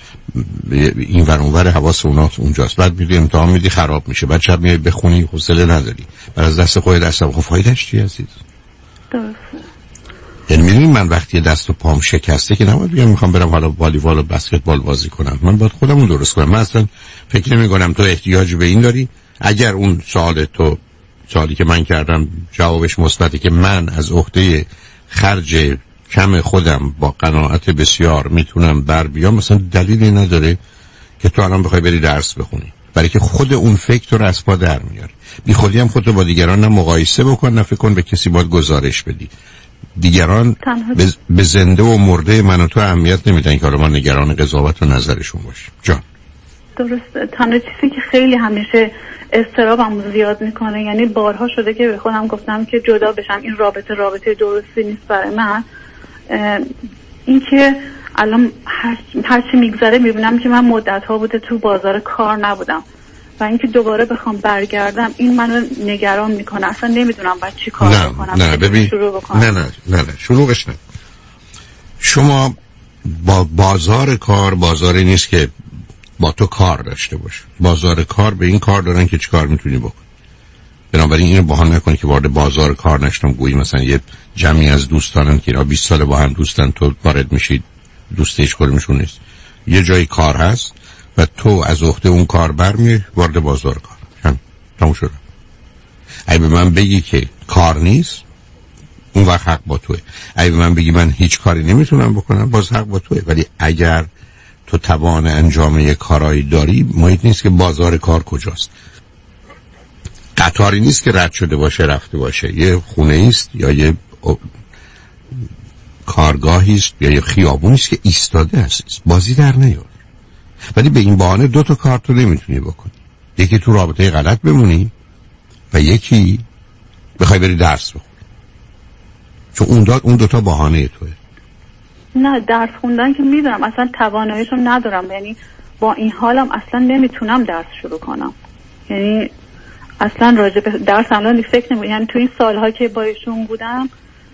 این ور اون ور حواس اونات اونجاست، بعد میری امتحان میدی خراب میشه، بعد شب میای بخونی حوصله نداری، بعد از دست خودت دستم خب فایدهش چیه عزیز؟
درسته.
یعنی میدونی من وقتی دست و پام شکسته که نباید بگم میخوام برم حالا والیبال و بسکتبال بازی کنم، من باید خودمو درست کنم. من اصلا فکر نمی‌کنم تو احتیاج به این داری. اگر اون سوالی که من کردم جوابش مثبته که من از عهده خرج کم خودم با قناعت بسیار میتونم بر بیام، مثلا دلیلی نداره که تو الان بخوای بری درس بخونی، برای که خود اون فکر رو از پا در میاره. بی خودی هم خودتو با دیگران نه مقایسه بکن، نه فکر کن به کسی باید گزارش بدی. دیگران به زنده و مرده من و تو اهمیت نمیدن که حالا ما نگران قضاوت و نظرشون باشیم. جان
درست. تنها چیزی که خیلی همیشه اضطرابم زیاد میکنه، یعنی بارها شده که به خودم گفتم که جدا بشم، این رابطه درستی نیست برای من، این که الان هرچی میگذره میبینم که من مدت‌ها بوده تو بازار کار نبودم و اینکه دوباره بخوام برگردم این منو نگران میکنه. اصلا نمیدونم باید چی کار بکنم.
نه ببین، نه شروعش نه. شما با بازار کار بازاری نیست که با تو کار داشته باشه. بازار کار به این کار دارن که چی کار میتونی بکن. بنابراین اینو بهانه نکنی که وارد بازار کار نشدم، گویی مثلا یه جمعی از دوستانن که 20 سال با هم دوستن، تو وارد میشید دوستش کارمشون نیست. یه جای کار هست و تو از عهده اون کار برمی وارد بازار کار. شد. اگه به من بگی که کار نیست، اون وقت حق با توه. اگه به من بگی من هیچ کاری نمیتونم بکنم، باز حق با توه. ولی اگر تو توان انجام یک کارایی داری، محیط نیست که بازار کار کجاست. قطاری نیست که رد شده باشه رفته باشه، یه خونه است یا یه کارگاهی است یا یه خیابونی است که ایستاده است. بازی در نیار. ولی به این بهانه 2 تا کار تو نمیتونی بکنی. یکی تو رابطه غلط بمونی و یکی بخوای بری درس بخونی، چون اون 2 تا بهانه توئه.
نه درس خوندن که میدونم اصلا تواناییشو ندارم، یعنی با این حالم اصلا نمیتونم درس شروع کنم، یعنی اصلا راجع به درس الان فکر نمی‌کنم. یعنی تو این سالها که با ایشون بودم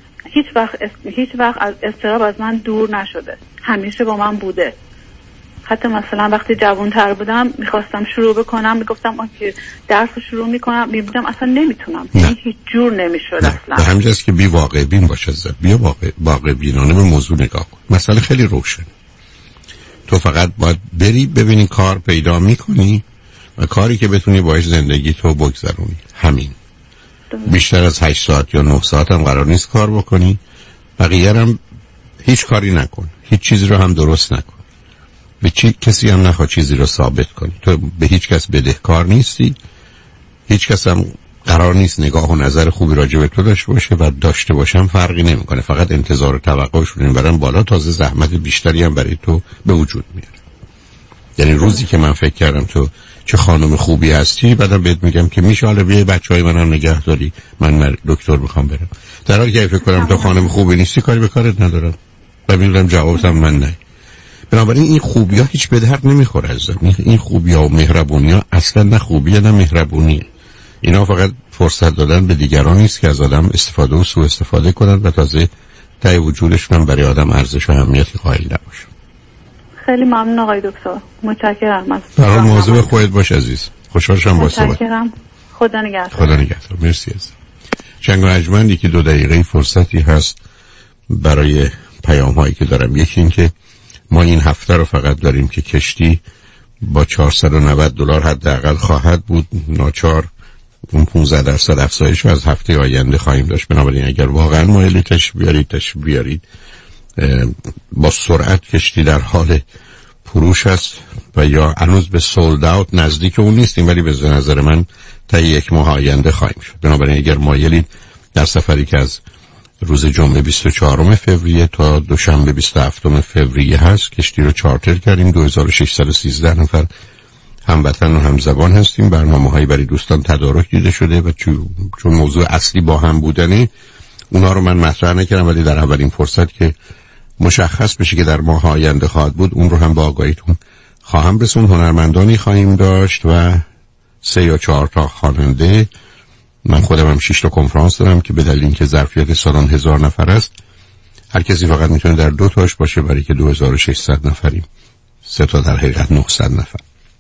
هیچ وقت از اضطراب از من دور نشده، همیشه با من بوده. حتی مثلا وقتی جوان‌تر بودم میخواستم شروع بکنم، میگفتم که درس شروع میکنم، میبودم اصلا نمیتونم، هیچ جور نمیشد اصلا.
به همینجاست که بی واقع بین باشه. بیا واقع بینانه به موضوع نگاه کن. مسئله خیلی روشن. تو فقط باید بری ببینی کار پیدا میکنی و کاری که بتونی باش زندگی تو بگذرونی. همین. بیشتر از 8 ساعت یا 9 ساعت هم قرار نیست کار بکنی. بقیه هم هیچ کاری نکن، هیچ چیزی رو هم درست نکن، به کسی هم نخواه چیزی رو ثابت کنی. تو به هیچ کس بدهکار نیستی، هیچ کس هم قرار نیست نگاه و نظر خوبی راجع به تو داشته باشه و داشته باشم فرقی نمیکنه. فقط انتظار و توقعشون میبرن بالا، تازه زحمت بیشتری هم برای تو به وجود میاره. یعنی روزی که من فکر کردم تو چه خانم خوبی هستی، بعدم بهت میگم که میشه حالا بیای بچهای منم نگه داری، من دکتر میخوام برم، در حالی که فکر کنم تو خانم خوبی نیستی، کاری به کارت ندارم. ببینم جوابم من نه. بنابراین این خوبی‌ها هیچ به درد نمیخوره عزیزم. این خوبی‌ها و مهربونی‌ها اصلا نه خوبیه نه مهربونیه. اینا فقط فرصت دادن به دیگران نیست که از آدم استفاده و سوء استفاده کنن و تازه ته وجودشون هم برای آدم ارزش و اهمیتی قائل نباشن.
خیلی ممنون آقای دکتر، متشکرم. از
برای مواظب خودت باش عزیز. خوشحال شدم با صحبت.
متشکرم. خدا نگهدار.
خدا نگهدار. مرسی عزیز. چند اجمن یکی 2 دقیقه فرصتی هست برای پیام‌هایی که دارم. یکی این که ما این هفته رو فقط داریم که کشتی با $490 حداقل خواهد بود. ناچار اون 15% افزایش رو از هفته آینده خواهیم داشت. بنابراین اگر واقعا مایلی تشریف بیارید با سرعت کشتی در حال فروش است و یا هنوز به سولد اوت نزدیک اون نیستیم، ولی به نظر من تا 1 ماه آینده خواهیم شد. بنابراین اگر مایلید در سفری که از روز جمعه 24 فوریه تا دوشنبه 27 فوریه هست، کشتی رو چارتر کردیم. 2613 نفر هموطن و همزبان هستیم. برنامه‌هایی برای دوستان تدارک دیده شده و چون موضوع اصلی با هم بودنه اونا رو من مطرح نکردم، ولی در اولین فرصت که مشخص بشه که در ماه آینده خواهد بود اون رو هم با آگاهیتون خواهم رسوند. هنرمندانی خواهیم داشت و 3 یا 4 تا خواننده. من خودم هم 6 تا کنفرانس دارم که به دلیل اینکه ظرفیت سالن 1000 نفر است، هر کسی فقط میتونه در 2 تاش باشه، برای که 2600 نفریم. 3 تا در حقیقت 900 نفر.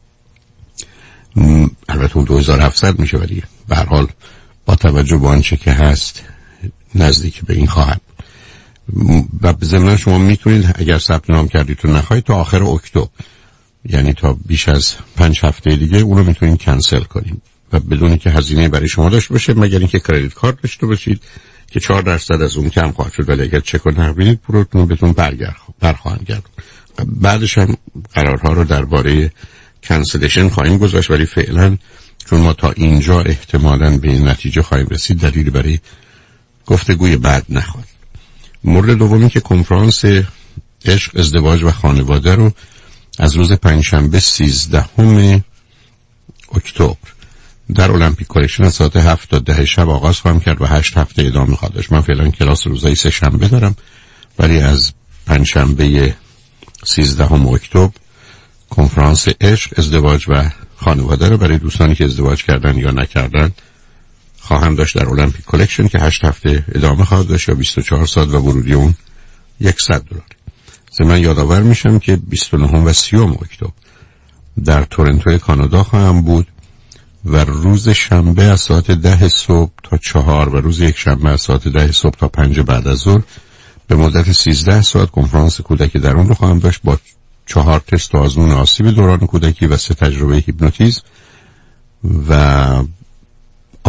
البته اون 2700 میشه، ولی به هر حال با توجه به آنچه که هست نزدیک به این خواهد. و ضمن شما میتونید اگر ثبت نام کردید تو نخواهید تا آخر اکتبر، یعنی تا بیش از 5 هفته دیگه اونو میتونید کنسل کنید و بدون که هزینه برای شما داشته باشه، مگر اینکه کردیت کارت داشته باشید که 4% از اون کم خواهد شد. ولی اگر چک و نقدید پولتون بهتون برخواهند گرد. بعدش هم قرارها رو درباره کنسلیشن خواهیم گذاشت، ولی فعلا چون ما تا اینجا احتمالاً به این نتیجه خواهیم رسید، دلیلی برای گفتگوی بعد نخواهد. مورد دومی که کنفرانس عشق، ازدواج و خانواده رو از روز پنجشنبه 13 اکتبر در المپیک کلکشن از ساعت 7 تا 10 شب آغاز خواهم کرد و 8 هفته ادامه خواهد داشت. من فعلا کلاس روزهای 3 شنبه دارم، ولی از پنجشنبه 13 اکتبر کنفرانس عشق، ازدواج و خانواده رو برای دوستانی که ازدواج کردن یا نکردن خواهم داشت در المپیک کلکشن که 8 هفته ادامه خواهد داشت یا 24 ساعت و ورودی اون $100. من یادآور میشم که 29 و 30 اکتبر در تورنتو کانادا خواهم بود و روز شنبه از ساعت 10 صبح تا 4 و روز یک شنبه از ساعت 10 صبح تا 5 بعد از ظهر به مدت 13 ساعت کنفرانس کودک درون رو خواهم داشت با 4 تست آزمون آسیب دوران کودکی و 3 تجربه هیپنوتیزم و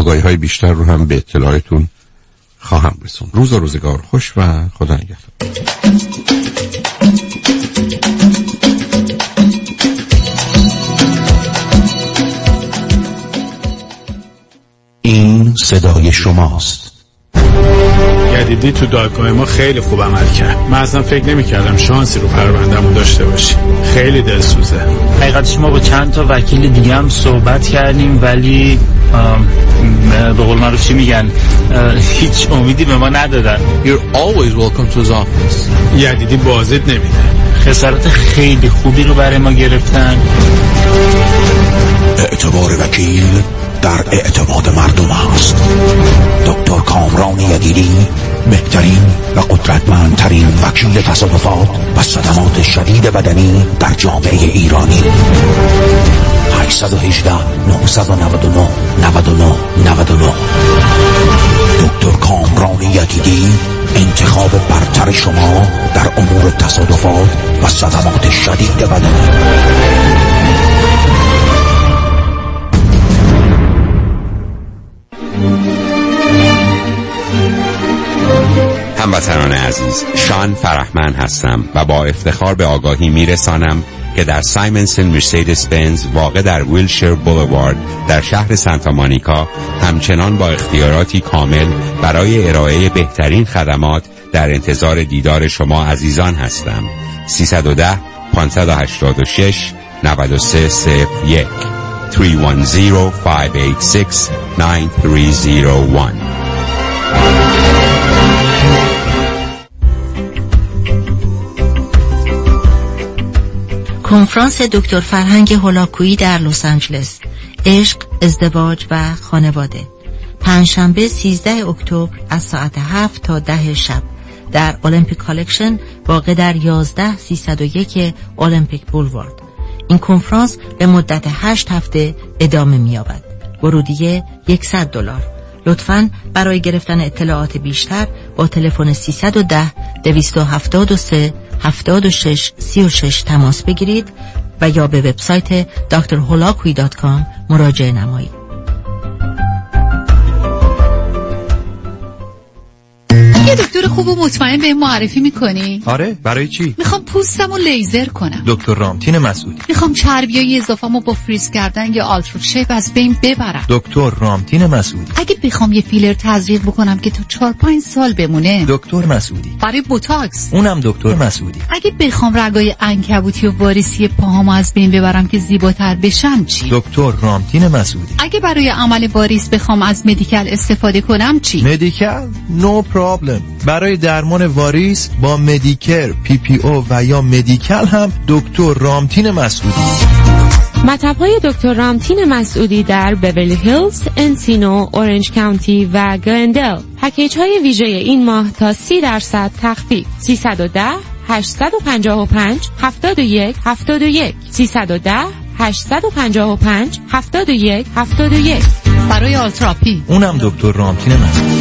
آگاهی‌های بیشتر رو هم به اطلاعتون خواهم رسوند. روز و روزگار خوش و خدا نگهدار.
این صدای شماست.
یدیدی تو دادگاه ما خیلی خوب عمل کرد. من اصلا فکر نمی‌کردم شانسی رو پروندهمون داشته باشیم. خیلی دلسوزه.
حقیقتش ما با چند تا وکیل دیگه هم صحبت کردیم ولی به قول معروف چی میگن هیچ امیدی به ما ندادن.
You're always welcome to his office. یدیدی بازت نمیده.
خسارت خیلی خوبی رو برای ما گرفتن.
اعتبار وکیل در اعتماد مردم است. دکتر کامران یدیدی بهترین و قدرتمندترین وکیل تصادفات و صدمات شدید بدنی در جامعه ایرانی. 818 999 99 99. دکتر کامران یدیدی، انتخاب برتر شما در امور تصادفات و صدمات شدید بدنی.
هموطنان عزیز، شان فرحمن هستم و با افتخار به آگاهی میرسانم که در سایمنسن مرسدس بنز واقع در ویلشیر بولوارد در شهر سانتا مونیکا همچنان با اختیاراتی کامل برای ارائه بهترین خدمات در انتظار دیدار شما عزیزان هستم. 310 586 9301 310 586 9301.
کنفرانس دکتر فرهنگ هولاکویی در لس آنجلس، عشق، ازدواج و خانواده، پنجشنبه 13 اکتبر از ساعت 7 تا 10 شب در المپیک کالکشن واقع در 11301 المپیک بولوارد. این کنفرانس به مدت 8 هفته ادامه می‌یابد. ورودیه $100. لطفاً برای گرفتن اطلاعات بیشتر با تلفن 310 273 76 36 تماس بگیرید و یا به وبسایت drholakui.com مراجعه نمایید.
یه دکتر خوب و مطمئن به معرفی میکنی؟
آره، برای چی؟
میخوام پوستمو لیزر کنم.
دکتر رامتین مسعودی.
میخوام چربیای اضافه‌مو با فریز کردن یا آلترا شیپ از بین ببرم.
دکتر رامتین مسعودی.
اگه بخوام یه فیلر تزریق بکنم که تو 4-5 سال بمونه.
دکتر مسعودی.
برای بوتاکس.
اونم دکتر مسعودی.
اگه بخوام رگای عنکبوتی و واریسی پاهامو از بین ببرم که زیباتر بشن چی؟
دکتر رامتین مسعودی.
اگه برای عمل واریس بخوام از مدیکال استفاده کنم چی؟
مدیکال؟ نو پرابلم. برای درمان واریس با مدیکر، PPO و یا مدیکال هم دکتر رامتین مسعودی.
مطب‌های دکتر رامتین مسعودی در بیولی هیلز، انسینو، اورنج کانتی و گلندل. پکیج‌های ویژه این ماه تا 30% تخفیف. 310 855 71 71 310 855 71 71.
برای آلتراپی
اونم دکتر رامتین مسعودی.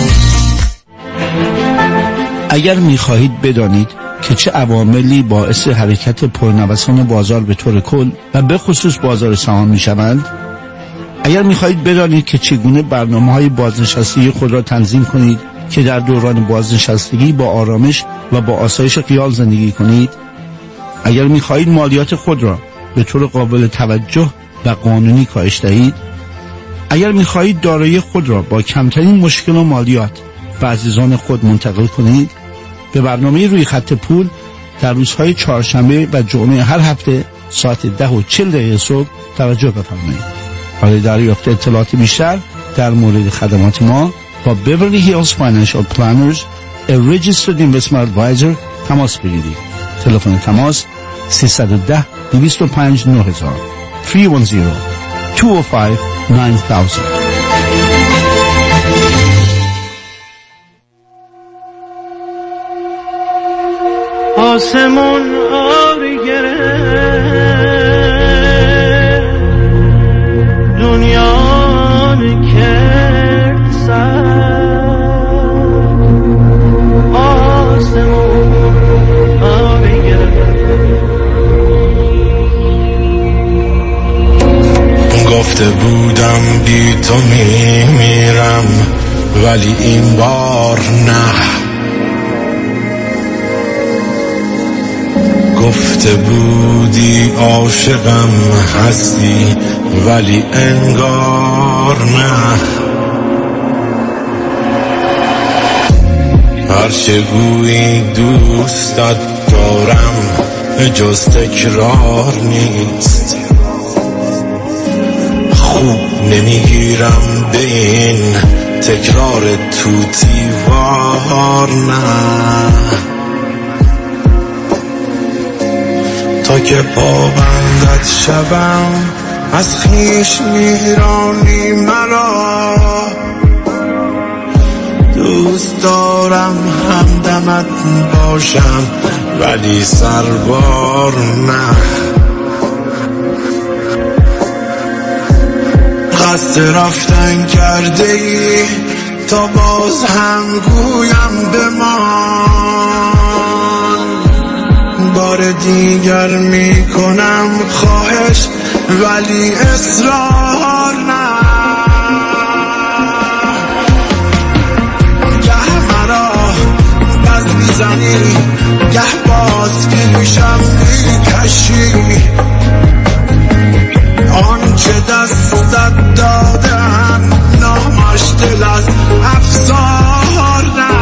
اگر می‌خواهید بدانید که چه عواملی باعث حرکت پرنوسان بازار به طور کل و به خصوص بازار سهام می‌شوند، اگر می‌خواهید بدانید که چگونه برنامه‌های بازنشستگی خود را تنظیم کنید که در دوران بازنشستگی با آرامش و با آسایش خیال زندگی کنید، اگر می‌خواهید مالیات خود را به طور قابل توجه و قانونی کاهش دهید، اگر می‌خواهید دارایی خود را با کمترین مشکل و مالیات به عزیزان خود منتقل کنید، به برنامه روی خط پول در روزهای چهارشنبه و جمعه هر هفته ساعت 10:40 صبح توجه بفرمایید. برای دریافت اطلاعات بیشتر در مورد خدمات ما با Beverly Hills Financial Planners a Registered Investment Advisor تماس بگیرید. تلفن تماس 310 205 9000 310 205 9000.
آسمون آبی گرفت، دنیا کرد سر. آسمون آبی گرفت.
گفته بودم بی تو میمیرم ولی این بار نه. گفته بودی عاشقم هستی ولی انگار نه. هرچه گویی دوستت دارم جز تکرار نیست. خوب نمیگیرم به این تکرار توتیوار نه. تا که پابندت شبم از خویش میرانی مرا. دوست دارم همدمت باشم ولی سربار نه. قصد رفتن کرده ای تا باز هم گویم بمان. بار دیگر میکنم خواهش ولی اصرار نه. گه مرا بز میزنی گه باز پیشم میکشی. آنچه دستت دادم نامش دل از افسار نه.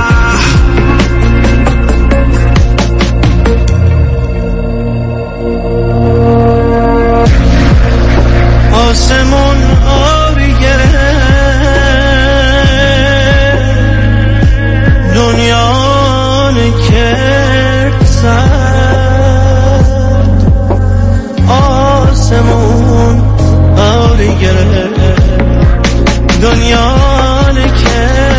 آسمون آبی گرفت دنیا نکرد سرد. آسمون آبی گرفت دنیا نکرد